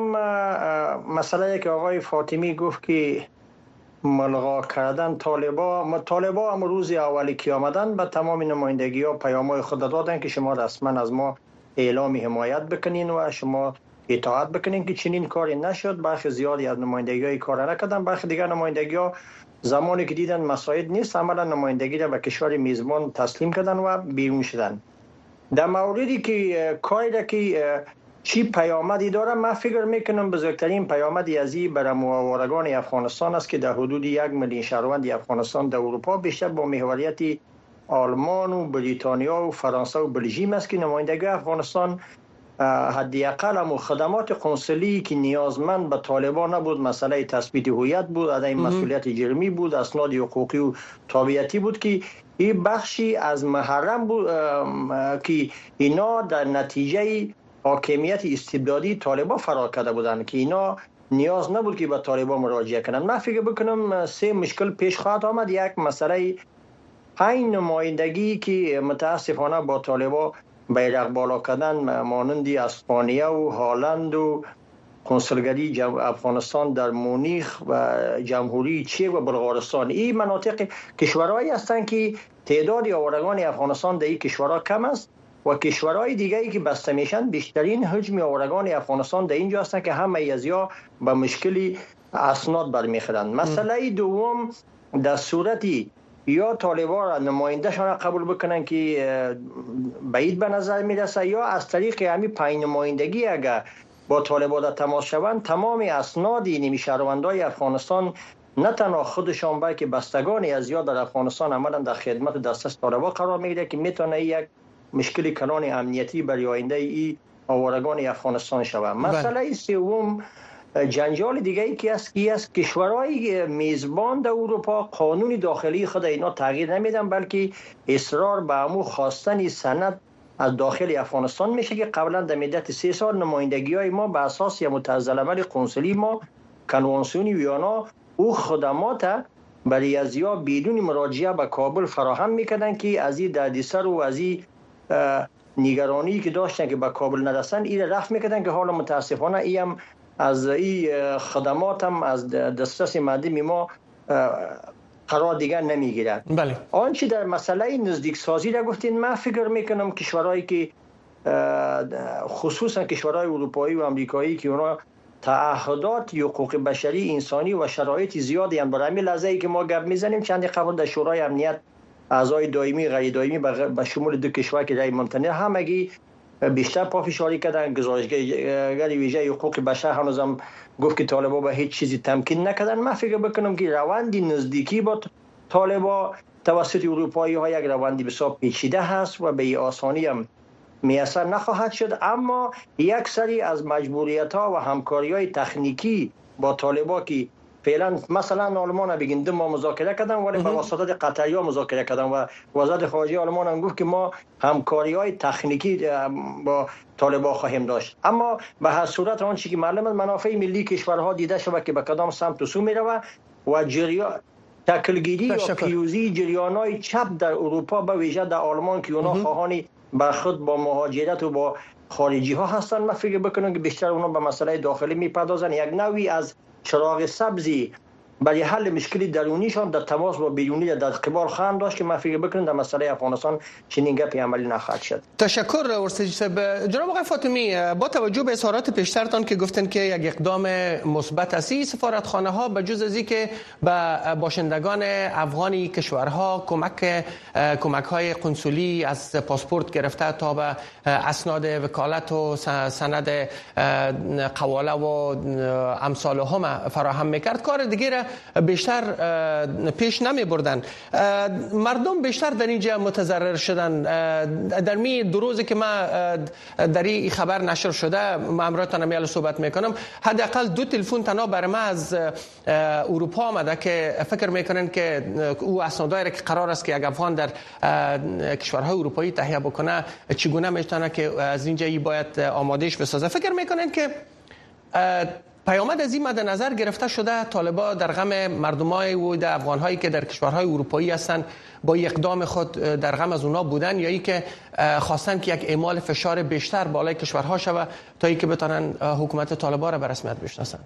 مسئله که آقای فاطمی گفت که ملغا کردن طالبا طالبا هم روز اولی که آمدن به تمام نمایندگی ها پیام‌های خود دادن که شما رسما از ما اعلام حمایت بکنین و شما اطاعت بکنین که چنین کاری نشد. برخی زیادی از نمایندگی های کار نکردن، برخی دیگر نمایندگی ها زمانی که دیدن مساعد نیست عملا نمایندگی را به کشور میزبان تسلیم کردن و بیرون شدن. در موردی که کاری را که چی پیامدی داره، من فکر میکنم بزرگترین پیامدی از این برای مهاورگان افغانستان است که در حدود یک میلیون شهروند افغانستان در اروپا بیشتر با محوریت آلمان و بریتانیا و فرانسه و بلژیم است که نمایندگی افغانستان حداقل هم خدمات قنصلی که نیازمند به طالبان نبود، مسئله تثبیت هویت بود، عدم مسئولیت جرمی بود، اسناد حقوقی و تابعیتی بود که این بخشی از محرم بود که اینا در نتیجه حاکمیت استبدادی طالبان فرار کرده بودند که اینا نیاز نبود که به طالبان مراجعه کنند. من فکر بکنم سه مشکل پیش خواهد آمد. یک مسئله پنج نمایندگی که متاسفانه با طالبان بیرق بالا کردن مانند اسپانیا و هلند و کنسولگری افغانستان در مونیخ و جمهوری چک و بلغارستان، این مناطق کشورهایی هستند که تعداد آوارگان افغانستان در این کشورها کم است و کشورهای دیگری که بسته میشن بیشترین حجم آوارگان افغانستان در اینجا هستند که همه از یا به مشکلی اسناد برمیخورند. مسئله دوم، در صورتی یا طالبان را نمایندهشان را قبول بکنن که بعید به نظر میرسه، یا از طریق همین پنج نمایندگی اگر با طالبان در تماس شوند تمام اسناد این شهروندان افغانستان نه تنها خودشان بلکه بستگان از یا در افغانستان عملا در خدمت دسترس طالبان قرار میگیره که میتونه یک مشکل کلان امنیتی برای آینده ای آوارگان افغانستان شود. مسئله سوم، جنجال دیگه ای که است که است کشورهای میزبان در اروپا قانون داخلی خود اینا تغییر نمیدن، بلکه اصرار به امو خواستن سند از داخل افغانستان میشه که قبلا در مدت سه سال نمایندگی های ما به اساس یا متعزل عمل قنصلی ما کنوانسیون ویانا او خدمات برای از یا بدون مراجعه به کابل فراهم میکردن که از این دردسر و از این نگرانی که داشتن که به کابل نرسن این رفع میکردن که حالا متاسفانه ایم از این خدمات هم از دسترس مردم ما قرار دیگر نمیگیرد. بله. آنچه در مسئله نزدیک سازی را گفتین، من فکر میکنم کشورهایی که خصوصا کشورهای اروپایی و امریکایی که اونا تعهدات حقوق بشری انسانی و شرایط زیادی هم برای لحظه‌ای که ما گپ میزنیم چند قبل در شورای امنیت اعضای دائمی غیر دائمی به شمول دو کشور که رای ممتنع همگی بیشتر پافشاری کردن. گزارشگر ویژه حقوق بشر هنوزم گفت که طالبان به هیچ چیزی تمکین نکردن. من فکر بکنم که روندی نزدیکی با طالبان توسط اروپایی ها یک روندی بسیار پیچیده هست و به آسانی هم میسر نخواهد شد، اما یک سری از مجبوریت ها و همکاری های تکنیکی با طالبان که فعلا مثلا آلمان بگین دو ما مذاکره کردن ولی با واسطه قطری ها مذاکره کردن و وزارت خارجه آلمان هم گفت که ما همکاری های تکنیکی با طالبان خواهیم داشت. اما به هر صورت آن چیزی که معلومه منافع ملی کشورها دیده شده که به کدام سمت و سو میره و جریان تکلگیری و پیروزی جریان‌های چپ در اروپا به ویژه در آلمان که اونا خواهانی برخورد با مهاجرت و با خارجی ها هستن، من فکر بکنم که بیشتر اونا به مسئله داخلی میپردازن، یک نوعی از چراغ سبزی برای حل مشکلی درونیشان در تماس با بیرونی در قبال خواهند داشت که من فکر بکنم در مسئله افغانستان چنین گپی عملی نخواهد شد. تشکر ورسجی صاحب. جناب آقای فاطمی، با توجه به اظهارات پیشترتان که گفتن که یک اقدام مثبت است، سفارتخانه ها به جز از اینکه به باشندگان افغانی کشورها کمک کمک های قنصلی از پاسپورت گرفته تا به اسناد وکالت و سند قواله و امثال هم فراهم میکرد، کار دیگه بیشتر پیش نمی بردن. مردم بیشتر در اینجا متضرر شدن. در می دو روزی که ما در این خبر نشر شده ما امروزتان میال صحبت میکنم، حداقل دو تلفن تنها بر ما از اروپا آمده که فکر میکنن که او اسنادایی که قرار است که یک افغان در کشورهای اروپایی تهیه بکنه چگونه میتونه که از اینجا ای باید آمادهش بسازه. فکر میکنن که پیامد از این مد نظر گرفته شده طالبا در غم مردمای و در افغانهایی که در کشورهای اروپایی هستند با اقدام خود در غم از اونا بودن، یا ای که خواستن که یک اعمال فشار بیشتر بالای کشورها شود تا ای که بتونن حکومت طالبا را به رسمیت بشناسن؟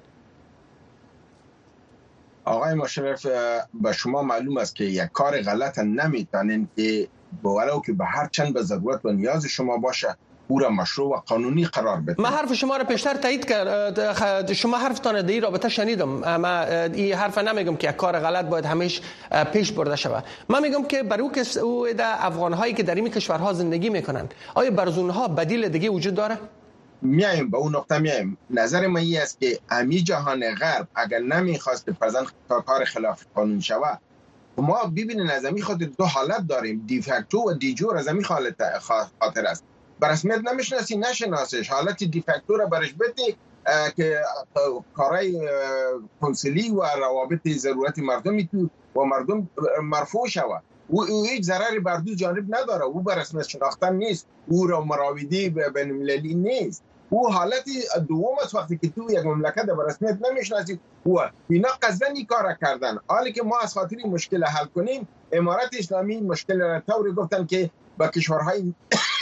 آقای مشرف، به شما معلوم است که یک کار غلط نمیتونین که ولو که به هر چند به ضرورت و نیاز شما باشه او را مشروع و قانونی قرار بده. من حرف شما را پیشتر تایید کرد. شما حرفتان در این رابطه شنیدم. من این حرف نمیگم که یک کار غلط باید همیشه پیش برده شود. من میگم که برای که او در افغان‌هایی که در این کشورها زندگی میکنن آیا برای اونها بدیل دیگه وجود داره؟ میایم به اون نقطه میایم. نظر من این است که امی جهان غرب اگر نمیخواست که پزن کار خلاف قانون شود، ما ببینید از امی خاطر دو حالت داریم، دیفکتو و دیجور. از امی حالت خاطر است به رسمیت نمیشناسی نشناسش، حالت دیفکتو را برش بدی که کارهای کنسولی و روابط ضرورت مردمی تو و مردم مرفوع شود. او هیچ ضرری بر دو جانب نداره، او به رسمیت شناختن نیست، او را مراودی بین المللی نیست. او حالتی دوم است وقتی که تو یک مملکت به رسمیت نمیشناسی و اینا قصدن کار کردن. حالی که ما از خاطر مشکل حل کنیم، امارت اسلامی مشکل را طوری گفتن که با کشورهای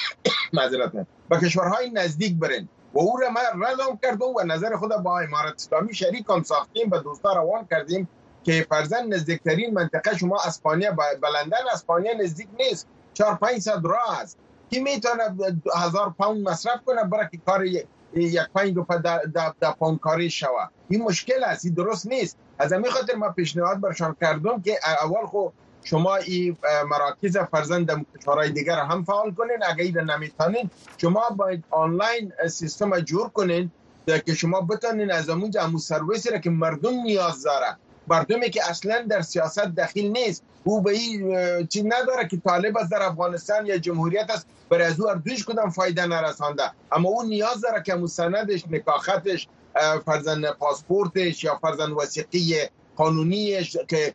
معذرت با کشورهای نزدیک برن و او را ما رضام کردم و نظر خود با امارت اسلامی شریکم ساختیم، به دوستا روان کردیم که فرزن نزدیکترین منطقه شما اسپانیا، بلندن اسپانیا نزدیک نیست، چهار پنج صد راه است که میتونه هزار پوند مصرف کنه برای که کار یک پنج روپه در پوند کاری شود. این مشکل است، این درست نیست. از همین خاطر ما پیشنهاد برشان کردم که اول خو شما این مراکز فرزند در کشورهای دیگر هم فعال کنین. اگر این نمیتونین شما باید آنلاین سیستم جور کنین که شما بتونین از اونجا همون سرویسی را که مردم نیاز داره، مردمی که اصلا در سیاست دخیل نیست، او به این چیز نداره که طالب است در افغانستان یا جمهوریت است برای از او اردوش کدام فایده نرسانده، اما او نیاز داره که مستندش، نکاختش، فرزند پاسپورتش یا فرزند وثیقی قانونیش که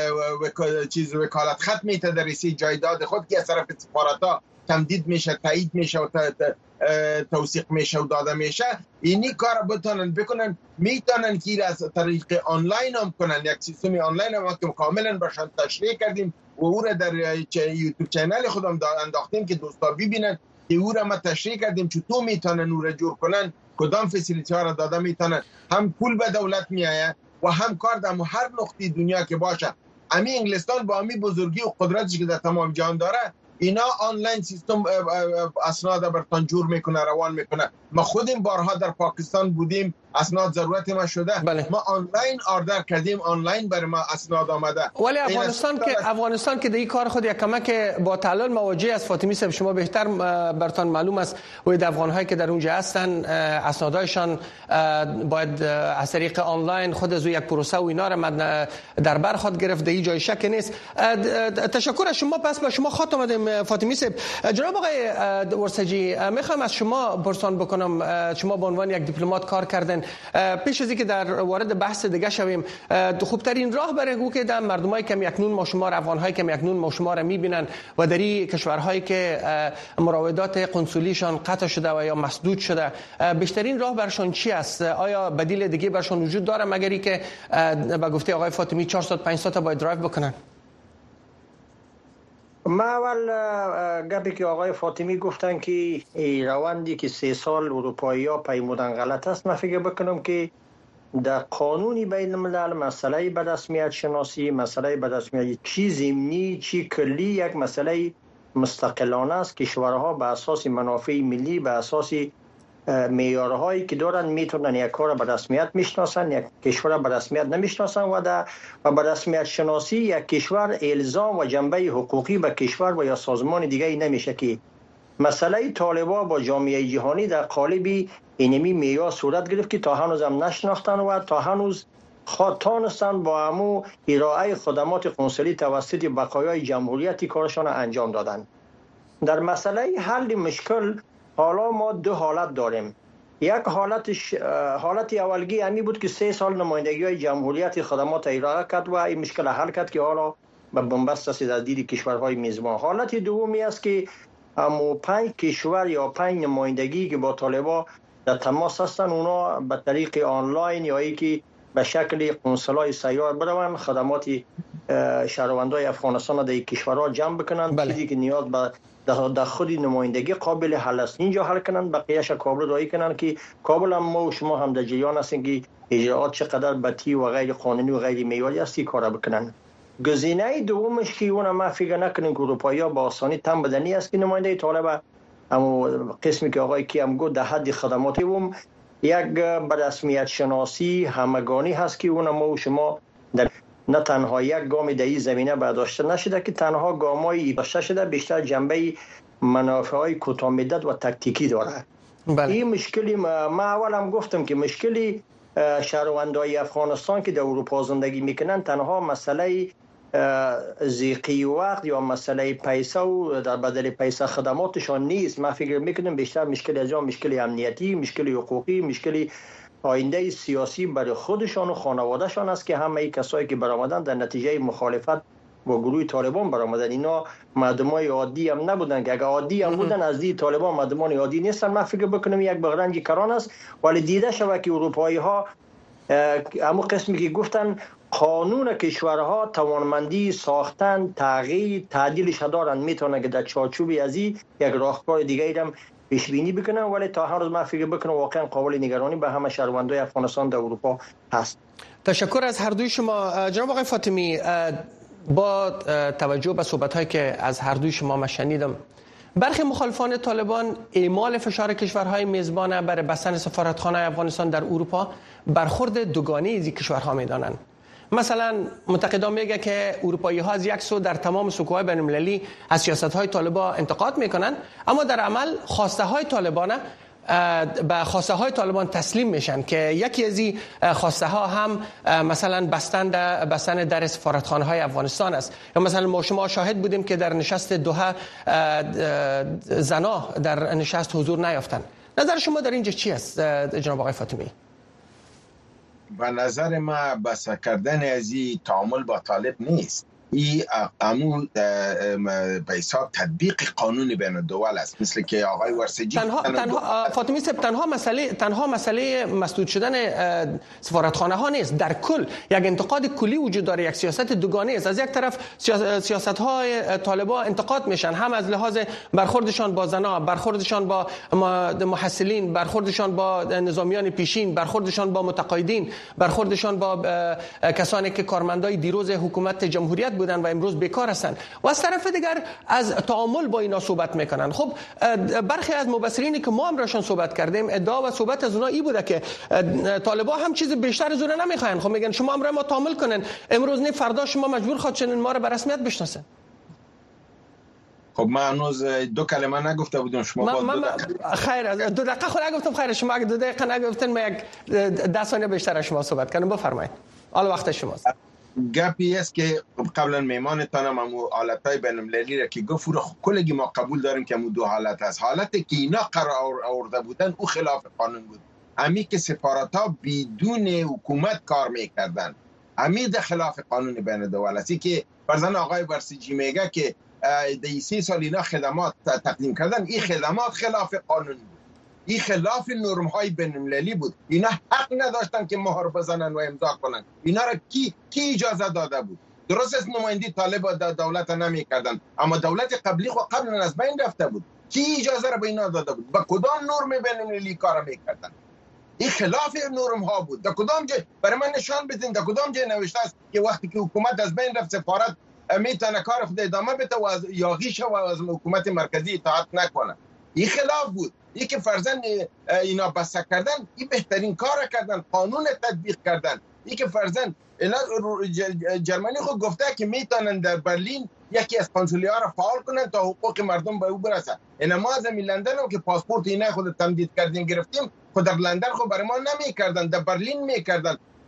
چیز وکالت خط میته در رسی جایداد خود که از طرف سفارت‌ها تمدید میشه، تایید میشه و توثیق میشه و داده میشه، اینی کار بتونن بکنن. میتونن که از طریق آنلاین هم کنن، یک سیستم آنلاین هم که کاملا برشان تشریح کردیم و او را در یوتیوب چینل خودم انداختیم که دوستا ببینن که او را ما تشریح کردیم چطور میتونن او را جور کنن، کدام فسیلیتی ها را داده میتونن. هم پول به دولت میآید و هم کار در هر نقطه دنیا که باشه. امی انگلستان با امی بزرگی و قدرتی که در تمام جهان داره، اینا آنلاین سیستم اسناد برتان جور میکنه، روان میکنه. ما خودیم بارها در پاکستان بودیم، اسناد ضرورت ما شده، بله. ما آنلاین آردر کردیم، آنلاین بر ما اسناد آمده. ولی افغانستان که افغانستان که در این کار خود یک کمک با تعلل مواجه است. فاطمی صاحب شما بهتر برتان معلوم است و در افغان‌هایی که در اونجا هستن اسنادایشان باید از طریق آنلاین خود از یک پروسه و اینا را در بر خود گرفت، در جای شک نیست. تشکر از شما. پس با شما خاطر اومدیم فاطمی صاحب. جناب آقای ورسجی، میخوام از شما پرسان بکنم، شما به عنوان یک دیپلمات کار کردن، پیش از اینکه در وارد بحث دیگه شویم، خوبترین راه برای که در مردمای کم یکنون ما شما افغان‌های کم یکنون ما شما را می‌بینن و در این کشورهایی که مراودات قنسولیشان قطع شده و یا مسدود شده، بیشترین راه برشان چی است؟ آیا بدیل دیگه برشان وجود داره مگری که به گفته آقای فاطمی چهارصد پانصد تا باید درایو بکنن؟ ما اول گپی که آقای فاطمی گفتن که روندی که سه سال اروپایی ها پیمودن غلط است، من فکر بکنم که در قانونی بین الملل مسئله به رسمیت شناسی، مسئله به رسمیت چی ضمنی چی کلی یک مسئله مستقلانه است. کشورها به اساس منافع ملی، به اساس معیارهایی که دارن میتونن یک کار به رسمیت میشناسن، یک کشور به رسمیت نمیشناسن و در و به رسمیت شناسی یک کشور الزام و جنبه حقوقی به کشور و یا سازمان دیگه نمیشه که مسئله طالبان با جامعه جهانی در قالب اینمی معیار صورت گرفت که تا هنوز هم نشناختن و تا هنوز خواستان با همو ارائه خدمات قنسولی توسط بقایای جمهوریت کارشان انجام دادند. در مسئله حل مشکل حالا ما دو حالت داریم. یک حالتش حالت اولگی همی بود که سه سال نمایندگی های جمهوریت خدمات ارائه کرد و این مشکل حل کرد که حالا به بنبست رسید از دید کشورهای میزبان. حالت دومی است که همو پنج کشور یا پنج نمایندگی که با طالبان در تماس هستن اونا به طریق آنلاین یا یکی به شکل قنسولای سیار بروند خدمات شهروندای افغانستان در کشورها جمع بکنن چیزی که نیاز به در خود نمایندگی قابل حل است اینجا حل کنن بقیه‌اش کابل رای کنن که کابل هم ما و شما هم در جریان هستیم که اجراءات چقدر بدی و غیر قانونی و غیر معیاری است کار بکنن. گزینه دومش که اون ما فکر نکنیم که اروپایی‌ها با آسانی تن بدنی است که نماینده طالب اما قسمی که آقای کی هم گفت در حد خدماتی هم یک به رسمیت شناسی همگانی هست که اون ما و شما در نه تنها یک گام در این زمینه برداشته نشده که تنها گام‌های برداشته شده بیشتر جنبه منافع‌های کوتاه مدت و تاکتیکی داره. بله. این مشکلی ما, ما اول هم گفتم که مشکلی شهروندای افغانستان که در اروپا زندگی میکنن تنها مسئله زیقی وقت یا مسئله پیسه و در بدل پیسه خدماتشان نیست. ما فکر میکنم بیشتر مشکل از آن مشکل امنیتی، مشکل حقوقی، مشکل آینده سیاسی برای خودشان و خانوادهشان است که همه کسایی که برآمدن در نتیجه مخالفت با گروه طالبان برآمدن. اینا مردمای عادی هم نبودن که اگه عادی هم بودن از دید طالبان مردمان عادی نیستن. من فکر بکنم یک بغرنج کران است ولی دیده شود که اروپایی ها همون قسمی که گفتن قانون کشورها توانمندی ساختن تغییر تعدیلش دارن میتونه که در چارچوبی از این یک راهکار دیگه هم پیش بینی بکنن ولی تا هر روز من فکر بکنم واقعا قابل نگرانی به همه شهروندای افغانستان در اروپا هست. تشکر از هر دوی شما. جناب آقای فاطمی، با توجه به صحبت‌هایی که از هر دوی شما من شنیدم، برخی مخالفان طالبان اعمال فشار کشورهای میزبان برای بستن سفارتخانه افغانستان در اروپا برخورد دوگانه از این کشورها میدانند. مثلا معتقدان میگه که اروپایی ها از یک سو در تمام سکوهای بین المللی از سیاست های طالبان انتقاد میکنن اما در عمل خواسته های طالبان به خواسته های طالبان تسلیم میشن که یکی از این خواسته ها هم مثلا بستن بستن در سفارتخانه های افغانستان است. یا مثلا ما شما شاهد بودیم که در نشست دوحه زنا در نشست حضور نیافتن. نظر شما در اینجا چی است جناب آقای فاطمی؟ به نظر ما بس کردن از این تعامل با طالب نیست. این امون به حساب تطبیق قانون بین الدول است، مثل که آقای ورسجی تنها تنها فاطمی صاحب تنها مسئله تنها مسئله مسدود شدن سفارتخانه ها نیست، در کل یک انتقاد کلی وجود داره، یک سیاست دوگانه است. از یک طرف سیاست های طالبان انتقاد میشن هم از لحاظ برخوردشان با زنا، برخوردشان با محصلین، برخوردشان با نظامیان پیشین، برخوردشان با متقاعدین، برخوردشان با کسانی که کارمندای دیروز حکومت جمهوریت بودن و امروز بیکار هستند و از طرف دیگر از تعامل با اینا صحبت میکنن. خب برخی از مبصرینی که ما هم راشون صحبت کردیم ادعا و صحبت از اونها این بوده که طالبان هم چیز بیشتر از اون نمیخواین. خب میگن شما هم ما تعامل کنن، امروز نه فردا شما مجبور خواهد شدین ما رو به رسمیت بشناسن. خب من هنوز دو کلمه نگفته بودم، شما باز من دو دقیقه خیر از دو دقیقه خود نگفتم. خیر شما اگه دو دقیقه نگفتن ما یک ده ثانیه بیشتر از شما صحبت کنم. بفرمایید، حالا وقت شماست. گپی است که قبلا میمانتانم همو حالتهای بین‌المللی را که گفت رو کلگی ما قبول داریم که همو دو حالت هست. حالتی که اینا قرار آورده بودن او خلاف قانون بود، امی که سفارت ها بدون حکومت کار میکردن امی ده خلاف قانون بین الدول است. که فرزن آقای برسیجی میگه که ده سی سال اینا خدمات تقدیم کردن، این خدمات خلاف قانون بود، این خلاف نرم های بین المللی بود. اینا حق نداشتن که مهر بزنن و امضا کنن. اینا را کی کی اجازه داده بود؟ درست است نمایندی طالب دولت نمی کردن اما دولت قبلی خو قبل از بین رفته بود. کی اجازه را به اینا داده بود؟ با کدام نرم بین المللی کار میکردن؟ این خلاف نرم ها بود. در کدام جای برای من نشان بدین در کدام جای نوشته است که وقتی که حکومت از بین رفت سفارت میتونه کار خود ادامه بده و از یاغی شه و از حکومت مرکزی اطاعت نکنه؟ این خلاف بود. این که فرزن اینا بسته کردن این بهترین کار کردن، قانون تطبیق کردن. این که فرزن اینا جرمنی خود گفته که میتونن در برلین یکی از قنسولی‌ها را فعال کنن تا حقوق مردم به او برسه. اینا ما از لندن هم که پاسپورت اینا خود تمدید کردیم گرفتیم خود در لندن خود برای ما نمیکردن، در برلین میکردن.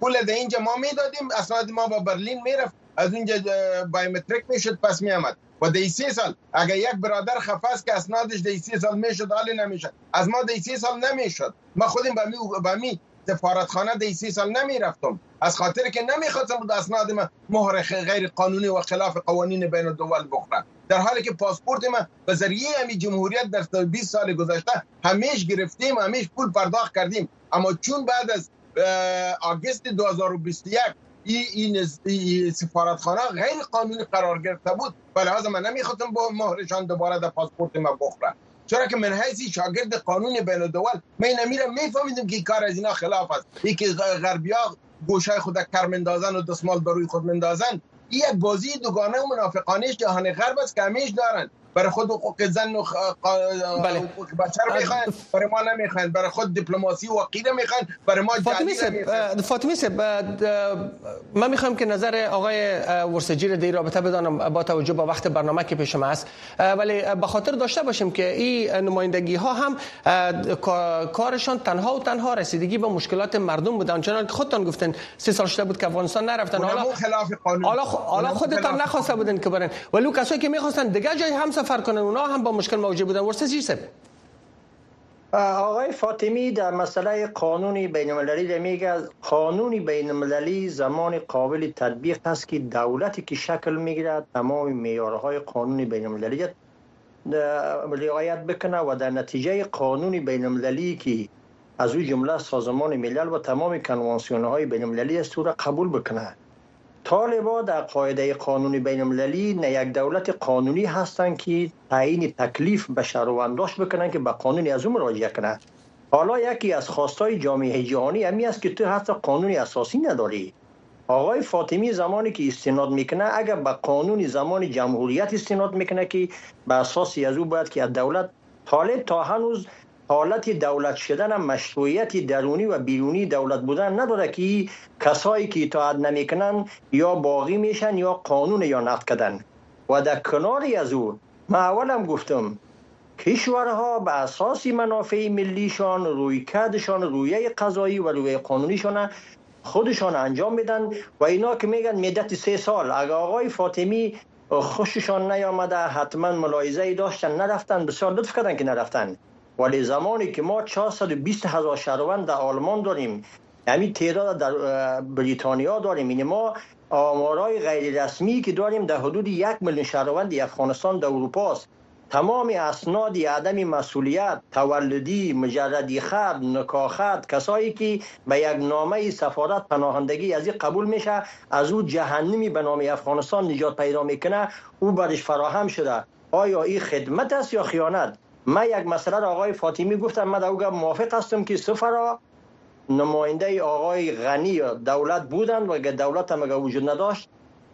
پول در اینجا ما میدادیم، اسناد ما با برلین میرفت، از اونجا بایومتریک میشد پس میامد. و در سه سال اگر یک برادر خفاست که اسنادش در سه سال میشد حالی نمیشد، از ما در سه سال نمیشد. ما خودم با می با می سفارتخانه در سه سال نمیرفتم از خاطر که نمیخواستم بود اسناد ما مهر غیر قانونی و خلاف قوانین بین الدول بخوره، در حالی که پاسپورت ما به ذریعه همین جمهوریت در بیست سال گذشته همیش گرفتیم، همیش پول پرداخت کردیم. اما چون بعد از آگوست دو هزار و بیست و یک این این سفارتخانه غیر قانونی قرار گرفته بود، به لحاظ من نمیخواستم با مهرشان دوباره در پاسپورت ما بخوره، چرا که من حیثی شاگرد قانون بین الدول من نمیرم میفهمیدم که کار از اینا خلاف است. این که غربیا گوشه خود کر مندازن و دستمال بروی خود مندازن، این یک بازی دوگانه و منافقانه جهان غرب است که همیش دارن. برای خود حقوق زن و حقوق بشر میخوان، برای ما نمیخوان. برای خود دیپلماسی و عقیده میخوان، برای ما فاطمی صاحب فاطمی صاحب من میخوام که نظر آقای ورسجی رو در رابطه بدانم با توجه به وقت برنامه که پیش ما است، ولی به خاطر داشته باشیم که این نمایندگی ها هم کارشان تنها و تنها رسیدگی به مشکلات مردم بودن، چون خودتان گفتن سه سال شده بود که افغانستان نرفتن، حالا خلاف قانون، حالا حالا خودتان نخواسته بودن که برن، ولی کسایی که میخواستن دیگه جای هم سفر کنن اونا هم با مشکل مواجه بودن. ورسجی صاحب آقای فاطمی در مسئله قانونی بین المللی میگه قانونی بین المللی زمان قابل تطبیق است که دولتی که شکل میگیره تمام معیارهای قانونی بین المللی رعایت بکنه و در نتیجه قانونی بین المللی که از او جمله سازمان ملل و تمام کنوانسیون های بین المللی است را قبول بکنه. طالبا در قاعده قانونی بین المللی نه یک دولت قانونی هستند که تعیین تکلیف به شهرونداش بکنن که به قانونی از اون مراجعه کنه. حالا یکی از خواستای جامعه جهانی همی است که تو حتی قانونی اساسی نداری. آقای فاطمی زمانی که استناد میکنه اگر به قانونی زمان جمهوریت استناد میکنه که به اساسی از او باید که دولت طالب تا هنوز حالت دولت شدن مشروعیت درونی و بیرونی دولت بودن نداره که کسایی که اطاعت نمیکنن یا باقی میشن یا قانون یا نقض کردن. و در کناری از او من اولم گفتم کشورها به اساس منافع ملیشان رویکردشان رویه قضایی و رویه قانونیشان خودشان انجام میدن و اینا که میگن مدت سه سال اگر آقای فاطمی خوششان نیامده حتما ملاحظه‌ای داشتن نرفتن، بسیار لطف کردن که نرفتن. ولی زمانی که ما چهارصد و بیست هزار شهروند در آلمان داریم، همین تعداد در بریتانیا داریم، این ما آمارای غیر رسمی که داریم در حدود یک میلیون شهروند افغانستان در اروپا است. تمام اسناد عدم مسئولیت، تولدی، مجردی خط، نکاح خط، کسایی که به یک نامه سفارت پناهندگی از این قبول میشه از او جهنمی به نام افغانستان نجات پیدا میکنه، او برش فراهم شده. آیا این خدمت است یا خیانت؟ من یک مسئله را آقای فاطمی گفتم، من در او موافق هستم که سفرا نماینده آقای غنی دولت بودند و اگر دولت هم اگر وجود نداشت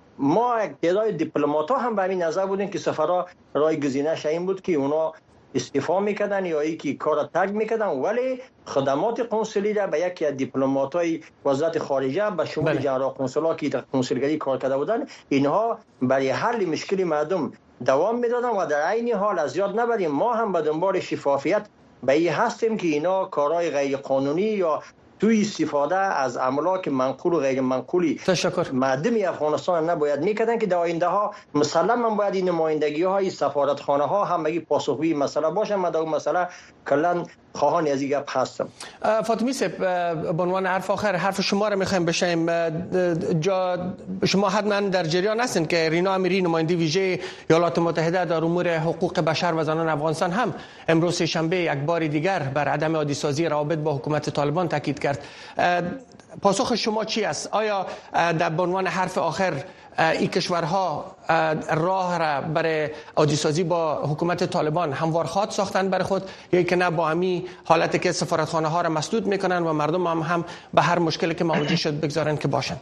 ما یک تعداد دیپلمات ها هم به همین نظر بودیم که سفرا رای گزینش این بود که اونا استعفا میکردن یا ای که کار ترک میکردن، ولی خدمات قنصلی را به یکی از دیپلمات های وزارت خارجه به شمول جنرال قنصلا که در قنصلگری کار کرده بودن اینها برای حل مشکل مردم دوام میدادن و در عین حال از یاد نبریم ما هم به دنبال شفافیت به این هستیم که اینا کارهای غیر قانونی یا توی استفاده از املاک منقول و غیر منقولی مردم افغانستان نباید میکردن که در آینده ها مسلما باید این نمایندگی های سفارتخانه ها هم بگی پاسخگوی مسئله باشن. من در اون مسئله کلا خواهان از این گپ هستم. فاطمی صاحب به عنوان حرف آخر حرف شما را میخوایم بشیم. جا شما حتما در جریان هستین که رینا امیری نماینده ویژه ایالات متحده در امور حقوق بشر و زنان افغانستان هم امروز شنبه یک بار دیگر بر عدم عادی سازی روابط با حکومت طالبان تاکید کرد. پاسخ شما چی است؟ آیا در به عنوان حرف آخر این کشورها راه را برای عادی سازی با حکومت طالبان هموار خواهد ساختن برای خود یا که نه با همین حالتی که سفارتخانه ها را مسدود میکنن و مردم هم هم به هر مشکلی که مواجه شد بگذارن که باشن؟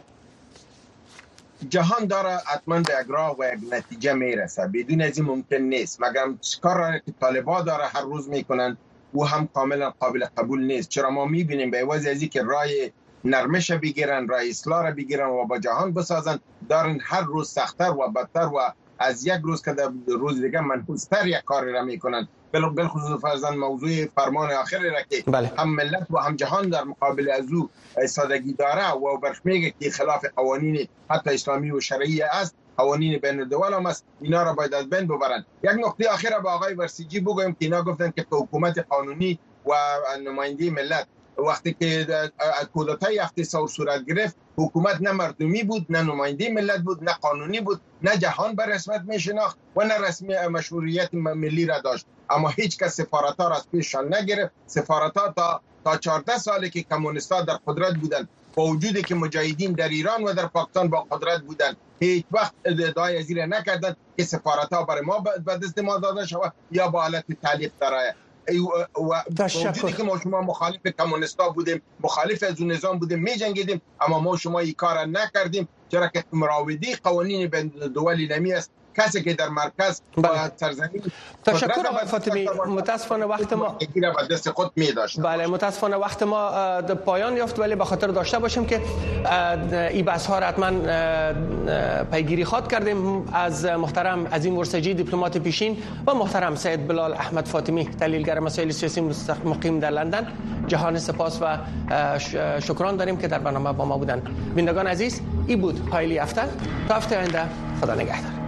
جهان داره حتما به یک راه و یک نتیجه میرسه، بدون از این ممکن نیست. مگر کار را که طالبان داره هر روز میکنن و هم کاملا قابل قبول نیست. چرا ما میبینیم به عوض از اینکه راه نرمش بگیرن، راه اصلاح را بگیرن و با جهان بسازن، دارن هر روز سخت‌تر و بدتر و از یک روز که در روز دیگه منحوس‌تر یک کار را میکنن بالخصوص فرزند موضوع فرمان آخری را که بله. هم ملت و هم جهان در مقابل از او ایستادگی داره و برش میگه که خلاف قوانین حتی اسلامی و شرعی است، قوانین بین الدول هم است، اینا را باید از بین ببرند. یک نکته آخر به آقای ورسیجی بگویم که اینا گفتن که حکومت قانونی و نماینده ملت وقتی که کودتای هفته سور صورت گرفت، حکومت نه مردمی بود، نه نماینده ملت بود، نه قانونی بود، نه جهان به رسمیت میشناخت و نه رسمی مشروعیت ملی را داشت. اما هیچ کس سفارت‌ها را از پیششان نگرفت. سفارت‌ها تا تا چهارده سالی که کمونیست‌ها در قدرت بودند، با وجودی که مجاهدین در ایران و در پاکستان با قدرت بودند، هیچ وقت ادعای از این نکردند که سفارت‌ها برای ما به دست ما داده شود یا با حالت تعلیق داره. و وجودی که ما شما مخالف کمونیستا بودیم، مخالف از اون نظام بودیم، می جنگیدیم، اما ما شما این کار نکردیم، چرا که مراودی قوانین بین دول نمی است. کسی که در مرکز بله. و سرزمین تشکر آقای فاطمی. متاسفانه وقت ما دست خود می داشت. بله متاسفانه وقت ما در پایان یافت، ولی به خاطر داشته باشیم که این بحث ها را حتما پیگیری خواد کردیم از محترم عظیم ورسجی دیپلمات پیشین و محترم سید بلال احمد فاطمی تحلیلگر مسائل سیاسی مقیم در لندن. جهان سپاس و شکران داریم که در برنامه با ما بودند. بینندگان عزیز، این بود پایلی هفته. تا هفته آینده، خدا نگهدار.